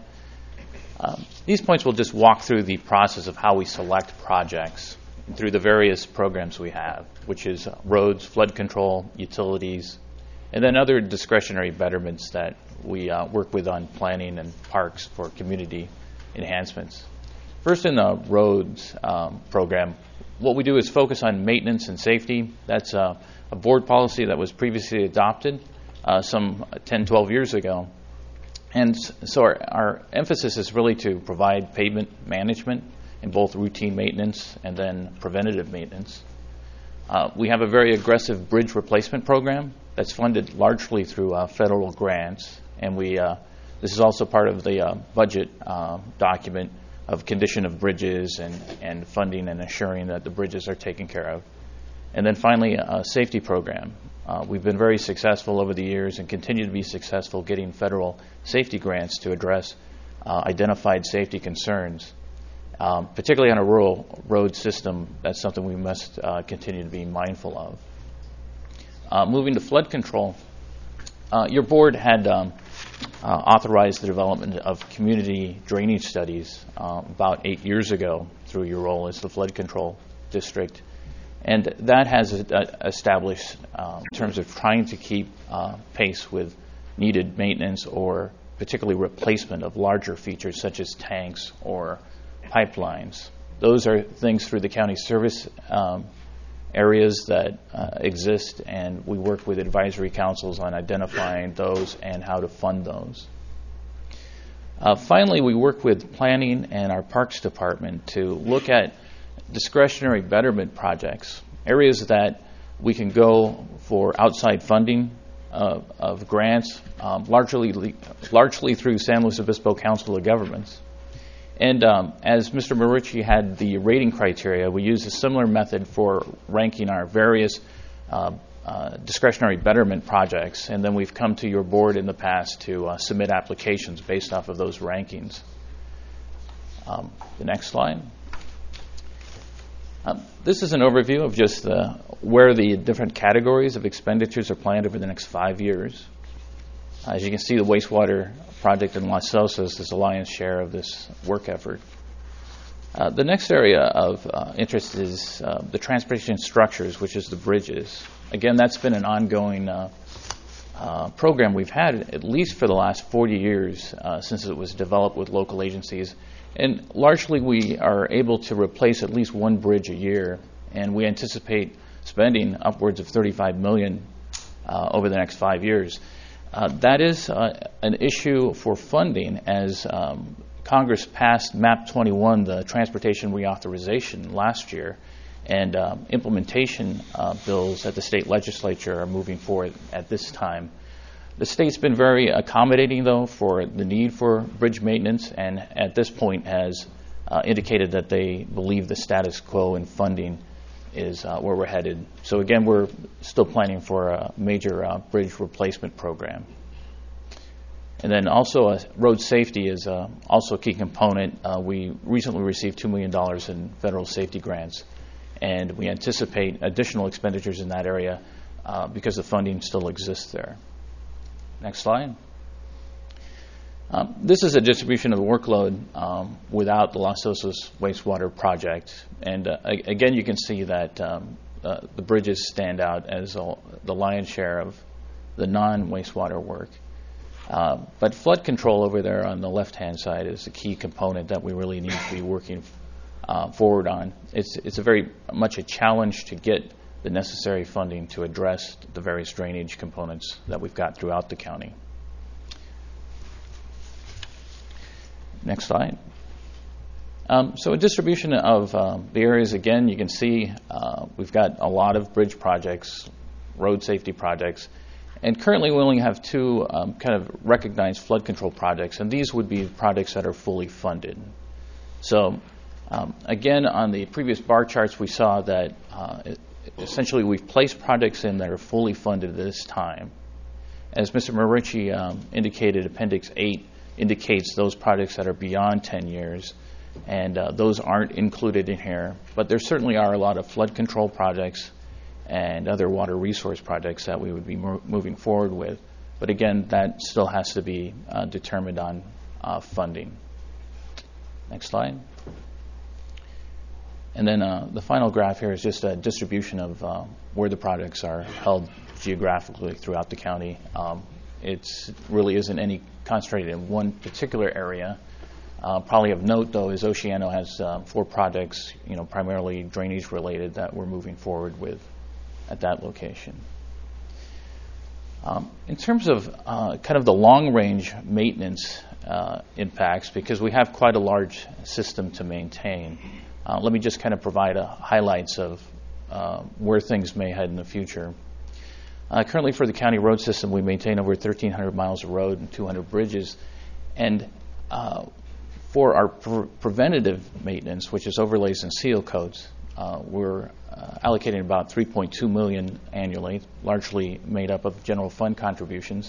Um, these points will just walk through the process of how we select projects through the various programs we have, which is uh, roads, flood control, utilities, and then other discretionary betterments that we uh, work with on planning and parks for community enhancements. First, in the roads um, program, what we do is focus on maintenance and safety. That's uh, a board policy that was previously adopted uh, some ten, twelve years ago. And so our, our emphasis is really to provide pavement management in both routine maintenance and then preventative maintenance. Uh, we have a very aggressive bridge replacement program that's funded largely through uh, federal grants, and we uh, this is also part of the uh, budget uh, document of condition of bridges and, and funding and assuring that the bridges are taken care of. And then finally, a safety program. Uh, we've been very successful over the years and continue to be successful getting federal safety grants to address uh, identified safety concerns. Um, particularly on a rural road system, that's something we must uh, continue to be mindful of. Uh, moving to flood control, uh, your board had um, uh, authorized the development of community drainage studies uh, about eight years ago through your role as the flood control district. And that has uh, established um, in terms of trying to keep uh, pace with needed maintenance or particularly replacement of larger features such as tanks or pipelines. Those are things through the county service um, areas that uh, exist, and we work with advisory councils on identifying those and how to fund those. Uh, finally, we work with planning and our parks department to look at discretionary betterment projects, areas that we can go for outside funding uh, of grants, um, largely largely through San Luis Obispo Council of Governments. And um, as Mister Marici had the rating criteria, we use a similar method for ranking our various uh, uh, discretionary betterment projects, and then we've come to your board in the past to uh, submit applications based off of those rankings. Um, the next slide. Um, this is an overview of just the, where the different categories of expenditures are planned over the next five years. As you can see, the wastewater project in Las Sosas is the lion's share of this work effort. Uh, the next area of uh, interest is uh, the transportation structures, which is the bridges. Again, that's been an ongoing uh, uh, program we've had at least for the last forty years uh, since it was developed with local agencies. And largely we are able to replace at least one bridge a year, and we anticipate spending upwards of thirty-five million dollars uh, over the next five years. Uh, that is uh, an issue for funding as um, Congress passed MAP twenty-one, the transportation reauthorization, last year, and um, implementation uh, bills at the state legislature are moving forward at this time. The state's been very accommodating, though, for the need for bridge maintenance, and at this point has uh, indicated that they believe the status quo in funding is uh, where we're headed. So again, we're still planning for a major uh, bridge replacement program. And then also uh, road safety is uh, also a key component. Uh, we recently received two million dollars in federal safety grants, and we anticipate additional expenditures in that area uh, because the funding still exists there. Next slide. Um, this is a distribution of the workload um, without the Las Sosas wastewater project. And uh, again, you can see that um, uh, the bridges stand out as a, the lion's share of the non-wastewater work. Uh, but flood control over there on the left-hand side is a key component that we really need to be working uh, forward on. It's, it's a very much a challenge to get the necessary funding to address the various drainage components that we've got throughout the county. Next slide. Um, so a distribution of um, the areas, again, you can see uh, we've got a lot of bridge projects, road safety projects, and currently we only have two um, kind of recognized flood control projects, and these would be projects that are fully funded. So um, again, on the previous bar charts, we saw that uh, it, essentially we've placed projects in that are fully funded this time. As Mister Marici um, indicated, Appendix eight indicates those projects that are beyond ten years, and uh, those aren't included in here. But there certainly are a lot of flood control projects and other water resource projects that we would be mo- moving forward with. But again, that still has to be uh, determined on uh, funding. Next slide. And then uh, the final graph here is just a distribution of uh, where the projects are held geographically throughout the county. Um, it really isn't any concentrated in one particular area. Uh, probably of note, though, is Oceano has uh, four projects, you know, primarily drainage related, that we're moving forward with at that location. Um, in terms of uh, kind of the long-range maintenance uh, impacts, because we have quite a large system to maintain, uh, let me just kind of provide a highlights of uh, where things may head in the future. Uh, currently, for the county road system, we maintain over thirteen hundred miles of road and two hundred bridges, and uh, for our pre- preventative maintenance, which is overlays and seal coats, uh, we're uh, allocating about three point two million dollars annually, largely made up of general fund contributions.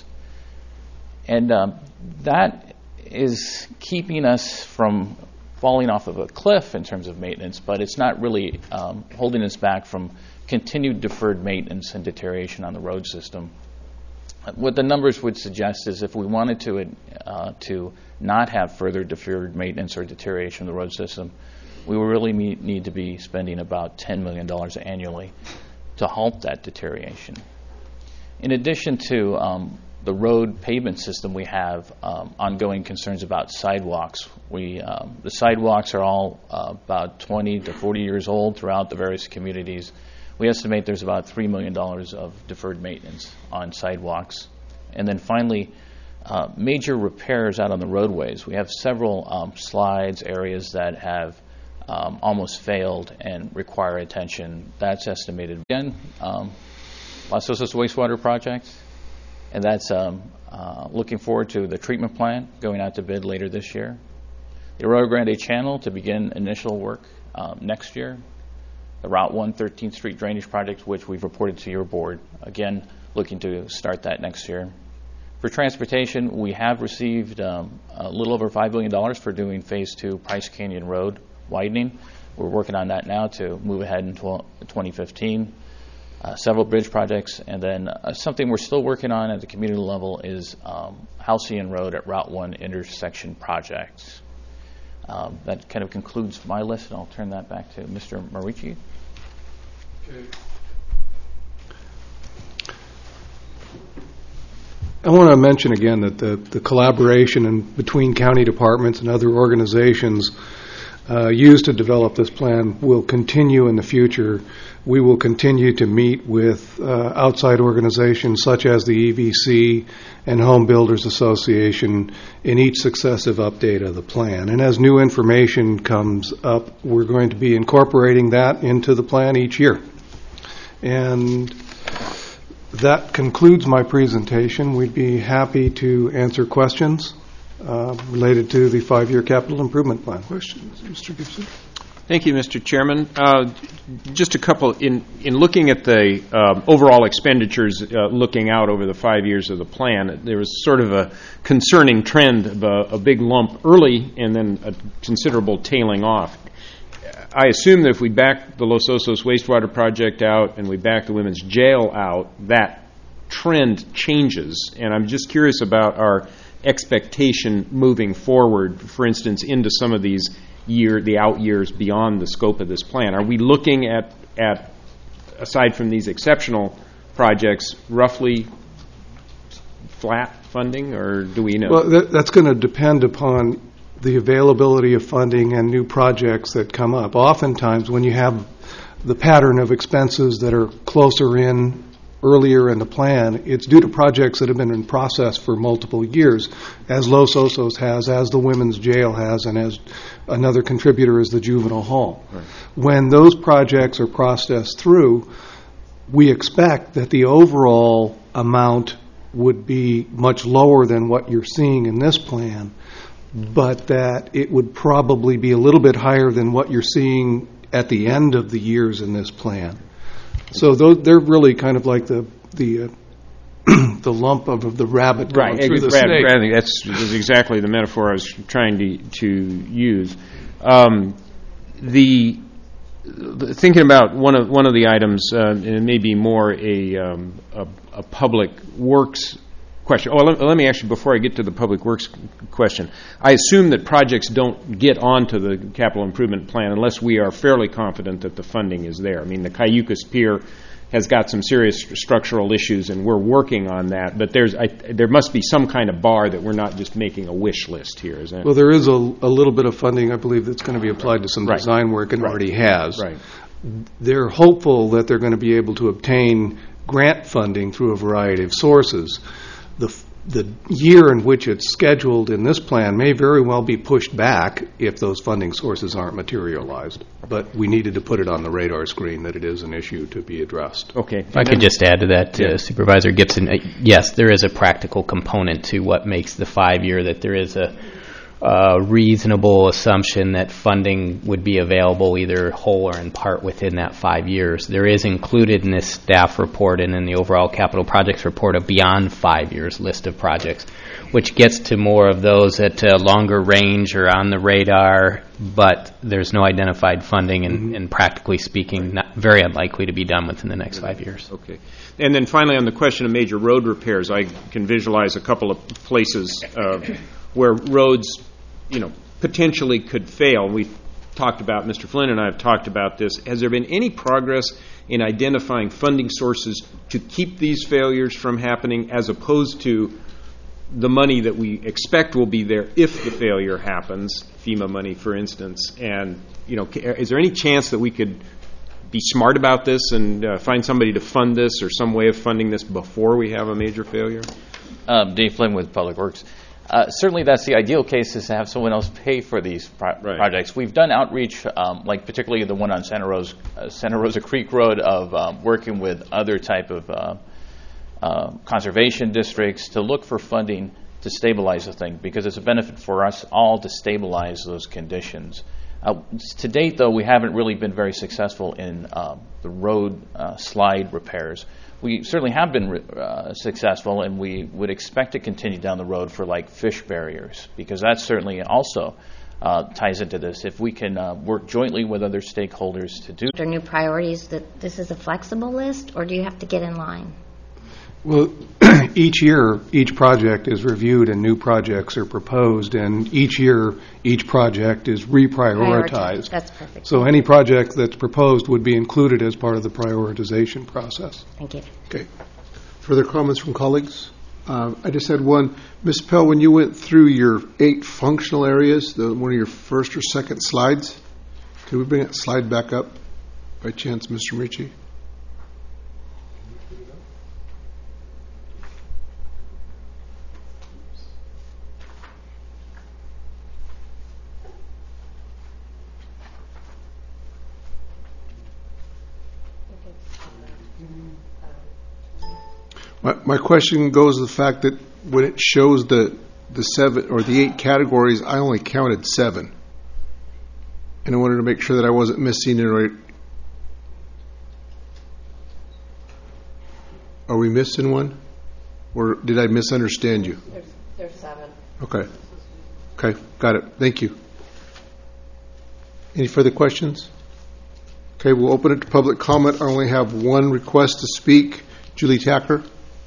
And um, that is keeping us from falling off of a cliff in terms of maintenance, but it's not really um, holding us back from continued deferred maintenance and deterioration on the road system. What the numbers would suggest is if we wanted to uh, to not have further deferred maintenance or deterioration of the road system, we would really meet, need to be spending about ten million dollars annually to halt that deterioration. In addition to um, the road pavement system, we have um, ongoing concerns about sidewalks. We um, the sidewalks are all uh, about twenty to forty years old throughout the various communities. We estimate there's about three million dollars of deferred maintenance on sidewalks. And then finally, uh, major repairs out on the roadways. We have several um, slides, areas that have um, almost failed and require attention. That's estimated. Again, um, Los Osos wastewater project, and that's um, uh, looking forward to the treatment plant going out to bid later this year. The Arroyo Grande Channel to begin initial work um, next year. The Route one thirteenth Street Drainage Project, which we've reported to your board, again, looking to start that next year. For transportation, we have received um, a little over five billion dollars for doing Phase two Price Canyon Road widening. We're working on that now to move ahead in twenty fifteen. Uh, several bridge projects, and then uh, something we're still working on at the community level is um, Halcyon Road at Route one intersection projects. Um, that kind of concludes my list, and I'll turn that back to Mister Marici. Okay. I want to mention again that the, the collaboration in, between county departments and other organizations uh, used to develop this plan will continue in the future. We will continue to meet with uh, outside organizations such as the E V C and Home Builders Association in each successive update of the plan. And as new information comes up, we're going to be incorporating that into the plan each year. And that concludes my presentation. We'd be happy to answer questions uh, related to the five-year capital improvement plan. Questions, Mister Gibson? Thank you, Mister Chairman. Uh, just a couple. In, in looking at the uh, overall expenditures, uh, looking out over the five years of the plan, there was sort of a concerning trend of a, a big lump early and then a considerable tailing off. I assume that if we back the Los Osos wastewater project out and we back the women's jail out, that trend changes. And I'm just curious about our expectation moving forward, for instance, into some of these year, the out years beyond the scope of this plan. Are we looking at, at aside from these exceptional projects, roughly flat funding, or do we know? Well, that, that's going to depend upon the availability of funding and new projects that come up. Oftentimes, when you have the pattern of expenses that are closer in earlier in the plan, it's due to projects that have been in process for multiple years, as Los Osos has, as the Women's Jail has, and as another contributor is the Juvenile Hall. Right. When those projects are processed through, we expect that the overall amount would be much lower than what you're seeing in this plan, but that it would probably be a little bit higher than what you're seeing at the end of the years in this plan. So those, they're really kind of like the the uh, the lump of, of the rabbit going right. through the rabbit, snake. rabbit, that's, that's exactly the metaphor I was trying to to use. Um, the, the thinking about one of one of the items, uh, and it may be more a, um, a a public works question. Oh, let, let me actually, before I get to the public works question, I assume that projects don't get onto the capital improvement plan unless we are fairly confident that the funding is there. I mean, the Cayucas Pier has got some serious structural issues, and we're working on that. But there's, I, there must be some kind of bar that we're not just making a wish list here, is that? Well, there is a, a little bit of funding, I believe, that's going to be applied to some Right. design work and Right. already has. Right. They're hopeful that they're going to be able to obtain grant funding through a variety of sources. The the year in which it's scheduled in this plan may very well be pushed back if those funding sources aren't materialized. But we needed to put it on the radar screen that it is an issue to be addressed. Okay. If I could just add to that, uh, Supervisor Gibson, uh, yes, there is a practical component to what makes the five-year, that there is a uh, reasonable assumption that funding would be available either whole or in part within that five years. There is included in this staff report and in the overall capital projects report a beyond five years list of projects, which gets to more of those at uh, longer range or on the radar, but there's no identified funding and, mm-hmm. and practically speaking, not very unlikely to be done within the next five years. Okay. And then finally, on the question of major road repairs, I can visualize a couple of places uh, where roads, you know, potentially could fail. We've talked about, Mister Flynn and I have talked about this. Has there been any progress in identifying funding sources to keep these failures from happening, as opposed to the money that we expect will be there if the failure happens, FEMA money, for instance? And, you know, is there any chance that we could be smart about this and uh, find somebody to fund this or some way of funding this before we have a major failure? Um, Dave Flynn with Public Works. Uh, certainly that's the ideal case, is to have someone else pay for these pro- right. projects. We've done outreach, um, like particularly the one on Santa Rosa, uh, Santa Rosa Creek Road, of um, working with other type of uh, uh, conservation districts to look for funding to stabilize the thing, because it's a benefit for us all to stabilize those conditions. Uh, to date, though, we haven't really been very successful in uh, the road uh, slide repairs. We certainly have been uh, successful, and we would expect to continue down the road for like fish barriers, because that certainly also uh, ties into this. If we can uh, work jointly with other stakeholders to do. Are new priorities that this is a flexible list, or do you have to get in line? Well, each year, each project is reviewed and new projects are proposed, and each year, each project is reprioritized. Prioritize. That's perfect. So any project that's proposed would be included as part of the prioritization process. Thank you. Okay. Further comments from colleagues? Uh, I just had one. Miz Pell, when you went through your eight functional areas, the, one of your first or second slides, could we bring that slide back up by chance, Mister Ricci? My, my question goes to the fact that when it shows the the seven or the eight categories, I only counted seven, and I wanted to make sure that I wasn't missing it. Right? Are we missing one, or did I misunderstand you? There's, there's seven. Okay. Okay, got it. Thank you. Any further questions? Okay, we'll open it to public comment. I only have one request to speak. Julie Tacker.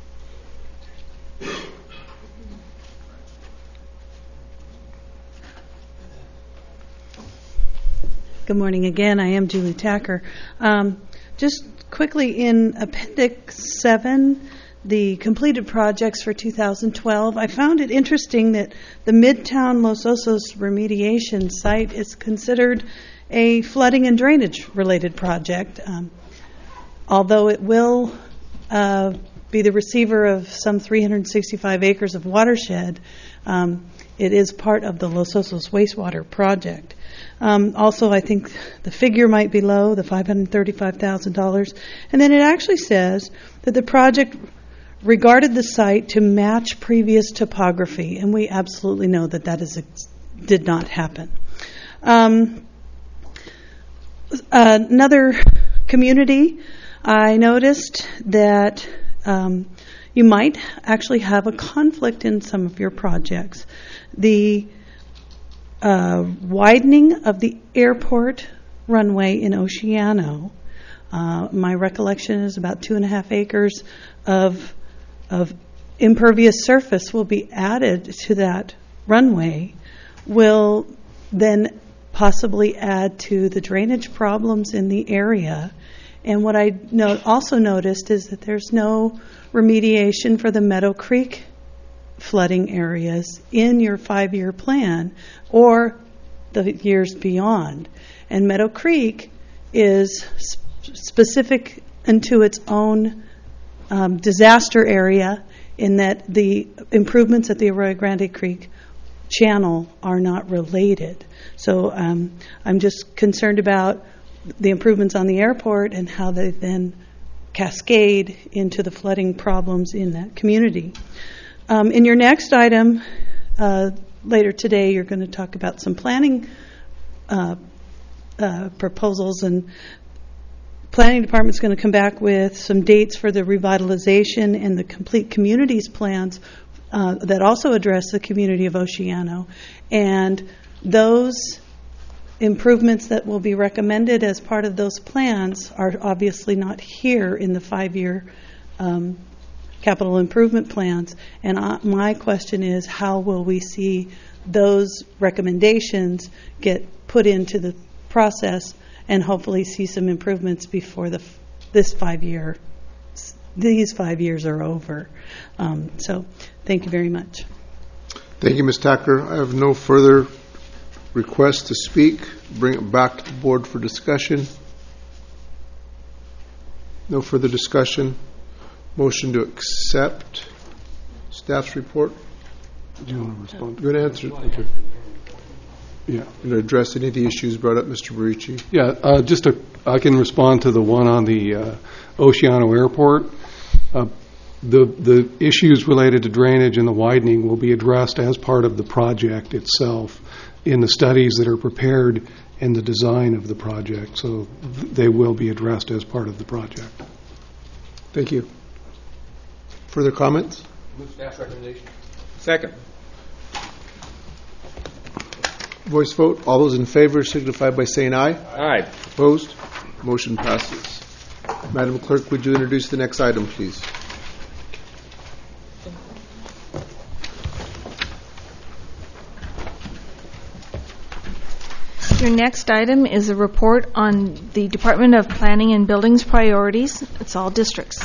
Good morning again. I am Julie Tacker. Um, just quickly, in Appendix seven, the completed projects for two thousand twelve, I found it interesting that the Midtown Los Osos remediation site is considered a flooding and drainage related project. Um, although it will uh, be the receiver of some three hundred sixty-five acres of watershed, um, it is part of the Los Osos wastewater project. Um, also, I think the figure might be low, the five hundred thirty-five thousand dollars. And then it actually says that the project regarded the site to match previous topography, and we absolutely know that that is did not happen. Um, another community, I noticed that um, you might actually have a conflict in some of your projects. The uh, widening of the airport runway in Oceano, uh, my recollection is about two and a half acres of of impervious surface will be added to that runway, will then possibly add to the drainage problems in the area. And what I no- also noticed is that there's no remediation for the Meadow Creek flooding areas in your five-year plan or the years beyond. And Meadow Creek is sp- specific into its own um, disaster area in that the improvements at the Arroyo Grande Creek channel are not related. So um, I'm just concerned about the improvements on the airport and how they then cascade into the flooding problems in that community. Um, in your next item, uh, later today, you're going to talk about some planning uh, uh, proposals, and Planning Department's going to come back with some dates for the revitalization and the complete communities plans uh, that also address the community of Oceano. And those improvements that will be recommended as part of those plans are obviously not here in the five-year um, capital improvement plans. And uh, my question is, how will we see those recommendations get put into the process and hopefully see some improvements before the this five year these five years are over? Um, so, thank you very much. Thank you, Miz Tacker. I have no further requests to speak. Bring it back to the board for discussion. No further discussion. Motion to accept staff's report. Do you want to respond? You're going to answer. Okay. Yeah. Going to address any of the issues brought up, Mister Barici? Yeah, uh, just a, I can respond to the one on the uh, Oceano Airport. Uh, the the issues related to drainage and the widening will be addressed as part of the project itself in the studies that are prepared and the design of the project. So th- they will be addressed as part of the project. Thank you. Further comments? Move staff's recommendation. Second. Voice vote. All those in favor signify by saying aye. Aye. Opposed? Motion passes. Madam Clerk, would you introduce the next item, please? Your next item is a report on the Department of Planning and Buildings priorities. It's all districts.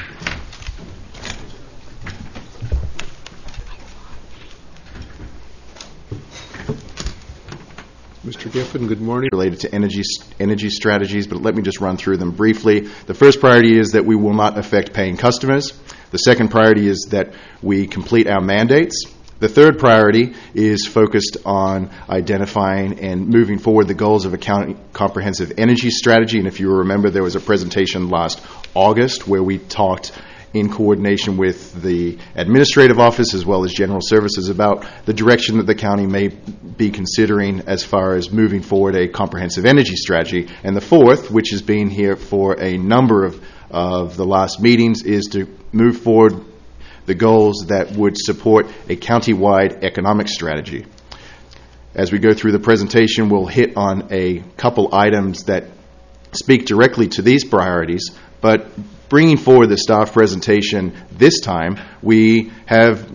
Mister Giffen, good morning. Related to energy energy strategies, but let me just run through them briefly. The first priority is that we will not affect paying customers. The second priority is that we complete our mandates. The third priority is focused on identifying and moving forward the goals of a county comprehensive energy strategy. And if you remember, there was a presentation last August where we talked in coordination with the administrative office as well as general services about the direction that the county may be considering as far as moving forward a comprehensive energy strategy. And the fourth, which has been here for a number of, of the last meetings, is to move forward the goals that would support a county-wide economic strategy. As we go through the presentation, we'll hit on a couple items that speak directly to these priorities, but bringing forward the staff presentation this time, we have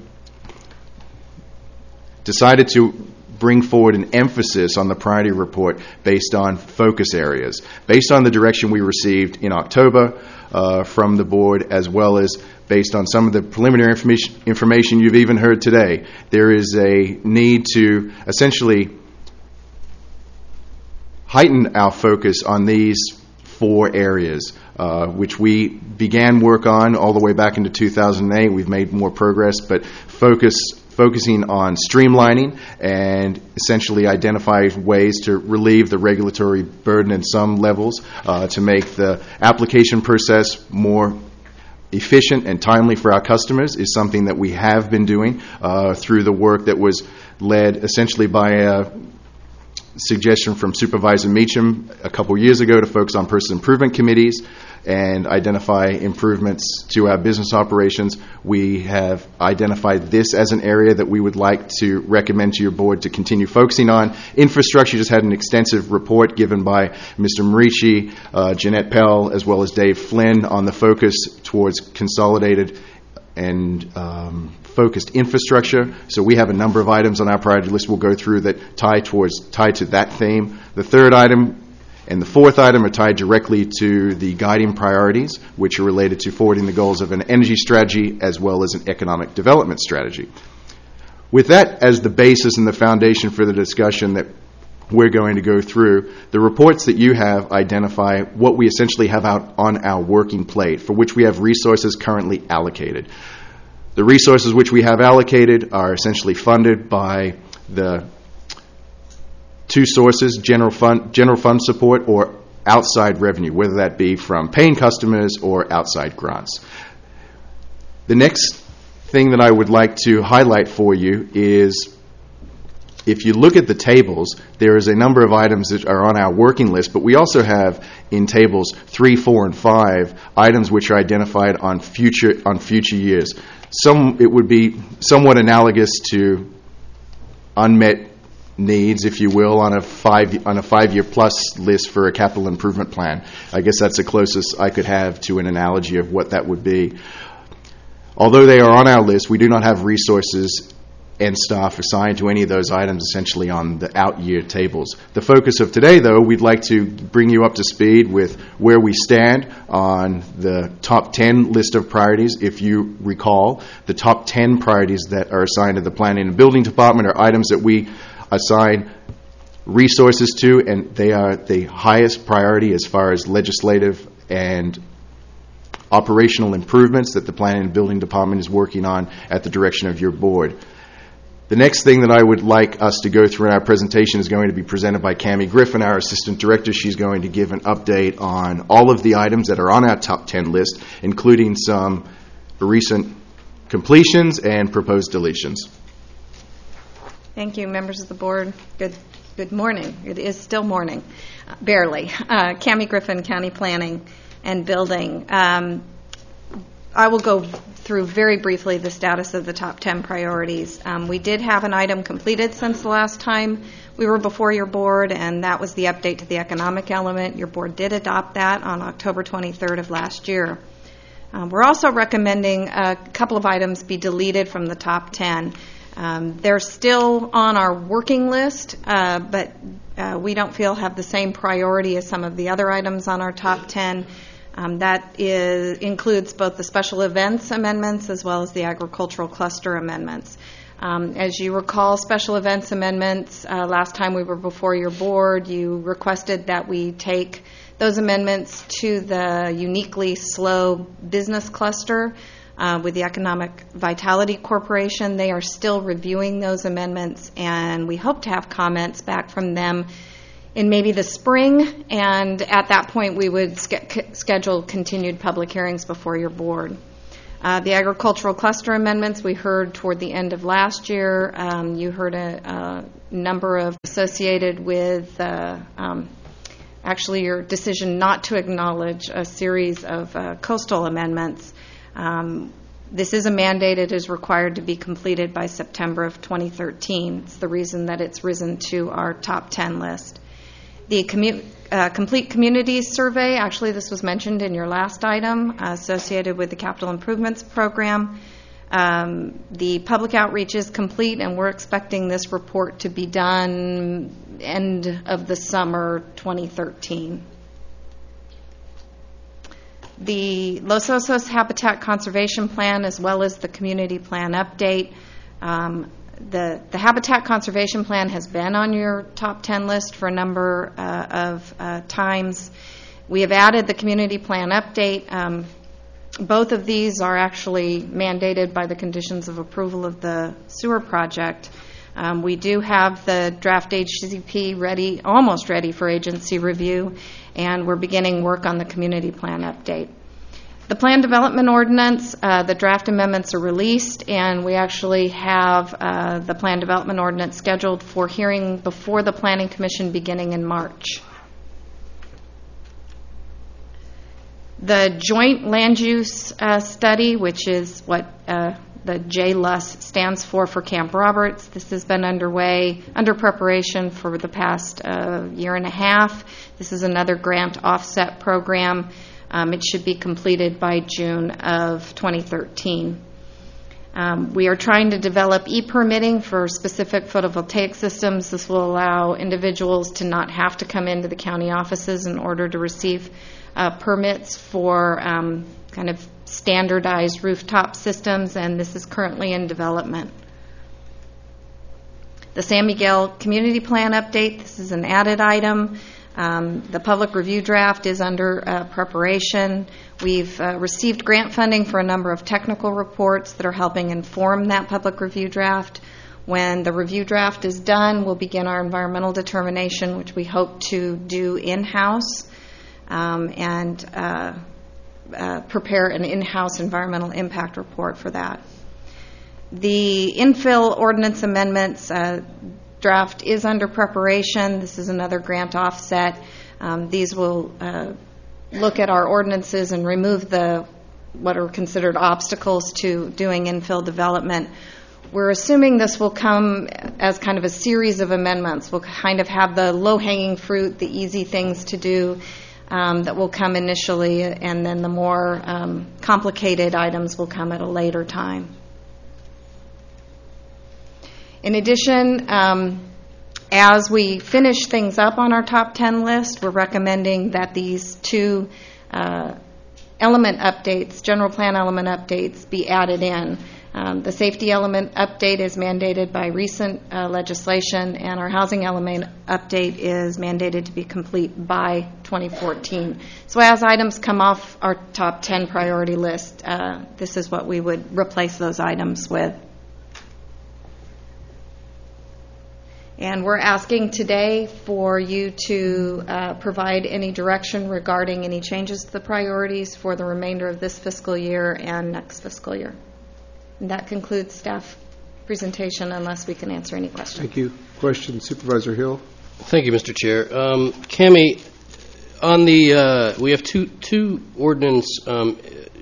decided to bring forward an emphasis on the priority report based on focus areas. Based on the direction we received in October uh, from the board, as well as based on some of the preliminary information, information you've even heard today, there is a need to essentially heighten our focus on these four areas, uh, which we began work on all the way back into two thousand eight. We've made more progress, but focus focusing on streamlining and essentially identify ways to relieve the regulatory burden in some levels, uh, to make the application process more efficient and timely for our customers is something that we have been doing uh, through the work that was led essentially by a suggestion from Supervisor Meacham a couple years ago to focus on person improvement committees and identify improvements to our business operations. We have identified this as an area that we would like to recommend to your board to continue focusing on. Infrastructure just had an extensive report given by Mister Marici, uh, Jeanette Pell, as well as Dave Flynn on the focus towards consolidated and um, focused infrastructure. So we have a number of items on our priority list we'll go through that tie towards tie to that theme. The third item and the fourth item are tied directly to the guiding priorities, which are related to forwarding the goals of an energy strategy as well as an economic development strategy. With that as the basis and the foundation for the discussion that we're going to go through, the reports that you have identify what we essentially have out on our working plate, for which we have resources currently allocated. The resources which we have allocated are essentially funded by the two sources, general fund, general fund support or outside revenue, whether that be from paying customers or outside grants. The next thing that I would like to highlight for you is, if you look at the tables, there is a number of items that are on our working list, but we also have in tables three, four, and five items which are identified on future on future years. Some it would be somewhat analogous to unmet needs, if you will, on a five on a five-year plus list for a capital improvement plan. I guess that's the closest I could have to an analogy of what that would be. Although they are on our list, we do not have resources and staff assigned to any of those items essentially on the out-year tables. The focus of today, though, we'd like to bring you up to speed with where we stand on the top ten list of priorities. If you recall, the top ten priorities that are assigned to the Planning and Building Department are items that we assign resources to, and they are the highest priority as far as legislative and operational improvements that the Planning and Building Department is working on at the direction of your board. The next thing that I would like us to go through in our presentation is going to be presented by Cammie Griffin, our Assistant Director. She's going to give an update on all of the items that are on our top ten list, including some recent completions and proposed deletions. Thank you, members of the board. Good good morning. It is still morning, uh, barely. Uh, Cammie Griffin, County Planning and Building. Um, I will go through very briefly the status of the top ten priorities. Um, we did have an item completed since the last time we were before your board, and that was the update to the economic element. Your board did adopt that on October twenty-third of last year. Um, we're also recommending a couple of items be deleted from the top ten. Um, they're still on our working list, uh, but uh, we don't feel have the same priority as some of the other items on our top ten. Um, that is, includes both the special events amendments as well as the agricultural cluster amendments. Um, as you recall, special events amendments, uh, last time we were before your board, you requested that we take those amendments to the uniquely slow business cluster uh, with the Economic Vitality Corporation. They are still reviewing those amendments, and we hope to have comments back from them in maybe the spring, and at that point we would ske- schedule continued public hearings before your board. Uh, the agricultural cluster amendments we heard toward the end of last year. Um, you heard a, a number of associated with uh, um, actually your decision not to acknowledge a series of uh, coastal amendments. Um, This is a mandate. It is required to be completed by September of twenty thirteen. It's the reason that it's risen to our top ten list. The commu- uh, Complete Communities Survey, actually this was mentioned in your last item, uh, associated with the Capital Improvements Program. Um, the public outreach is complete, and we're expecting this report to be done end of the summer twenty thirteen. The Los Osos Habitat Conservation Plan, as well as the Community Plan Update. Um, the, the Habitat Conservation Plan has been on your top ten list for a number uh, of uh, times. We have added the community plan update. Um, both of these are actually mandated by the conditions of approval of the sewer project. Um, we do have the draft H C P ready, almost ready for agency review, and we're beginning work on the community plan update. The plan development ordinance, uh, the draft amendments are released, and we actually have uh, the plan development ordinance scheduled for hearing before the Planning Commission beginning in March. The joint land use uh, study, which is what uh, the J L U S stands for for Camp Roberts, this has been underway, under preparation for the past uh, year and a half. This is another grant offset program. Um, it should be completed by June of twenty thirteen. Um, we are trying to develop e-permitting for specific photovoltaic systems. This will allow individuals to not have to come into the county offices in order to receive uh, permits for um, kind of standardized rooftop systems, and this is currently in development. The San Miguel Community Plan update, this is an added item. Um, the public review draft is under uh, preparation. We've uh, received grant funding for a number of technical reports that are helping inform that public review draft. When the review draft is done, we'll begin our environmental determination, which we hope to do in-house, um, and uh, uh, prepare an in-house environmental impact report for that. The infill ordinance amendments, uh, draft is under preparation. This is another grant offset. Um, these will uh, look at our ordinances and remove the what are considered obstacles to doing infill development. We're assuming this will come as kind of a series of amendments. We'll kind of have the low-hanging fruit, the easy things to do um, that will come initially, and then the more um, complicated items will come at a later time. In addition, um, as we finish things up on our top ten list, we're recommending that these two uh, element updates, general plan element updates, be added in. Um, the safety element update is mandated by recent uh, legislation, and our housing element update is mandated to be complete by twenty fourteen. So as items come off our top ten priority list, uh, this is what we would replace those items with. And we're asking today for you to uh, provide any direction regarding any changes to the priorities for the remainder of this fiscal year and next fiscal year. And that concludes staff presentation, unless we can answer any questions. Thank you. Question, Supervisor Hill. Thank you, Mister Chair. Um, Cami, on the uh, we have two two ordinance um,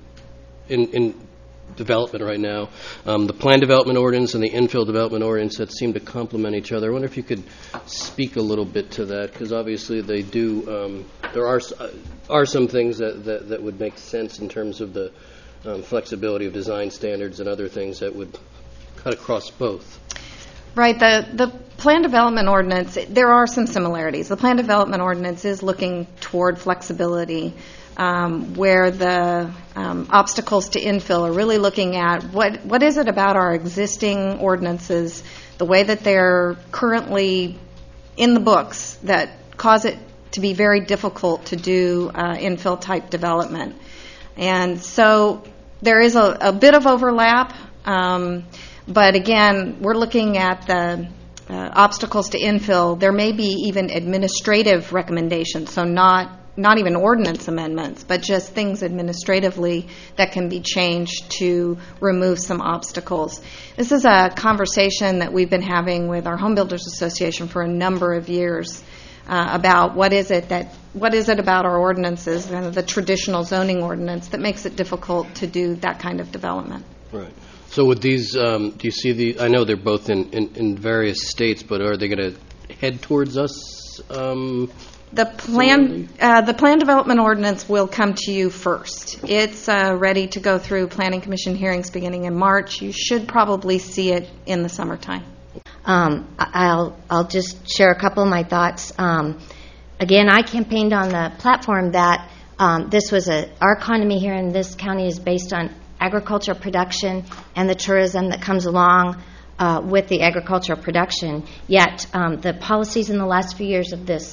in in. development right now, um, the plan development ordinance and the infill development ordinance that seem to complement each other. I wonder if you could speak a little bit to that, because obviously they do, um, there are uh, are some things that, that, that would make sense in terms of the um, flexibility of design standards and other things that would cut across both. Right. The, the plan development ordinance, there are some similarities. The plan development ordinance is looking toward flexibility, Um, where the um, obstacles to infill are really looking at what what is it about our existing ordinances, the way that they're currently in the books, that cause it to be very difficult to do uh, infill type development. And so there is a, a bit of overlap, um, but again, we're looking at the uh, obstacles to infill. There may be even administrative recommendations, so not not even ordinance amendments, but just things administratively that can be changed to remove some obstacles. This is a conversation that we've been having with our Home Builders Association for a number of years uh, about what is it that what is it about our ordinances and the traditional zoning ordinance that makes it difficult to do that kind of development. Right. So with these, um, do you see the, I know they're both in, in, in various states, but are they going to head towards us? Um, The plan, uh, the plan development ordinance will come to you first. It's uh, ready to go through Planning Commission hearings beginning in March. You should probably see it in the summertime. Um, I'll I'll just share a couple of my thoughts. Um, again, I campaigned on the platform that um, this was a our economy here in this county is based on agricultural production and the tourism that comes along uh, with the agricultural production. Yet um, the policies in the last few years of this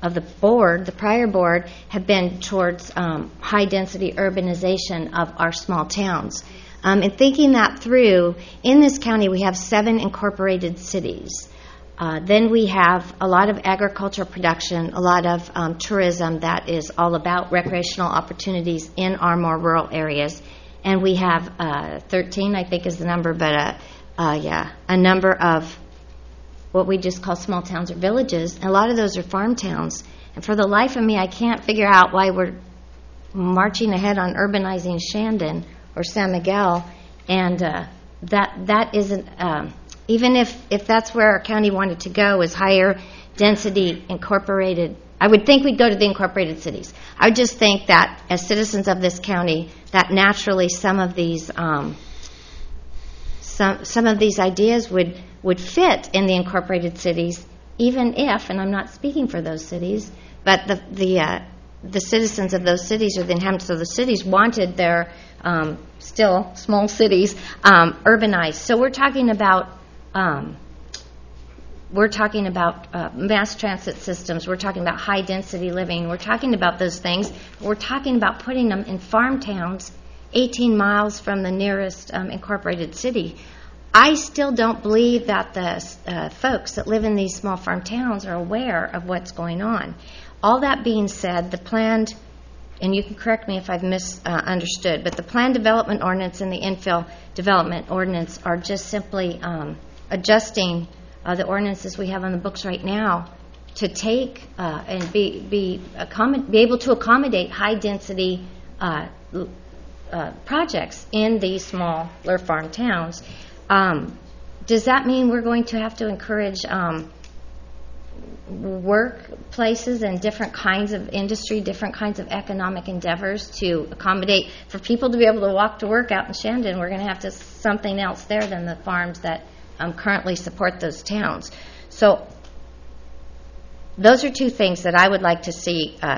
of the board, the prior board, have been towards um, high-density urbanization of our small towns. Um, and thinking that through, in this county we have seven incorporated cities. Uh, then we have a lot of agricultural production, a lot of um, tourism that is all about recreational opportunities in our more rural areas. And we have uh, thirteen, I think is the number, but uh, uh, yeah, a number of what we just call small towns or villages. And a lot of those are farm towns. And for the life of me, I can't figure out why we're marching ahead on urbanizing Shandon or San Miguel. And uh, that that isn't, um, even if, if that's where our county wanted to go, is higher density incorporated. I would think we'd go to the incorporated cities. I would just think that as citizens of this county, that naturally some of these um, some some of these ideas would, would fit in the incorporated cities, even if, and I'm not speaking for those cities, but the the uh, the citizens of those cities or the inhabitants of those cities wanted their um, still small cities um, urbanized. So we're talking about. Um, We're talking about uh, mass transit systems. We're talking about high-density living. We're talking about those things. We're talking about putting them in farm towns eighteen miles from the nearest um, incorporated city. I still don't believe that the uh, folks that live in these small farm towns are aware of what's going on. All that being said, the planned, and you can correct me if I've misunderstood, uh, but the planned development ordinance and the infill development ordinance are just simply um, adjusting Uh, the ordinances we have on the books right now to take uh, and be be, accommod- be able to accommodate high density uh, uh, projects in these smaller farm towns. Um, does that mean we're going to have to encourage um, workplaces and different kinds of industry, different kinds of economic endeavors to accommodate for people to be able to walk to work out in Shandon? We're going to have to something else there than the farms that Um, currently support those towns. So those are two things that I would like to see uh,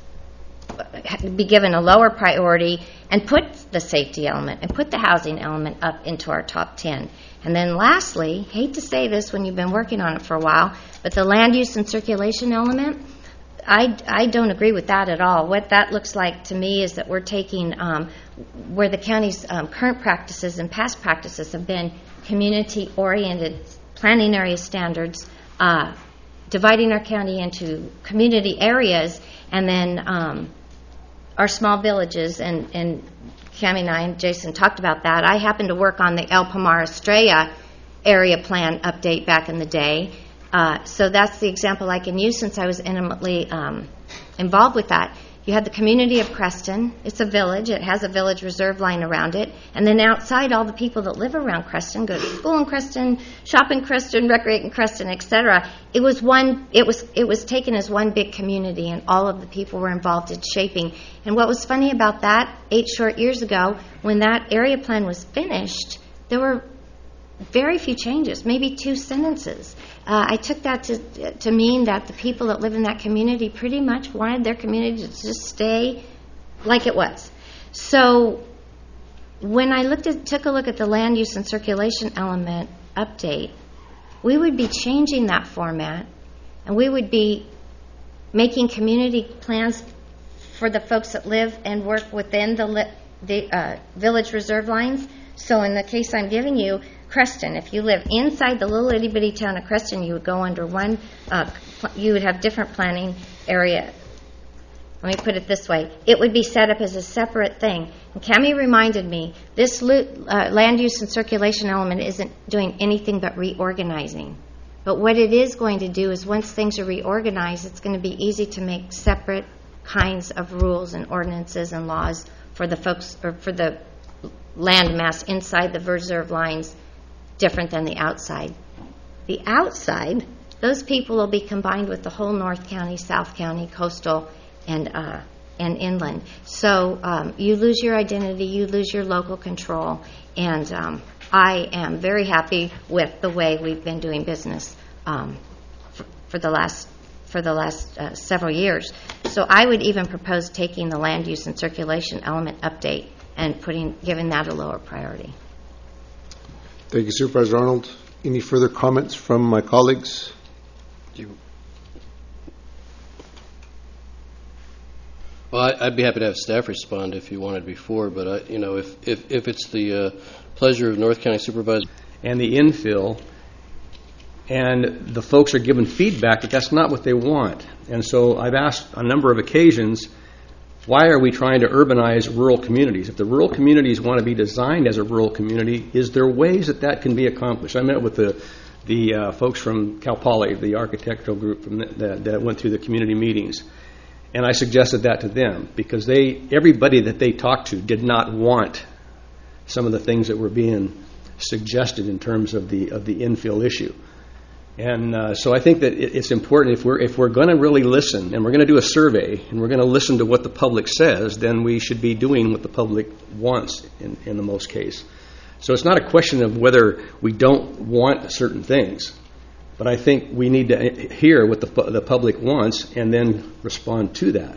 be given a lower priority, and put the safety element and put the housing element up into our top ten. And then lastly, hate to say this when you've been working on it for a while, but the land use and circulation element, I, I don't agree with that at all. What that looks like to me is that we're taking um, where the county's um, current practices and past practices have been community-oriented planning area standards, uh, dividing our county into community areas, and then um, our small villages, and, and Cammie and I and Jason talked about that. I happened to work on the El Pomar Estrella area plan update back in the day, uh, so that's the example I can use since I was intimately um, involved with that. You had the community of Creston. It's a village. It has a village reserve line around it. And then outside, all the people that live around Creston go to school in Creston, shop in Creston, recreate in Creston, et cetera. It was one. It was it was taken as one big community, and all of the people were involved in shaping. And what was funny about that, eight short years ago, when that area plan was finished, there were very few changes, maybe two sentences. Uh, I took that to to mean that the people that live in that community pretty much wanted their community to just stay like it was. So when I looked at, took a look at the land use and circulation element update, we would be changing that format, and we would be making community plans for the folks that live and work within the, li- the uh, village reserve lines. So in the case I'm giving you, Creston, if you live inside the little itty bitty town of Creston, you would go under one, uh, you would have different planning area. Let me put it this way. It would be set up as a separate thing. And Cammie reminded me, this lo- uh, land use and circulation element isn't doing anything but reorganizing. But what it is going to do is once things are reorganized, it's going to be easy to make separate kinds of rules and ordinances and laws for the folks, or for the land mass inside the reserve lines, different than the outside. The outside, those people will be combined with the whole North County, South County, coastal, and uh, and inland. So um, you lose your identity, you lose your local control, and um, I am very happy with the way we've been doing business um, for, for the last for the last uh, several years. So I would even propose taking the land use and circulation element update and putting giving that a lower priority. Thank you, Supervisor Arnold. Any further comments from my colleagues? You, Well, I- I'd be happy to have staff respond if you wanted before, but, I- you know, if if if it's the uh, pleasure of North County Supervisor. And the infill, and the folks are given feedback that that's not what they want. And so I've asked on a number of occasions, why are we trying to urbanize rural communities? If the rural communities want to be designed as a rural community, is there ways that that can be accomplished? I met with the the uh, folks from Cal Poly, the architectural group from the, that, that went through the community meetings, and I suggested that to them because they everybody that they talked to did not want some of the things that were being suggested in terms of the of the infill issue. And uh, so I think that it, it's important if we're if we're going to really listen and we're going to do a survey and we're going to listen to what the public says, then we should be doing what the public wants in, in the most case. So it's not a question of whether we don't want certain things, but I think we need to hear what the the public wants and then respond to that.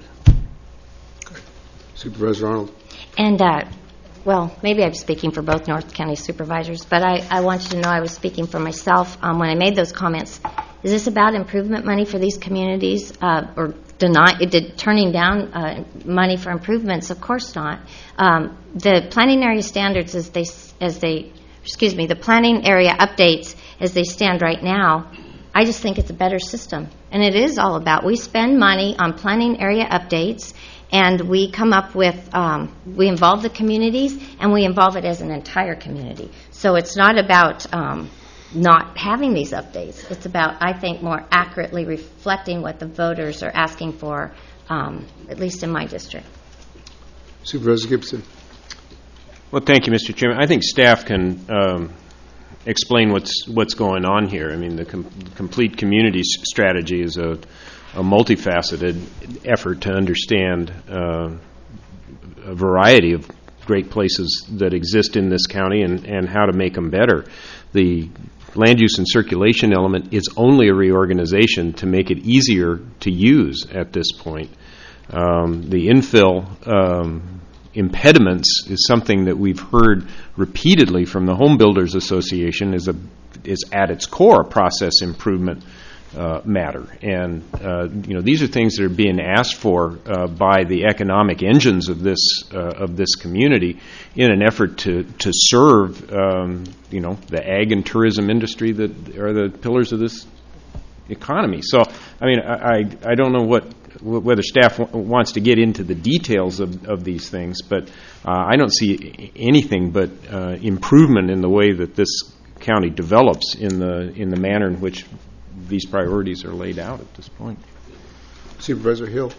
Supervisor Arnold. And, uh, well, maybe I'm speaking for both North County supervisors, but I, I want you to know I was speaking for myself um, when I made those comments. Is this about improvement money for these communities uh, or deny, did, turning down uh, money for improvements? Of course not. Um, the planning area standards as they, as they, excuse me, the planning area updates as they stand right now, I just think it's a better system. And it is all about, we spend money on planning area updates, and we come up with, um, we involve the communities, and we involve it as an entire community. So it's not about um, not having these updates. It's about, I think, more accurately reflecting what the voters are asking for, um, at least in my district. Supervisor Gibson. Well, thank you, Mister Chairman. I think staff can um, explain what's what's going on here. I mean, the com- complete community s- strategy is a, a multifaceted effort to understand uh, a variety of great places that exist in this county and, and how to make them better. The land use and circulation element is only a reorganization to make it easier to use at this point. Um, the infill um, impediments is something that we've heard repeatedly from the Home Builders Association is a is at its core a process improvement uh, matter, and uh, you know these are things that are being asked for uh, by the economic engines of this uh, of this community in an effort to to serve um, you know the ag and tourism industry that are the pillars of this economy. So I mean I I, I don't know what. whether staff w- wants to get into the details of, of these things, but uh, I don't see anything but uh, improvement in the way that this county develops in the in the manner in which these priorities are laid out at this point. Supervisor Hill.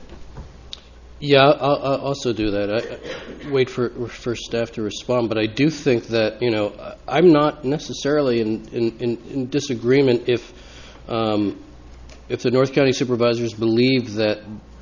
Yeah, I'll, I'll also do that. I, I wait for for staff to respond, but I do think that you know I'm not necessarily in in, in, in disagreement if. Um, If the North County supervisors believe that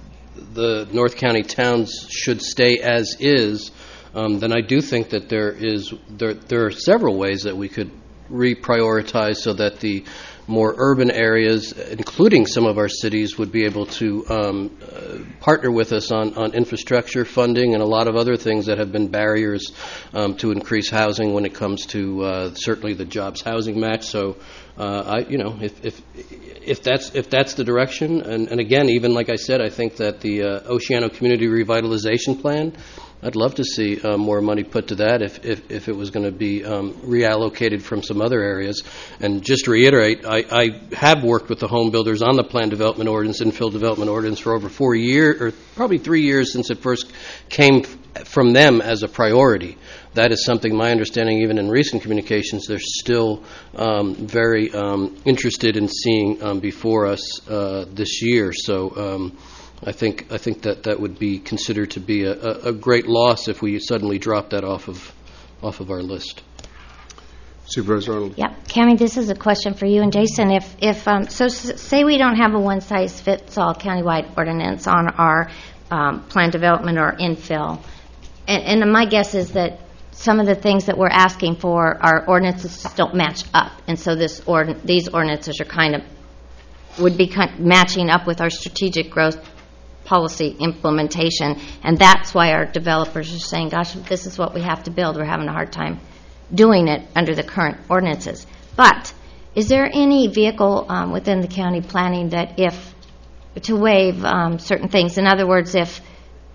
the North County towns should stay as is, um, then I do think that there is there there are several ways that we could reprioritize so that the more urban areas, including some of our cities, would be able to um, uh, partner with us on, on infrastructure funding and a lot of other things that have been barriers um, to increase housing when it comes to uh, certainly the jobs housing match. So, uh, I you know if if if that's if that's the direction, and, and again, even like I said, I think that the uh, Oceano Community Revitalization Plan, I'd love to see uh, more money put to that if, if, if it was going to be um, reallocated from some other areas. And just to reiterate, I, I have worked with the home builders on the plan development ordinance, infill development ordinance for over four years, or probably three years since it first came f- from them as a priority. That is something, my understanding, even in recent communications, they're still um, very um, interested in seeing um, before us uh, this year. So. Um, I think I think that that would be considered to be a, a great loss if we suddenly drop that off of off of our list. Supervisor Arnold. Yep, Cammie, this is a question for you and Jason. If if um, so, s- say we don't have a one size fits all countywide ordinance on our um, plan development or infill, and, and my guess is that some of the things that we're asking for, our ordinances just don't match up, and so this ord- these ordinances are kind of would be kind of matching up with our strategic growth policy implementation, and that's why our developers are saying, gosh, this is what we have to build. We're having a hard time doing it under the current ordinances. But is there any vehicle um, within the county planning that if, to waive um, certain things? In other words, if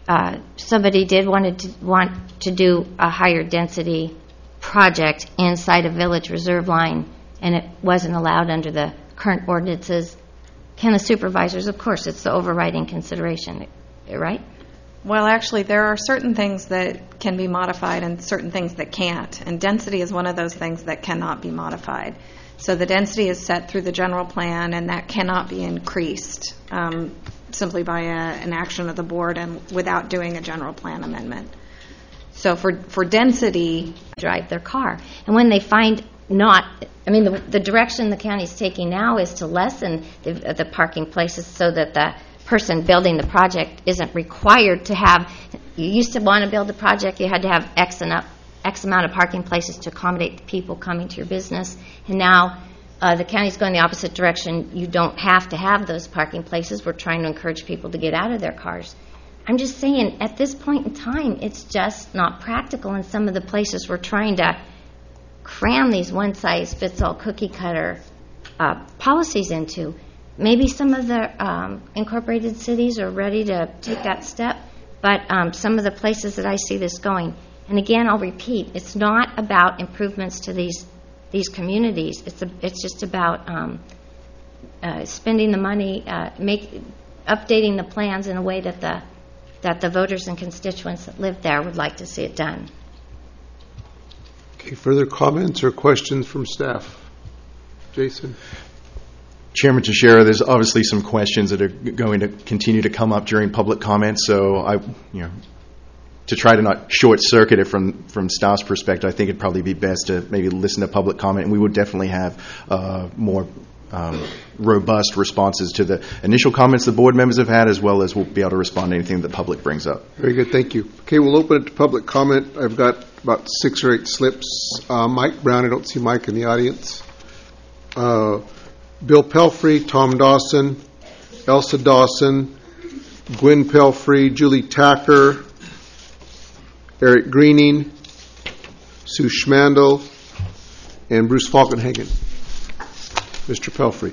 uh, somebody did wanted to want to do a higher density project inside a village reserve line, and it wasn't allowed under the current ordinances, can the supervisors, of course, it's the overriding consideration, right? Well, actually, there are certain things that can be modified and certain things that can't. And density is one of those things that cannot be modified. So the density is set through the general plan, and that cannot be increased um, simply by a, an action of the board and without doing a general plan amendment. So for, for density, drive their car. And when they find not, I mean, the, the direction the county is taking now is to lessen the, the parking places so that the person building the project isn't required to have, you used to want to build a project, you had to have X, and up, X amount of parking places to accommodate the people coming to your business. And now uh, the county's going the opposite direction. You don't have to have those parking places. We're trying to encourage people to get out of their cars. I'm just saying, at this point in time, it's just not practical in some of the places we're trying to cram these one-size-fits-all cookie-cutter uh, policies into. Maybe some of the um, incorporated cities are ready to take that step, but um, some of the places that I see this going, and again, I'll repeat, it's not about improvements to these these communities. It's a, it's just about um, uh, spending the money, uh, make updating the plans in a way that the that the voters and constituents that live there would like to see it done. Okay, further comments or questions from staff? Jason? Chairman Teixeira, there's obviously some questions that are going to continue to come up during public comment, so I, you know, to try to not short-circuit it from, from staff's perspective, I think it'd probably be best to maybe listen to public comment, and we would definitely have uh, more um, robust responses to the initial comments the board members have had, as well as we'll be able to respond to anything the public brings up. Very good, thank you. Okay, we'll open it to public comment. I've got about six or eight slips. Uh, Mike Brown, I don't see Mike in the audience. Uh, Bill Pelfrey, Tom Dawson, Elsa Dawson, Gwen Pelfrey, Julie Tacker, Eric Greening, Sue Schmandel, and Bruce Falkenhagen. Mister Pelfrey.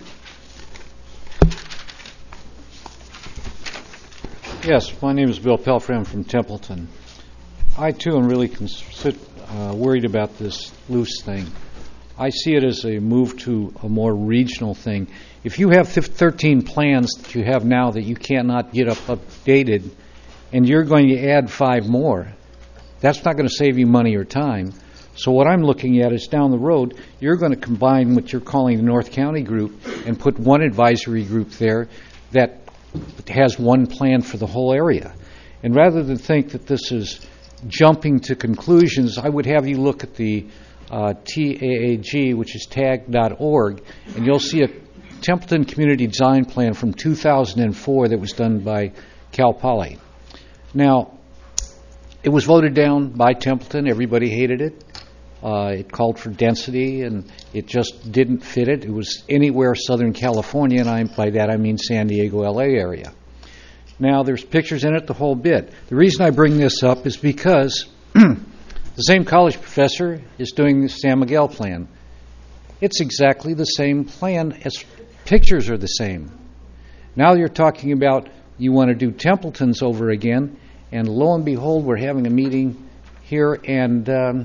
Yes, my name is Bill Pelfrey. I'm from Templeton. I, too, am really consi- uh, worried about this loose thing. I see it as a move to a more regional thing. If you have thirteen plans that you have now that you cannot get up updated, and you're going to add five more, that's not going to save you money or time. So what I'm looking at is down the road, you're going to combine what you're calling the North County group and put one advisory group there that has one plan for the whole area. And rather than think that this is jumping to conclusions, I would have you look at the Uh, T A A G, which is tag dot org, and you'll see a Templeton Community Design Plan from two thousand four that was done by Cal Poly. Now, it was voted down by Templeton. Everybody hated it. Uh, it called for density, and it just didn't fit it. It was anywhere Southern California, and I, by that I mean San Diego, L A area. Now, there's pictures in it, the whole bit. The reason I bring this up is because the same college professor is doing the San Miguel plan. It's exactly the same plan, as pictures are the same. Now you're talking about you want to do Templeton's over again, and lo and behold, we're having a meeting here, and um,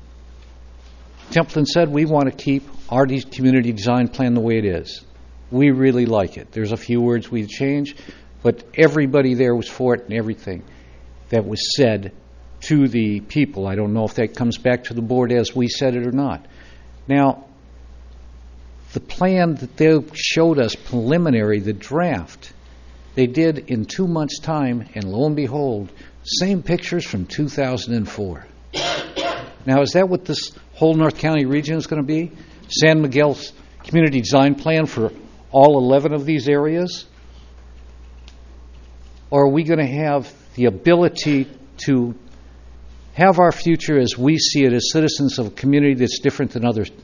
Templeton said we want to keep our community design plan the way it is. We really like it. There's a few words we change, but everybody there was for it, and everything that was said to the people. I don't know if that comes back to the board as we said it or not. Now, the plan that they showed us preliminary, the draft, they did in two months' time, and lo and behold, same pictures from two thousand four. Now, is that what this whole North County region is going to be? San Miguel's community design plan for all eleven of these areas? Or are we going to have the ability to have our future as we see it as citizens of a community that's different than others?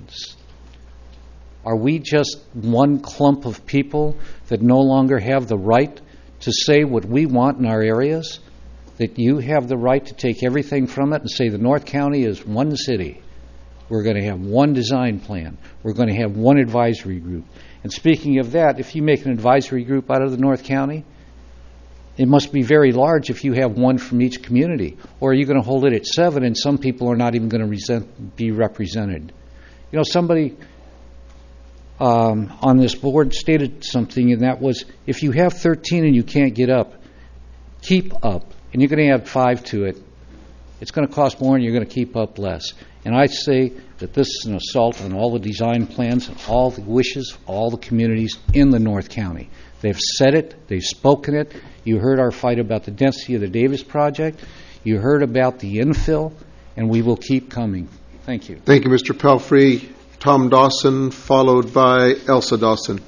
Are we just one clump of people that no longer have the right to say what we want in our areas? That you have the right to take everything from it and say the North County is one city. We're going to have one design plan. We're going to have one advisory group. And speaking of that, if you make an advisory group out of the North County, It must be very large if you have one from each community. Or are you going to hold it at seven and some people are not even going to resent, be represented? You know, somebody um, on this board stated something, and that was, if you have thirteen and you can't get up, keep up. And you're going to add five to it. It's going to cost more and you're going to keep up less. And I say that this is an assault on all the design plans and all the wishes of all the communities in the North County. They've said it. They've spoken it. You heard our fight about the density of the Davis project. You heard about the infill, and we will keep coming. Thank you. Thank you, Mister Pelfrey. Tom Dawson, followed by Elsa Dawson.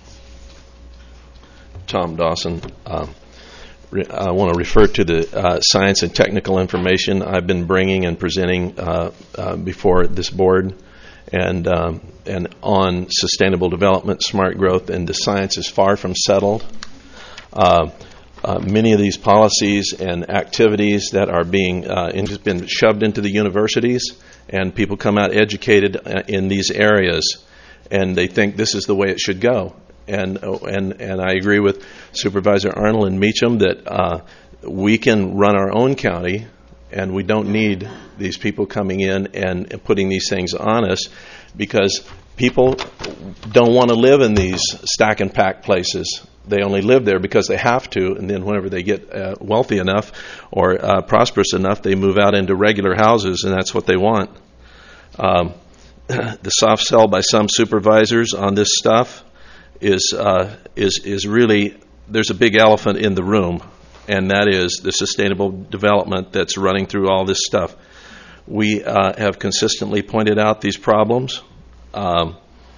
Tom Dawson. Um, re- I want to refer to the uh, science and technical information I've been bringing and presenting uh, uh, before this board, and um, and on sustainable development, smart growth, and the science is far from settled. Uh, uh, many of these policies and activities that are being uh, in, been shoved into the universities, and people come out educated in these areas, and they think this is the way it should go. And and and I agree with Supervisor Arnold and Meacham that uh, we can run our own county, and we don't need these people coming in and, and putting these things on us, because people don't want to live in these stack and pack places. They only live there because they have to, and then whenever they get uh, wealthy enough or uh, prosperous enough, they move out into regular houses, and that's what they want. Um, the soft sell by some supervisors on this stuff is uh, is is really, there's a big elephant in the room, and that is the sustainable development that's running through all this stuff. We uh, have consistently pointed out these problems. Um,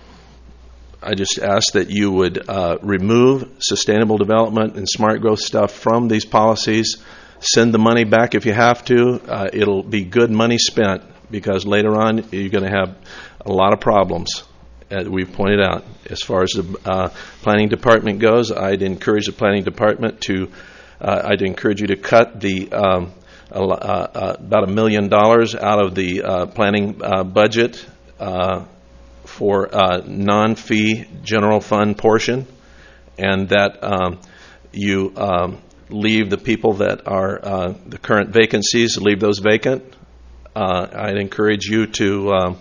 I just ask that you would uh, remove sustainable development and smart growth stuff from these policies. Send the money back if you have to. Uh, it'll be good money spent, because later on you're going to have a lot of problems, as we've pointed out. As far as the uh, planning department goes, I'd encourage the planning department to, uh, I'd encourage you to cut the um, uh, uh, about a million dollars out of the uh, planning uh, budget uh, for uh, non-fee general fund portion, and that um, you um, leave the people that are uh, the current vacancies, leave those vacant. Uh, I'd encourage you to um,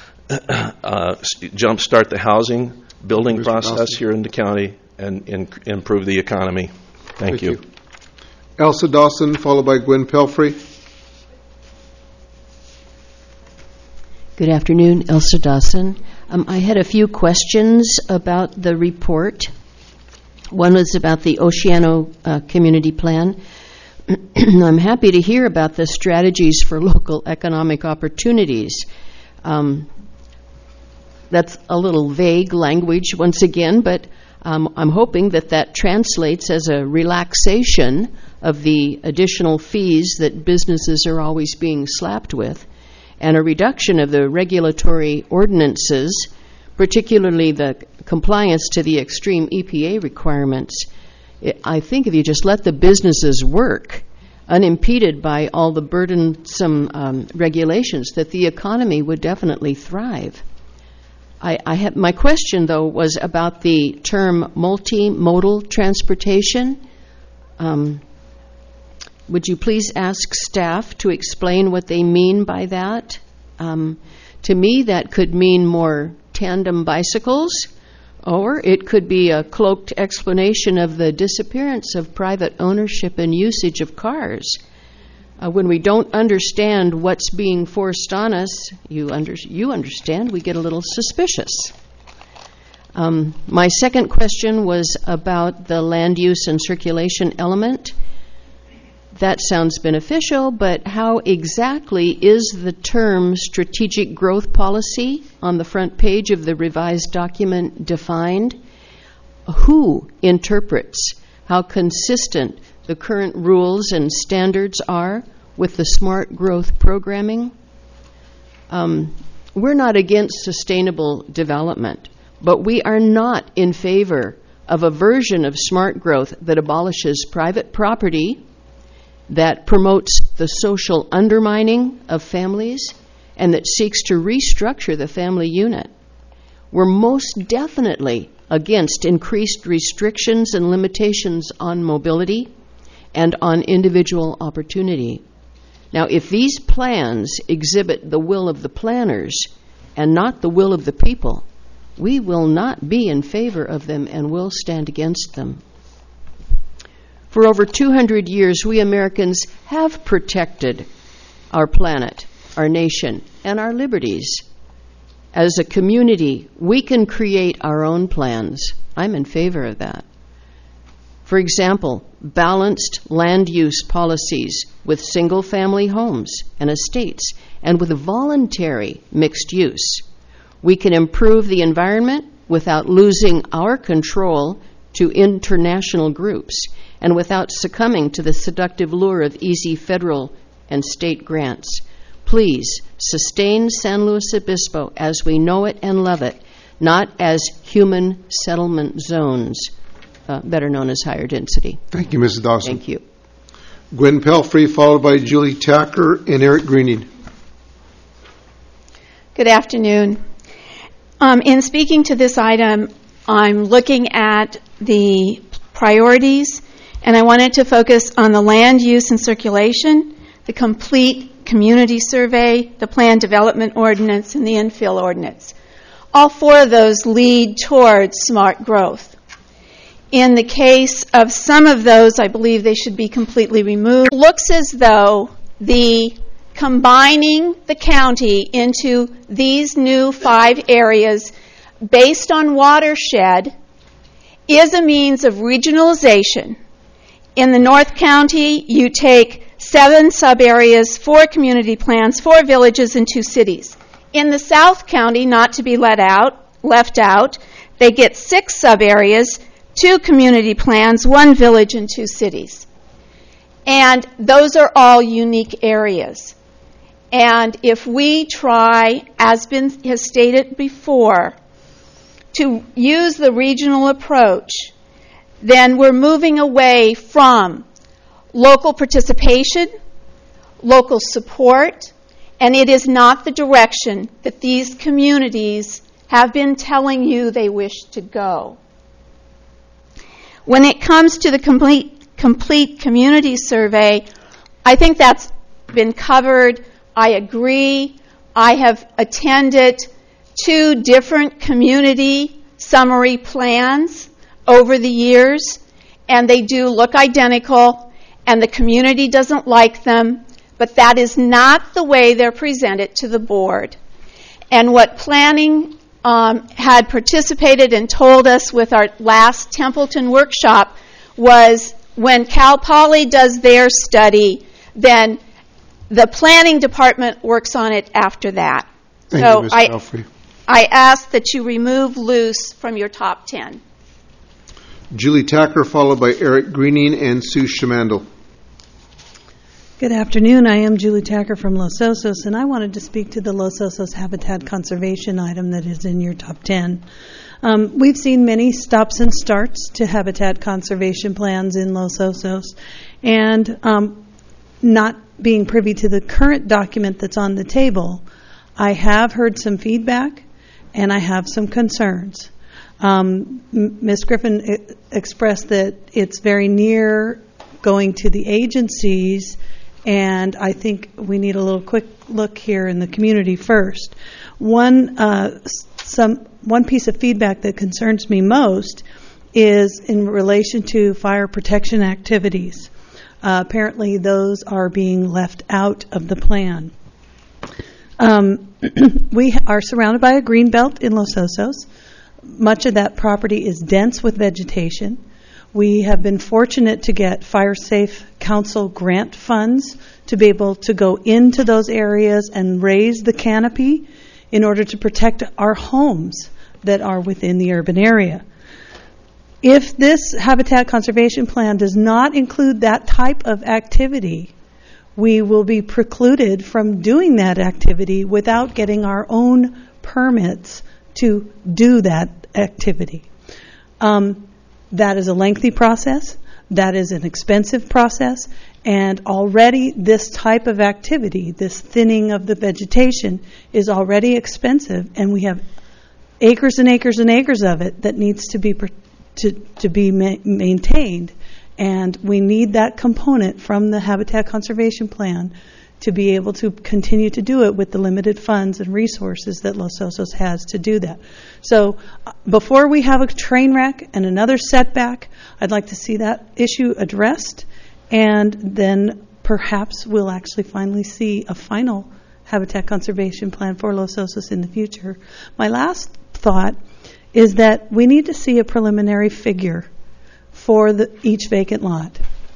uh, jumpstart the housing building Mister process Dawson. here in the county and, and improve the economy. Thank, Thank you. you. Elsa Dawson, followed by Gwen Pelfrey. Good afternoon, Elsa Dawson. Um, I had a few questions about the report. One was about the Oceano uh, Community Plan. I'm happy to hear about the strategies for local economic opportunities. Um, that's a little vague language once again, but um, I'm hoping that that translates as a relaxation of the additional fees that businesses are always being slapped with, and a reduction of the regulatory ordinances, particularly the compliance to the extreme E P A requirements. I think if you just let the businesses work unimpeded by all the burdensome um, regulations, that the economy would definitely thrive. I, I have, my question, though, was about the term multimodal transportation. Um, would you please ask staff to explain what they mean by that? Um, to me, that could mean more tandem bicycles, or it could be a cloaked explanation of the disappearance of private ownership and usage of cars. Uh, when we don't understand what's being forced on us, you, under, you understand, we get a little suspicious. Um, my second question was about the land use and circulation element. That sounds beneficial, but how exactly is the term strategic growth policy on the front page of the revised document defined? Who interprets how consistent the current rules and standards are with the smart growth programming? Um, we're not against sustainable development, but we are not in favor of a version of smart growth that abolishes private property, that promotes the social undermining of families, and that seeks to restructure the family unit. We're most definitely against increased restrictions and limitations on mobility, and on individual opportunity. Now, if these plans exhibit the will of the planners and not the will of the people, we will not be in favor of them and will stand against them. For over two hundred years, we Americans have protected our planet, our nation, and our liberties. As a community, we can create our own plans. I'm in favor of that. For example, balanced land use policies with single-family homes and estates, and with voluntary mixed use. We can improve the environment without losing our control to international groups and without succumbing to the seductive lure of easy federal and state grants. Please sustain San Luis Obispo as we know it and love it, not as human settlement zones, uh, better known as higher density. Thank you, Missus Dawson. Thank you. Gwen Pelfrey, followed by Julie Tacker and Eric Greening. Good afternoon. Um, in speaking to this item, I'm looking at the priorities, and I wanted to focus on the land use and circulation, the complete community survey, the plan development ordinance, and the infill ordinance. All four of those lead towards smart growth. In the case of some of those, I believe they should be completely removed. It looks as though the combining the county into these new five areas based on watershed is a means of regionalization. In the North County, you take seven sub-areas, four community plans, four villages, and two cities. In the South County, not to be let out, left out, they get six sub-areas, two community plans, one village, and two cities. And those are all unique areas. And if we try, as been has stated before, to use the regional approach, then we're moving away from local participation, local support, and it is not the direction that these communities have been telling you they wish to go. When it comes to the complete, complete community survey, I think that's been covered. I agree. I have attended two different community summary plans over the years, and they do look identical, and the community doesn't like them, but that is not the way they're presented to the board. And what planning um, had participated and told us with our last Templeton workshop was when Cal Poly does their study, then the planning department works on it after that. Thank so you, Miz I, Pelfrey. I ask that you remove loose from your top ten. Julie Tacker, followed by Eric Greening and Sue Shamandel. Good afternoon. I am Julie Tacker from Los Osos, and I wanted to speak to the Los Osos habitat conservation item that is in your top ten. Um, we've seen many stops and starts to habitat conservation plans in Los Osos, and um, not being privy to the current document that's on the table, I have heard some feedback, and I have some concerns. Um, Miz Griffin I- expressed that it's very near going to the agencies, and I think we need a little quick look here in the community first. One, uh, some, one piece of feedback that concerns me most is in relation to fire protection activities. Uh, apparently, those are being left out of the plan. Um, we are surrounded by a green belt in Los Osos. Much of that property is dense with vegetation. We have been fortunate to get Fire Safe Council grant funds to be able to go into those areas and raise the canopy in order to protect our homes that are within the urban area. If this habitat conservation plan does not include that type of activity, we will be precluded from doing that activity without getting our own permits to do that activity. Um, that is a lengthy process. That is an expensive process. And already this type of activity, this thinning of the vegetation, is already expensive. And we have acres and acres and acres of it that needs to be to, to be ma- maintained. And we need that component from the Habitat Conservation Plan to be able to continue to do it with the limited funds and resources that Los Osos has to do that. So uh, before we have a train wreck and another setback, I'd like to see that issue addressed, and then perhaps we'll actually finally see a final Habitat Conservation Plan for Los Osos in the future. My last thought is that we need to see a preliminary figure for the, each vacant lot.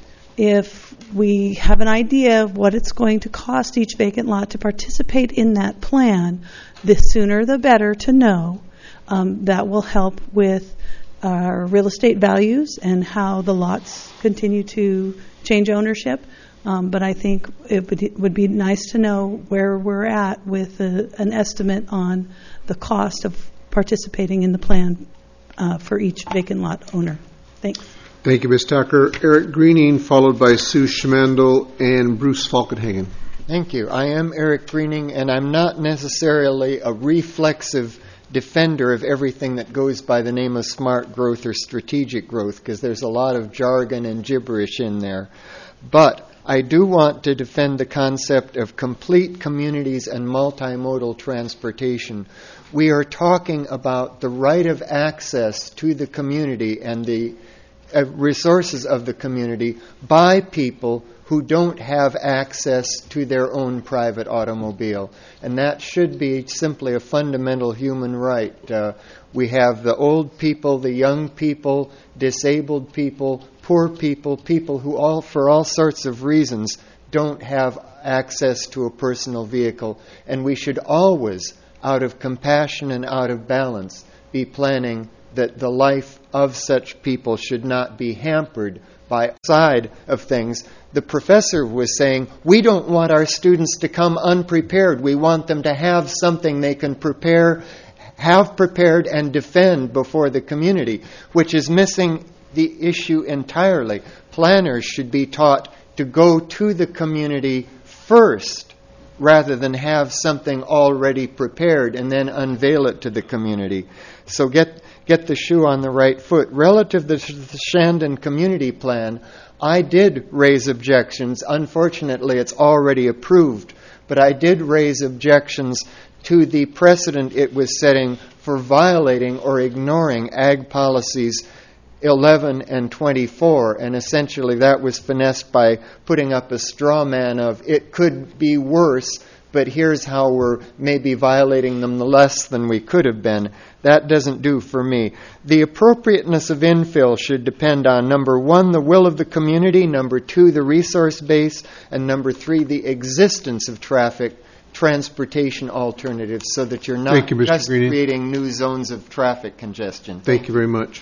If we have an idea of what it's going to cost each vacant lot to participate in that plan, the sooner the better to know. Um, that will help with our real estate values and how the lots continue to change ownership. Um, but I think it would, it would be nice to know where we're at with a, an estimate on the cost of participating in the plan uh, for each vacant lot owner. Thanks. Thank you, Miz Tucker. Eric Greening, followed by Sue Schmandel and Bruce Falkenhagen. Thank you. I am Eric Greening, and I'm not necessarily a reflexive defender of everything that goes by the name of smart growth or strategic growth, because there's a lot of jargon and gibberish in there. But I do want to defend the concept of complete communities and multimodal transportation. We are talking about the right of access to the community and the uh, resources of the community by people who don't have access to their own private automobile. And that should be simply a fundamental human right. Uh, we have the old people, the young people, disabled people, poor people, people who all, for all sorts of reasons, don't have access to a personal vehicle. And we should always, out of compassion and out of balance, be planning that the life of such people should not be hampered by side of things. The professor was saying, we don't want our students to come unprepared. We want them to have something they can prepare, have prepared and defend before the community, which is missing the issue entirely. Planners should be taught to go to the community first rather than have something already prepared and then unveil it to the community. So get get the shoe on the right foot. Relative to the Shandon Community Plan, I did raise objections. Unfortunately, it's already approved, but I did raise objections to the precedent it was setting for violating or ignoring ag policies eleven and twenty-four, and essentially that was finessed by putting up a straw man of it could be worse, but here's how we're maybe violating them less than we could have been. That doesn't do for me. The appropriateness of infill should depend on, number one, the will of the community, number two, the resource base, and number three, the existence of traffic transportation alternatives, so that you're not you, just Greening. creating new zones of traffic congestion. Thank you very much.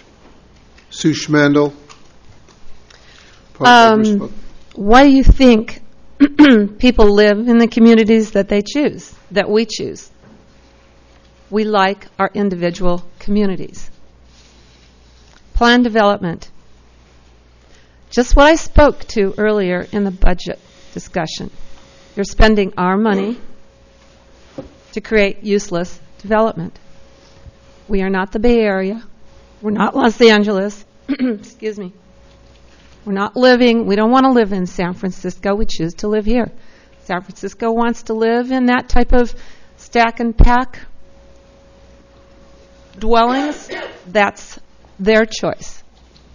Sue Schmandel. Um, why do you think people live in the communities that they choose, that we choose? We like our individual communities. Plan development. Just what I spoke to earlier in the budget discussion. You're spending our money to create useless development. We are not the Bay Area. We're not Los Angeles. Excuse me. We're not living, we don't want to live in San Francisco. We choose to live here. San Francisco wants to live in that type of stack and pack dwellings. That's their choice.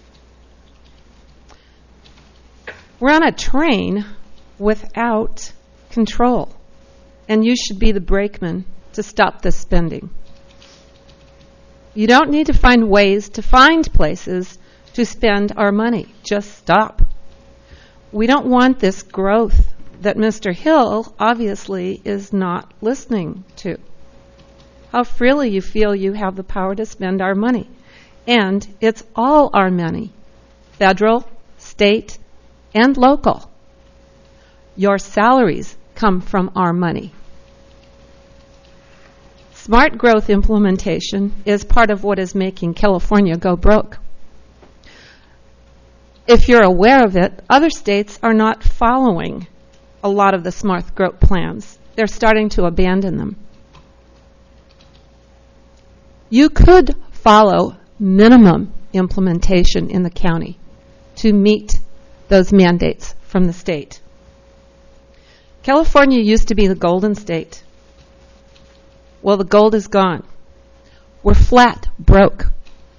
We're on a train without control, and you should be the brakeman to stop this spending. You don't need to find ways to find places to spend our money. Just stop. We don't want this growth that Mister Hill obviously is not listening to. How freely you feel you have the power to spend our money. And it's all our money, federal, state, and local. Your salaries come from our money. Smart growth implementation is part of what is making California go broke. If you're aware of it, other states are not following a lot of the smart growth plans. They're starting to abandon them. You could follow minimum implementation in the county. to meet those mandates from the state. California used to be the golden state. Well, the gold is gone. We're flat broke.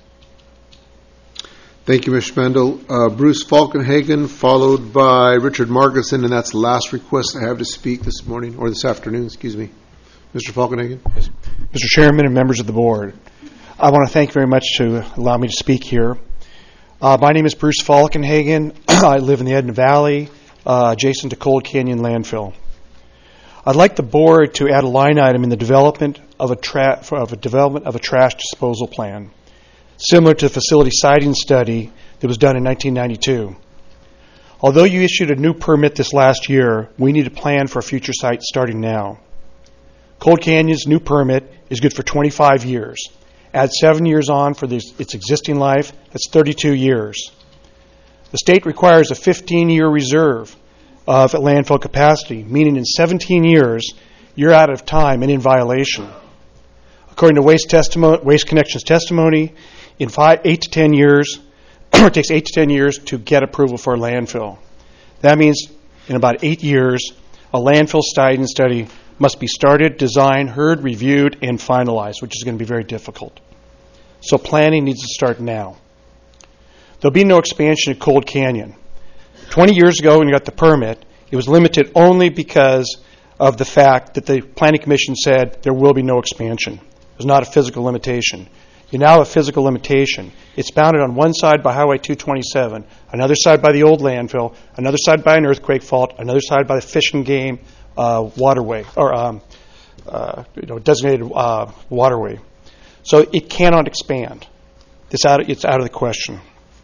Thank you, Miz Spendel. Uh, Bruce Falkenhagen, followed by Richard Margetson, and that's the last request I have to speak this morning, or this afternoon, excuse me. Mister Falkenhagen. Yes. Mister Chairman and members of the board, I want to thank very much to allow me to speak here. Uh, my name is Bruce Falkenhagen. I live in the Edna Valley, uh, adjacent to Cold Canyon Landfill. I'd like the board to add a line item in the development of a, tra- of a development of a trash disposal plan, similar to the facility siting study that was done in nineteen ninety-two. Although you issued a new permit this last year, we need a plan for a future site starting now. Cold Canyon's new permit is good for twenty-five years. Add seven years on for this, its existing life, that's thirty-two years. The state requires a fifteen-year reserve of landfill capacity, meaning in seventeen years, you're out of time and in violation. According to Waste, testimony, Waste Connections testimony, in five, eight to ten years, it takes eight to ten years to get approval for a landfill. That means in about eight years, a landfill siting study must be started, designed, heard, reviewed, and finalized, which is going to be very difficult. So planning needs to start now. There'll be no expansion at Cold Canyon. twenty years ago, when you got the permit, it was limited only because of the fact that the Planning Commission said there will be no expansion. It was not a physical limitation. You now have a physical limitation. It's bounded on one side by Highway two twenty-seven, another side by the old landfill, another side by an earthquake fault, another side by the Fish and Game uh, waterway, or um, uh, you know, designated uh, waterway. So it cannot expand. It's out of, it's out of the question.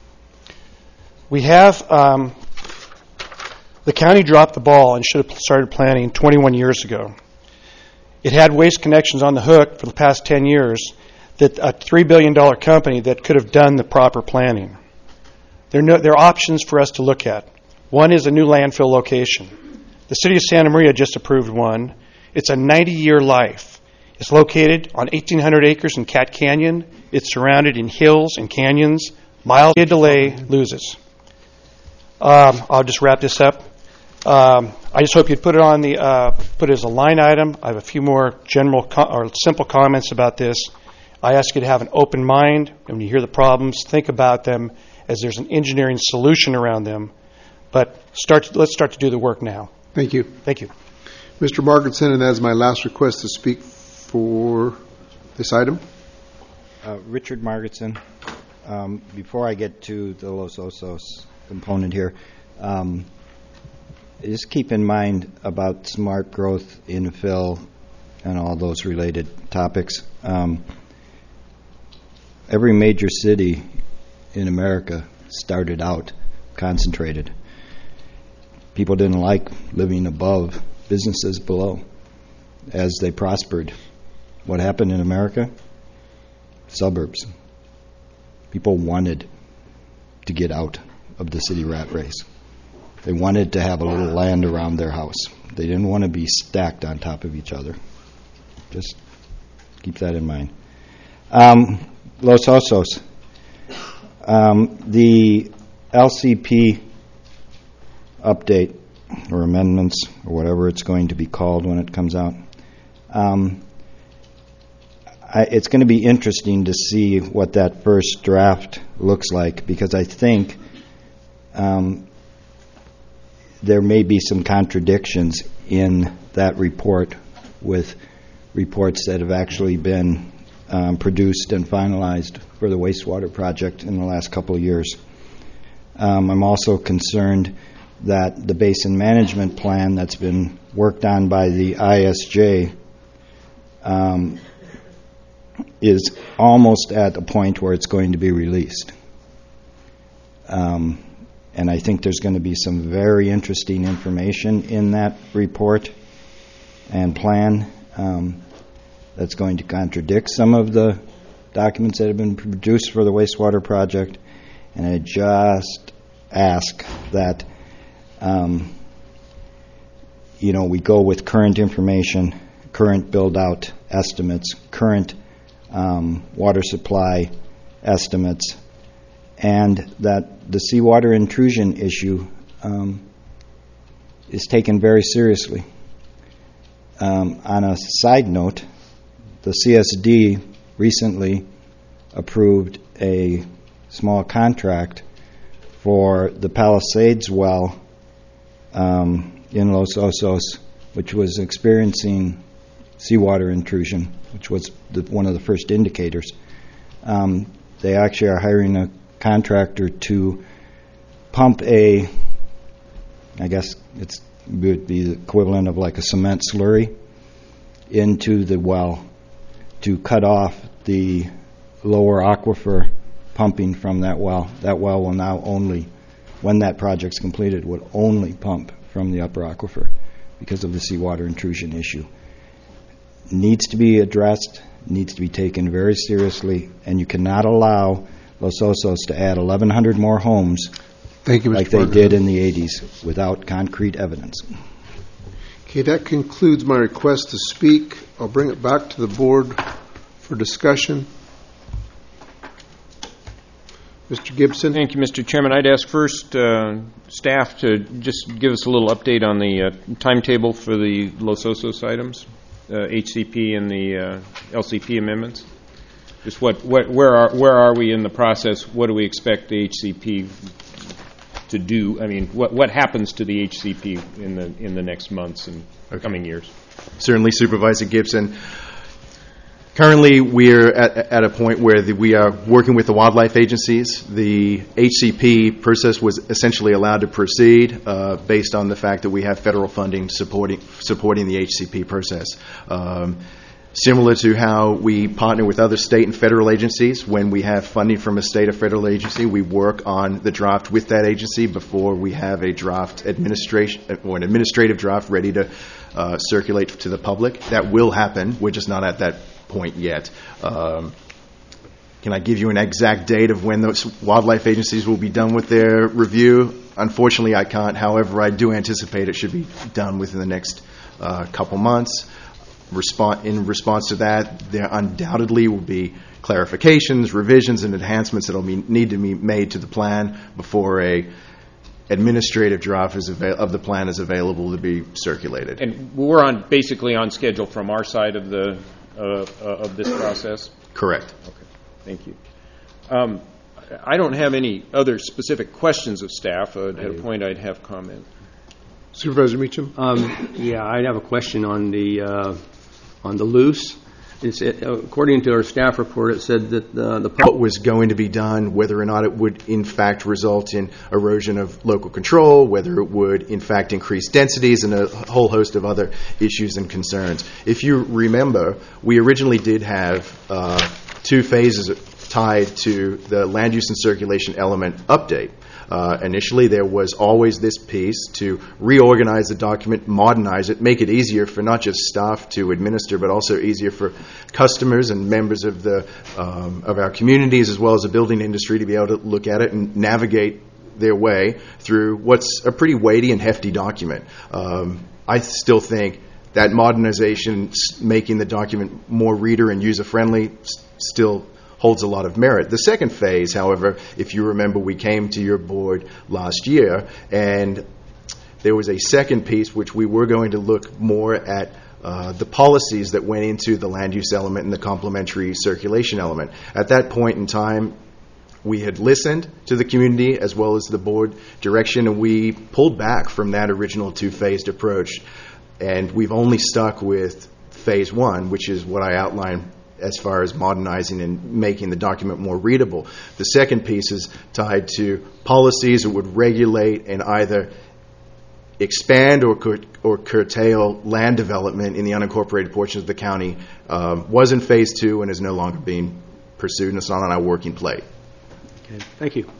We have, um, the county dropped the ball and should have started planning twenty-one years ago. It had Waste Connections on the hook for the past ten years, that a three billion dollars company that could have done the proper planning. There are, no, there are options for us to look at. One is a new landfill location. The city of Santa Maria just approved one. It's a ninety-year life. It's located on eighteen hundred acres in Cat Canyon. It's surrounded in hills and canyons. Mild delay loses. Um, I'll just wrap this up. Um, I just hope you'd put it on the uh, put it as a line item. I have a few more general co- or simple comments about this. I ask you to have an open mind, and when you hear the problems, think about them as there's an engineering solution around them. But start. To, let's start to do the work now. Thank you. Thank you. Mister Margetson, and that is my last request to speak for this item. Uh, Richard Margetson. Um, before I get to the Los Osos component here, um, just keep in mind about smart growth, infill, and all those related topics. Um, every major city in America started out concentrated. People didn't like living above, businesses below. As they prospered, what happened in America? Suburbs. People wanted to get out of the city rat race. They wanted to have a little land around their house. They didn't want to be stacked on top of each other. Just keep that in mind. Um, Los Osos. Um, the L C P update or amendments or whatever it's going to be called when it comes out. Um, I, it's going to be interesting to see what that first draft looks like, because I think um, there may be some contradictions in that report with reports that have actually been um, produced and finalized for the wastewater project in the last couple of years. Um, I'm also concerned that the basin management plan that's been worked on by the I S J um, is almost at a point where it's going to be released. Um, and I think there's going to be some very interesting information in that report and plan um, that's going to contradict some of the documents that have been produced for the wastewater project. And I just ask that um, you know, we go with current information, current build-out estimates, current um, water supply estimates, and that the seawater intrusion issue um, is taken very seriously. Um, on a side note, the C S D recently approved a small contract for the Palisades well um, in Los Osos, which was experiencing seawater intrusion, which was the, one of the first indicators. Um, they actually are hiring a contractor to pump a, I guess it's would be the equivalent of like a cement slurry into the well to cut off the lower aquifer pumping from that well. That well will now only, when that project's completed, would only pump from the upper aquifer because of the seawater intrusion issue. Needs to be addressed, needs to be taken very seriously, and you cannot allow Los Osos to add eleven hundred more homes Thank you, Mister like they Parker. did in the eighties without concrete evidence. Okay, that concludes my request to speak. I'll bring it back to the board for discussion. Mister Gibson. Thank you, Mister Chairman. I'd ask first uh, staff to just give us a little update on the uh, timetable for the Los Osos items, uh, H C P and the uh, L C P amendments. Just what, what, where are where are we in the process? What do we expect the H C P to do? I mean, what what happens to the H C P in the in the next months and okay. coming years? Certainly, Supervisor Gibson. Currently, we're at, at a point where the, we are working with the wildlife agencies. The H C P process was essentially allowed to proceed uh, based on the fact that we have federal funding supporting supporting the H C P process. Um, Similar to how we partner with other state and federal agencies, when we have funding from a state or federal agency, we work on the draft with that agency before we have a draft administration or an administrative draft ready to uh, circulate to the public. That will happen. We're just not at that point yet. Um, can I give you an exact date of when those wildlife agencies will be done with their review? Unfortunately, I can't. However, I do anticipate it should be done within the next uh, couple months. Respond, in response to that, there undoubtedly will be clarifications, revisions, and enhancements that will need to be made to the plan before a administrative draft is avail- of the plan is available to be circulated. And we're on basically on schedule from our side of the uh, uh, of this process? Correct. Okay, thank you. Um, I don't have any other specific questions of staff. Uh, at a point, I'd have comment. Supervisor Meacham. Um, yeah, I have a question on the uh, on the loose. It's, it, according to our staff report, it said that uh, the what was going to be done, whether or not it would in fact result in erosion of local control, whether it would in fact increase densities, and a whole host of other issues and concerns. If you remember, we originally did have uh, two phases tied to the land use and circulation element update. Uh, initially, there was always this piece to reorganize the document, modernize it, make it easier for not just staff to administer, but also easier for customers and members of the um, of our communities, as well as the building industry, to be able to look at it and navigate their way through what's a pretty weighty and hefty document. Um, I still think that modernization, making the document more reader and user-friendly, still holds a lot of merit. The second phase, however, if you remember, we came to your board last year, and there was a second piece which we were going to look more at uh, the policies that went into the land use element and the complementary circulation element. At that point in time, we had listened to the community as well as the board direction, and we pulled back from that original two-phased approach. And we've only stuck with phase one, which is what I outlined as far as modernizing and making the document more readable. The second piece is tied to policies that would regulate and either expand or cur- or curtail land development in the unincorporated portions of the county. Um, was in phase two and is no longer being pursued, and it's not on our working plate. Okay, thank you.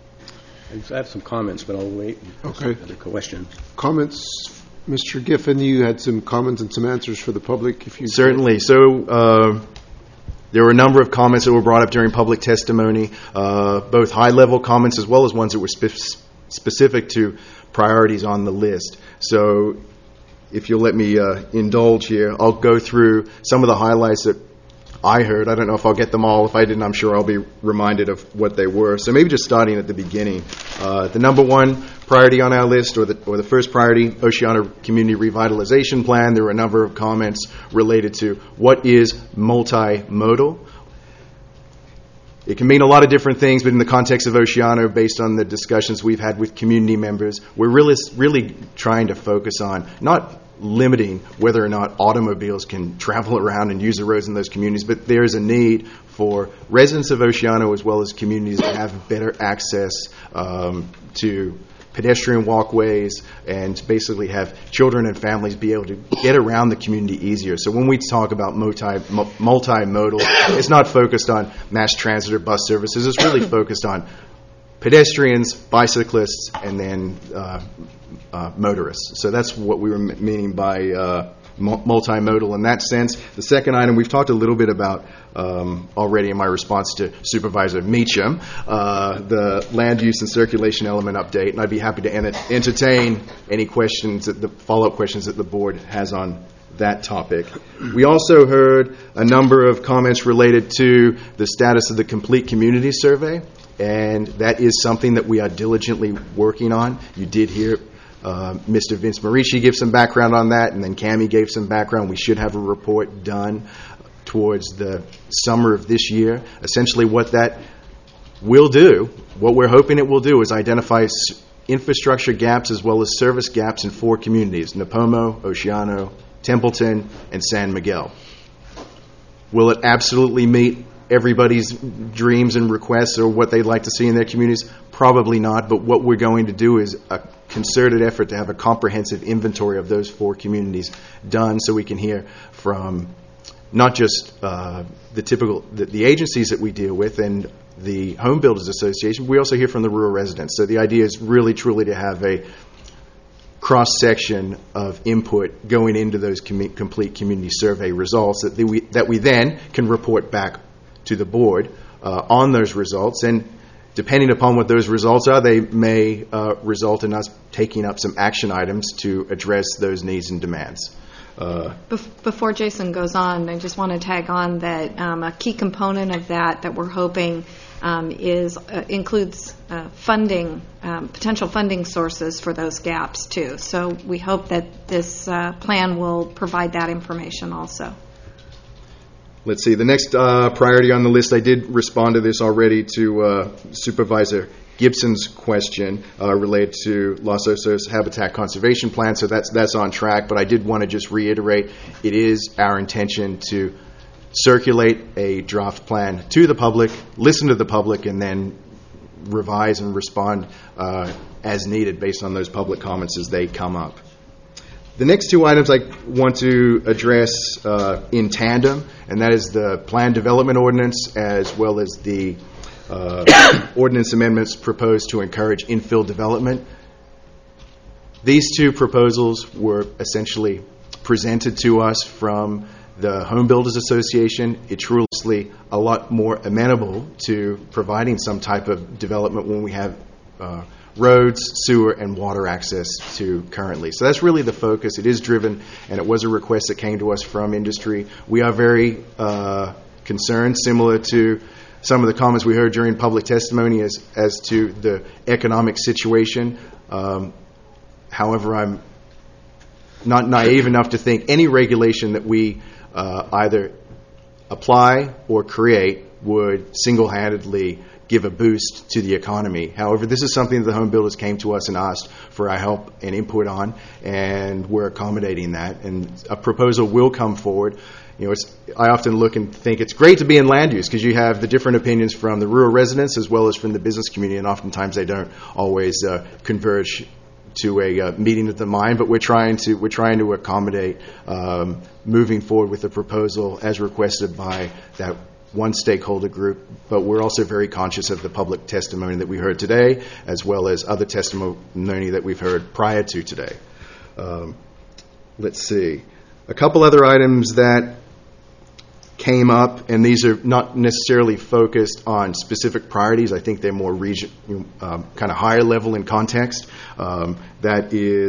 I have some comments, but I'll wait. Okay. Other questions. Comments, Mister Giffen. You had some comments and some answers for the public. If you certainly. So. Uh, There were a number of comments that were brought up during public testimony, uh, both high-level comments as well as ones that were spe- specific to priorities on the list. So if you'll let me uh, indulge here, I'll go through some of the highlights that I heard. I don't know if I'll get them all. If I didn't, I'm sure I'll be reminded of what they were. So maybe just starting at the beginning. Uh, the number one priority on our list, or the, or the first priority, Oceana Community Revitalization Plan. There were a number of comments related to what is multimodal. It can mean a lot of different things, but in the context of Oceana, based on the discussions we've had with community members, we're really, really trying to focus on not limiting whether or not automobiles can travel around and use the roads in those communities, but there's a need for residents of Oceana as well as communities to have better access um, to pedestrian walkways and basically have children and families be able to get around the community easier. So when we talk about multi, multimodal, it's not focused on mass transit or bus services. It's really focused on pedestrians, bicyclists, and then uh, uh, motorists. So that's what we were m- meaning by uh, multimodal in that sense. The second item we've talked a little bit about um, already in my response to Supervisor Meacham, uh, the land use and circulation element update, and I'd be happy to en- entertain any questions, that the follow-up questions that the board has on that topic. We also heard a number of comments related to the status of the complete community survey, and that is something that we are diligently working on. You did hear Uh, Mister Vince Marici gave some background on that, and then Cammie gave some background. We should have a report done towards the summer of this year. Essentially what that will do, what we're hoping it will do, is identify s- infrastructure gaps as well as service gaps in four communities: Napomo, Oceano, Templeton, and San Miguel. Will it absolutely meet everybody's dreams and requests or what they'd like to see in their communities? Probably not, but what we're going to do is a concerted effort to have a comprehensive inventory of those four communities done so we can hear from not just uh, the typical, the, the agencies that we deal with and the Home Builders Association, we also hear from the rural residents. So the idea is really truly to have a cross-section of input going into those com- complete community survey results that, the, we, that we then can report back to the board uh, on those results. And depending upon what those results are, they may uh, result in us taking up some action items to address those needs and demands. Uh, Before Jason goes on, I just want to tag on that um, a key component of that that we're hoping um, is uh, includes uh, funding, um, potential funding sources for those gaps too. So we hope that this uh, plan will provide that information also. Let's see. The next uh, priority on the list, I did respond to this already to uh, Supervisor Gibson's question uh, related to Los Osos Habitat Conservation Plan, so that's that's on track. But I did want to just reiterate, it is our intention to circulate a draft plan to the public, listen to the public, and then revise and respond uh, as needed based on those public comments as they come up. The next two items I want to address uh, in tandem, and that is the plan development ordinance as well as the uh, ordinance amendments proposed to encourage infill development. These two proposals were essentially presented to us from the Home Builders Association. It's truly a lot more amenable to providing some type of development when we have uh, roads, sewer, and water access to currently. So that's really the focus. It is driven, and it was a request that came to us from industry. We are very uh, concerned, similar to some of the comments we heard during public testimony as, as to the economic situation. Um, however, I'm not naive enough to think any regulation that we uh, either apply or create would single-handedly give a boost to the economy. However, this is something that the home builders came to us and asked for our help and input on, and we're accommodating that. And a proposal will come forward. You know, it's, I often look and think it's great to be in land use because you have the different opinions from the rural residents as well as from the business community, and oftentimes they don't always uh, converge to a uh, meeting of the mind. But we're trying to we're trying to accommodate um, moving forward with the proposal as requested by that one stakeholder group, but we're also very conscious of the public testimony that we heard today, as well as other testimony that we've heard prior to today. Um, let's see. A couple other items that came up, and these are not necessarily focused on specific priorities. I think they're more region, um, kind of higher level in context. Um, that is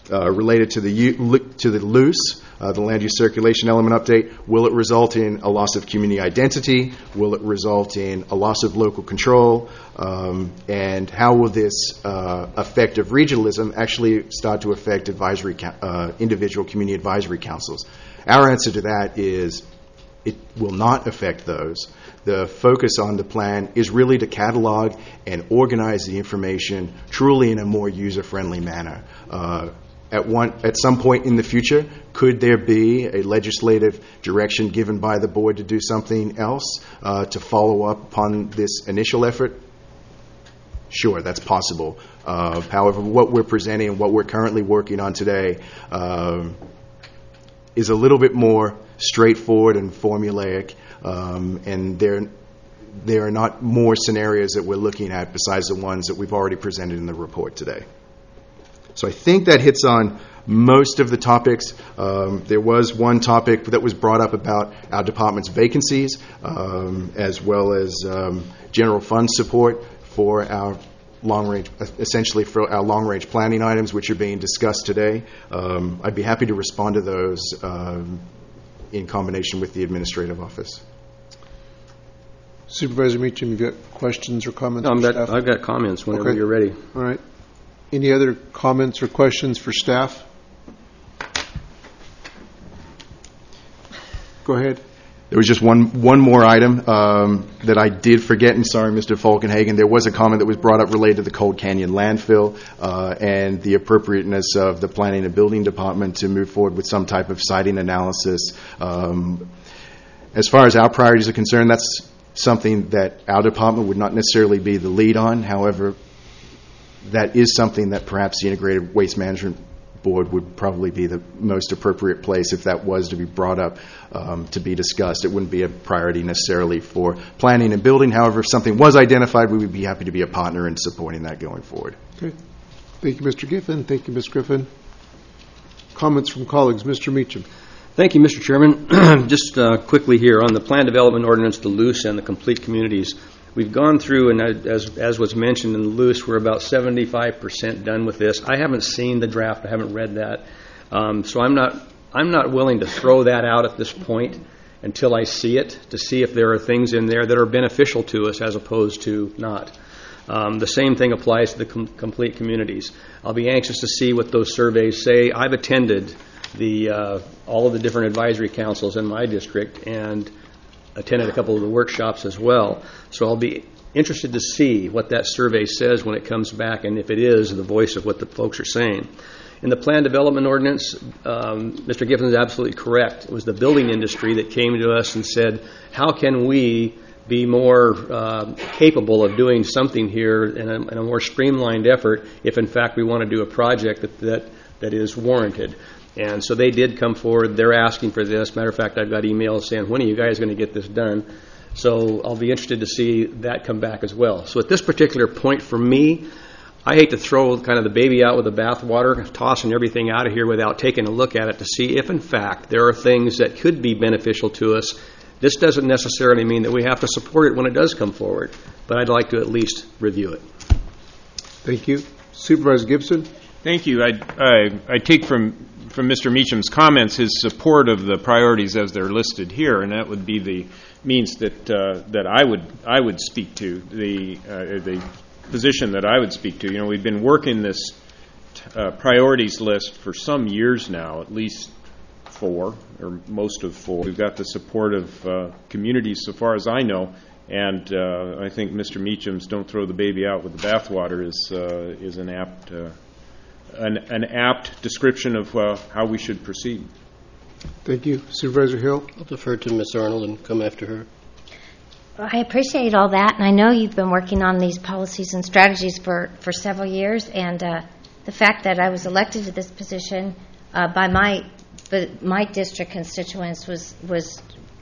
Uh, related to the u- to the loose, uh, the land use circulation element update, will it result in a loss of community identity? Will it result in a loss of local control? Um, and how will this uh, effective regionalism actually start to affect advisory uh, individual community advisory councils? Our answer to that is it will not affect those. The focus on the plan is really to catalog and organize the information truly in a more user-friendly manner. Uh, At one, at some point in the future, could there be a legislative direction given by the board to do something else uh, to follow up upon this initial effort? Sure, that's possible. Uh, however, what we're presenting and what we're currently working on today uh, is a little bit more straightforward and formulaic, um, and there there are not more scenarios that we're looking at besides the ones that we've already presented in the report today. So I think that hits on most of the topics. Um, there was one topic that was brought up about our department's vacancies, um, as well as um, general fund support for our long-range, essentially for our long-range planning items, which are being discussed today. Um, I'd be happy to respond to those um, in combination with the administrative office. Supervisor Meacham, you've got questions or comments? No, for I've, got, staff? I've got comments whenever Okay. you're ready. All right. Any other comments or questions for staff? Go ahead. There was just one one more item um, that I did forget, and sorry, Mister Falkenhagen. There was a comment that was brought up related to the Cold Canyon landfill uh, and the appropriateness of the Planning and Building Department to move forward with some type of siting analysis. Um, as far as our priorities are concerned, that's something that our department would not necessarily be the lead on. However, that is something that perhaps the Integrated Waste Management Board would probably be the most appropriate place if that was to be brought up um, to be discussed. It wouldn't be a priority necessarily for planning and building. However, if something was identified, we would be happy to be a partner in supporting that going forward. Okay. Thank you, Mister Giffen. Thank you, Miz Griffin. Comments from colleagues. Mister Meacham. Thank you, Mister Chairman. Just uh, quickly here on the Plan Development Ordinance, the loose and the complete communities. We've gone through, and as as was mentioned in the loose, we're about seventy-five percent done with this. I haven't seen the draft. I haven't read that. Um, so I'm not I'm not willing to throw that out at this point until I see it, to see if there are things in there that are beneficial to us as opposed to not. Um, the same thing applies to the com- complete communities. I'll be anxious to see what those surveys say. I've attended the uh, all of the different advisory councils in my district and attended a couple of the workshops as well. So I'll be interested to see what that survey says when it comes back, and if it is the voice of what the folks are saying. In the Plan Development Ordinance, um, Mister Giffen is absolutely correct. It was the building industry that came to us and said, how can we be more uh, capable of doing something here in a, in a more streamlined effort if, in fact, we want to do a project that, that, that is warranted. And so they did come forward. They're asking for this. Matter of fact, I've got emails saying, when are you guys going to get this done? So I'll be interested to see that come back as well. So at this particular point for me, I hate to throw kind of the baby out with the bathwater, tossing everything out of here without taking a look at it to see if, in fact, there are things that could be beneficial to us. This doesn't necessarily mean that we have to support it when it does come forward, but I'd like to at least review it. Thank you. Supervisor Gibson. Thank you. I, I, I take from, from Mister Meacham's comments his support of the priorities as they're listed here, and that would be the means that uh, that I would I would speak to, the uh, the position that I would speak to. You know, we've been working this uh, priorities list for some years now, at least four, or most of four. We've got the support of uh, communities so far as I know, and uh, I think Mister Meacham's "don't throw the baby out with the bathwater" is uh, is an apt uh, an, an apt description of uh, how we should proceed. Thank you. Supervisor Hill? I'll defer to Miz Arnold and come after her. Well, I appreciate all that, and I know you've been working on these policies and strategies for, for several years, and uh, the fact that I was elected to this position uh, by my but my district constituents was was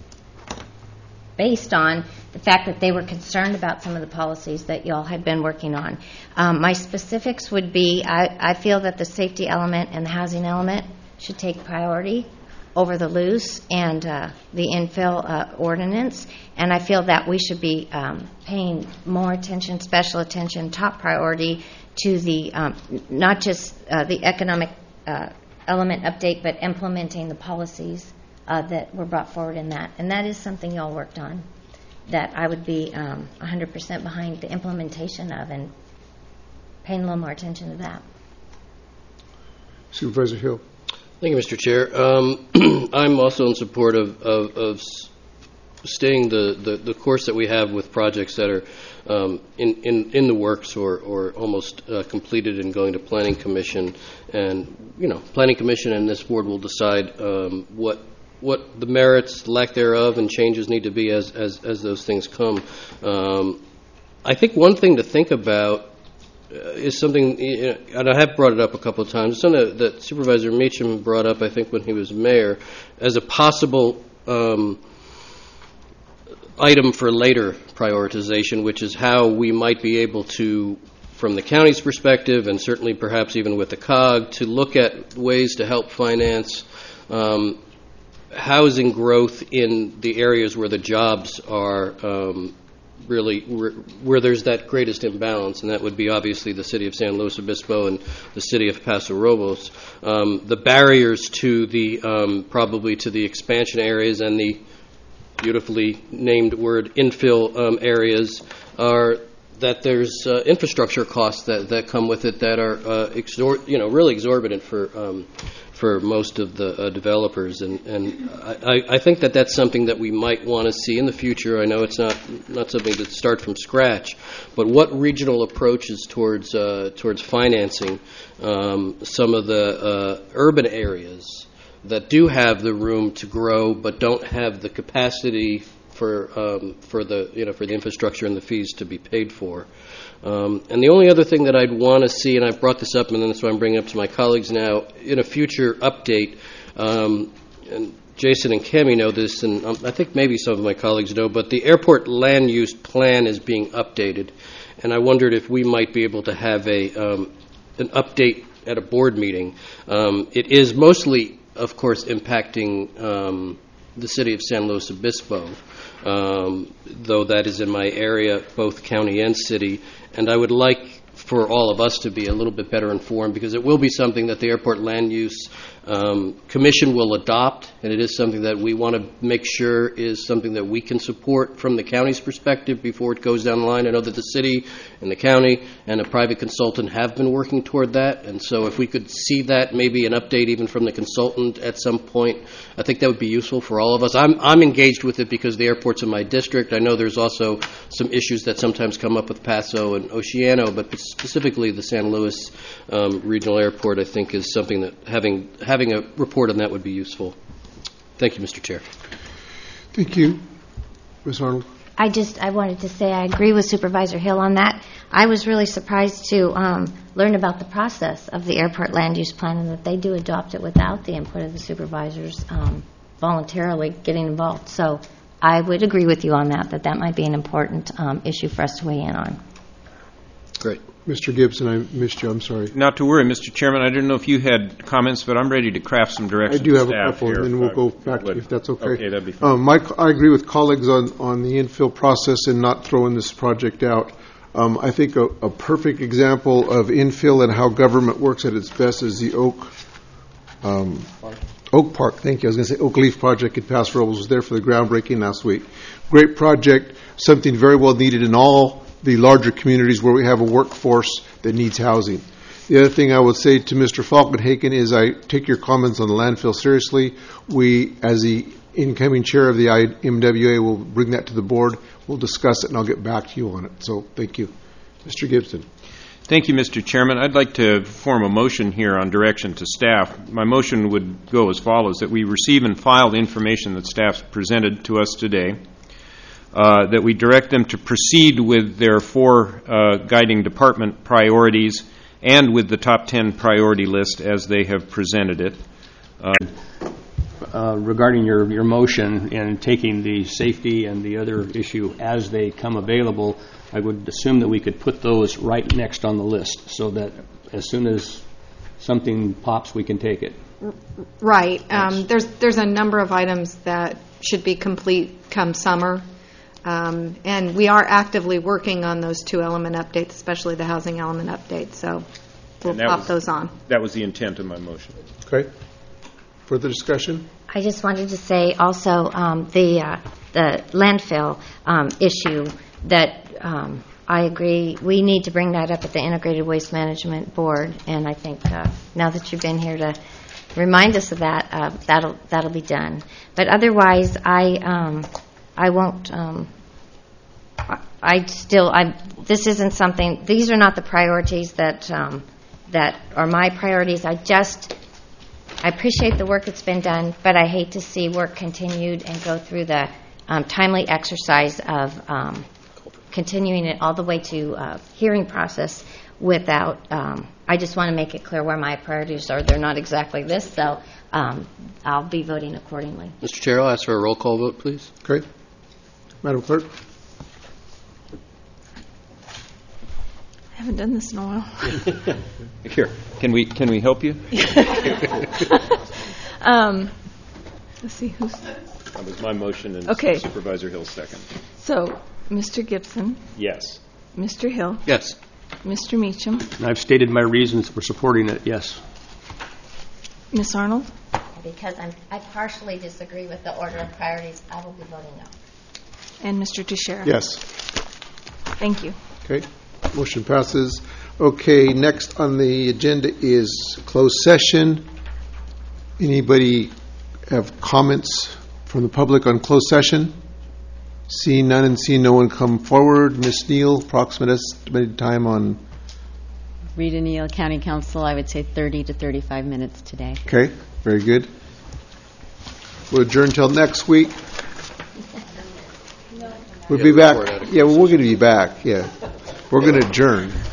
based on the fact that they were concerned about some of the policies that y'all had been working on. Um, my specifics would be, I, I feel that the safety element and the housing element should take priority over the loose and uh, the infill uh, ordinance, and I feel that we should be um, paying more attention, special attention, top priority to the um, not just uh, the economic uh, element update, but implementing the policies uh, that were brought forward in that. And that is something y'all worked on that I would be um, one hundred percent behind the implementation of and paying a little more attention to that. Supervisor Hill. Thank you, Mister Chair. Um, I'm also in support of, of, of staying the, the, the course that we have with projects that are um, in, in, in the works or, or almost uh, completed and going to Planning Commission. And, you know, Planning Commission and this board will decide um, what what the merits, lack thereof, and changes need to be as, as, as those things come. Um, I think one thing to think about Uh, is something, and I have brought it up a couple of times, something that Supervisor Meacham brought up, I think, when he was mayor, as a possible um, item for later prioritization, which is how we might be able to, from the county's perspective, and certainly perhaps even with the C O G, to look at ways to help finance um, housing growth in the areas where the jobs are um, really where, where there's that greatest imbalance, and that would be obviously the city of San Luis Obispo and the city of Paso Robles. Um, the barriers to the um, probably to the expansion areas and the beautifully named word infill um, areas are that there's uh, infrastructure costs that, that come with it that are uh, exor- you know really exorbitant for um, for most of the uh, developers, and, and I, I think that that's something that we might want to see in the future. I know it's not not something to start from scratch, but what regional approaches towards uh, towards financing um, some of the uh, urban areas that do have the room to grow but don't have the capacity for um, for the you know for the infrastructure and the fees to be paid for. Um, and the only other thing that I'd want to see, and I've brought this up, and that's why I'm bringing it up to my colleagues now, in a future update, um, and Jason and Cami know this, and um, I think maybe some of my colleagues know, but the airport land use plan is being updated, and I wondered if we might be able to have a um, an update at a board meeting. Um, it is mostly, of course, impacting um, the city of San Luis Obispo, um, though that is in my area, both county and city. And I would like for all of us to be a little bit better informed, because it will be something that the Airport Land Use um, Commission will adopt, and it is something that we want to make sure is something that we can support from the county's perspective before it goes down the line. I know that the city and the county and a private consultant have been working toward that, and so if we could see that, maybe an update even from the consultant at some point, I think that would be useful for all of us. I'm, I'm engaged with it because the airport's in my district. I know there's also some issues that sometimes come up with Paso and Oceano, but specifically the San Luis um, Regional Airport, I think, is something that having having a report on that would be useful. Thank you, Mister Chair. Thank you. Miz Arnold. I just I wanted to say I agree with Supervisor Hill on that. I was really surprised to um, learn about the process of the airport land use plan, and that they do adopt it without the input of the supervisors um, voluntarily getting involved. So I would agree with you on that, that that might be an important um, issue for us to weigh in on. Great. Mister Gibson, I missed you. I'm sorry. Not to worry, Mister Chairman. I didn't know if you had comments, but I'm ready to craft some direction. I do to have staff a couple, here, and then we'll go back would. if that's okay. Okay, that'd be fine. Um, Mike, I agree with colleagues on, on the infill process and not throwing this project out. Um, I think a, a perfect example of infill and how government works at its best is the Oak um, Oak Park. Thank you. I was going to say Oak Leaf project in Paso Robles. Was there for the groundbreaking last week. Great project, something very well needed in all the larger communities where we have a workforce that needs housing. The other thing I would say to Mister Falkenhagen is I take your comments on the landfill seriously. We, as the incoming chair of the I M W A, will bring that to the board. We'll discuss it, and I'll get back to you on it. So thank you. Mister Gibson. Thank you, Mister Chairman. I'd like to form a motion here on direction to staff. My motion would go as follows, that we receive and file the information that staff's presented to us today, uh, that we direct them to proceed with their four uh, guiding department priorities and with the top ten priority list as they have presented it. Uh, Uh, regarding your, your motion and taking the safety and the other issue as they come available, I would assume that we could put those right next on the list so that as soon as something pops, we can take it. Right. Um, there's there's a number of items that should be complete come summer, um, and we are actively working on those two element updates, especially the housing element update. So we'll And that pop was- those on. That was the intent of my motion. Okay. Further discussion? I just wanted to say also um, the uh, the landfill um, issue that um, I agree we need to bring that up at the Integrated Waste Management Board, and I think uh, now that you've been here to remind us of that, uh, that'll that'll be done. But otherwise, I um, I won't. Um, I, I still I this isn't something. These are not the priorities that um, that are my priorities. I just. I appreciate the work that's been done, but I hate to see work continued and go through the um, timely exercise of um, continuing it all the way to uh, hearing process without, um, I just want to make it clear where my priorities are. They're not exactly this, so um, I'll be voting accordingly. Mister Chair, I'll ask for a roll call vote, please. Okay. Madam Clerk? I haven't done this in a while. Here, can we, can we help you? um, let's see who's. That was my motion and Okay. Supervisor Hill's second. So, Mister Gibson, Yes. Mister Hill, Yes. Mister Meacham, And I've stated my reasons for supporting it, yes. Miss Arnold. Because I'm, I partially disagree with the order of priorities, I will be voting no. And Mister Teixeira. Yes. Thank you. Okay. Motion passes. Okay, next on the agenda is closed session. Anybody have comments from the public on closed session? Seeing none and seeing no one come forward, Miz Neal, approximate estimated time on, Rita Neal, County Council, I would say thirty to thirty-five minutes today. okay, very good. We'll adjourn till next week. We'll be back. Yeah, well, we're going to be back, yeah. We're going to adjourn.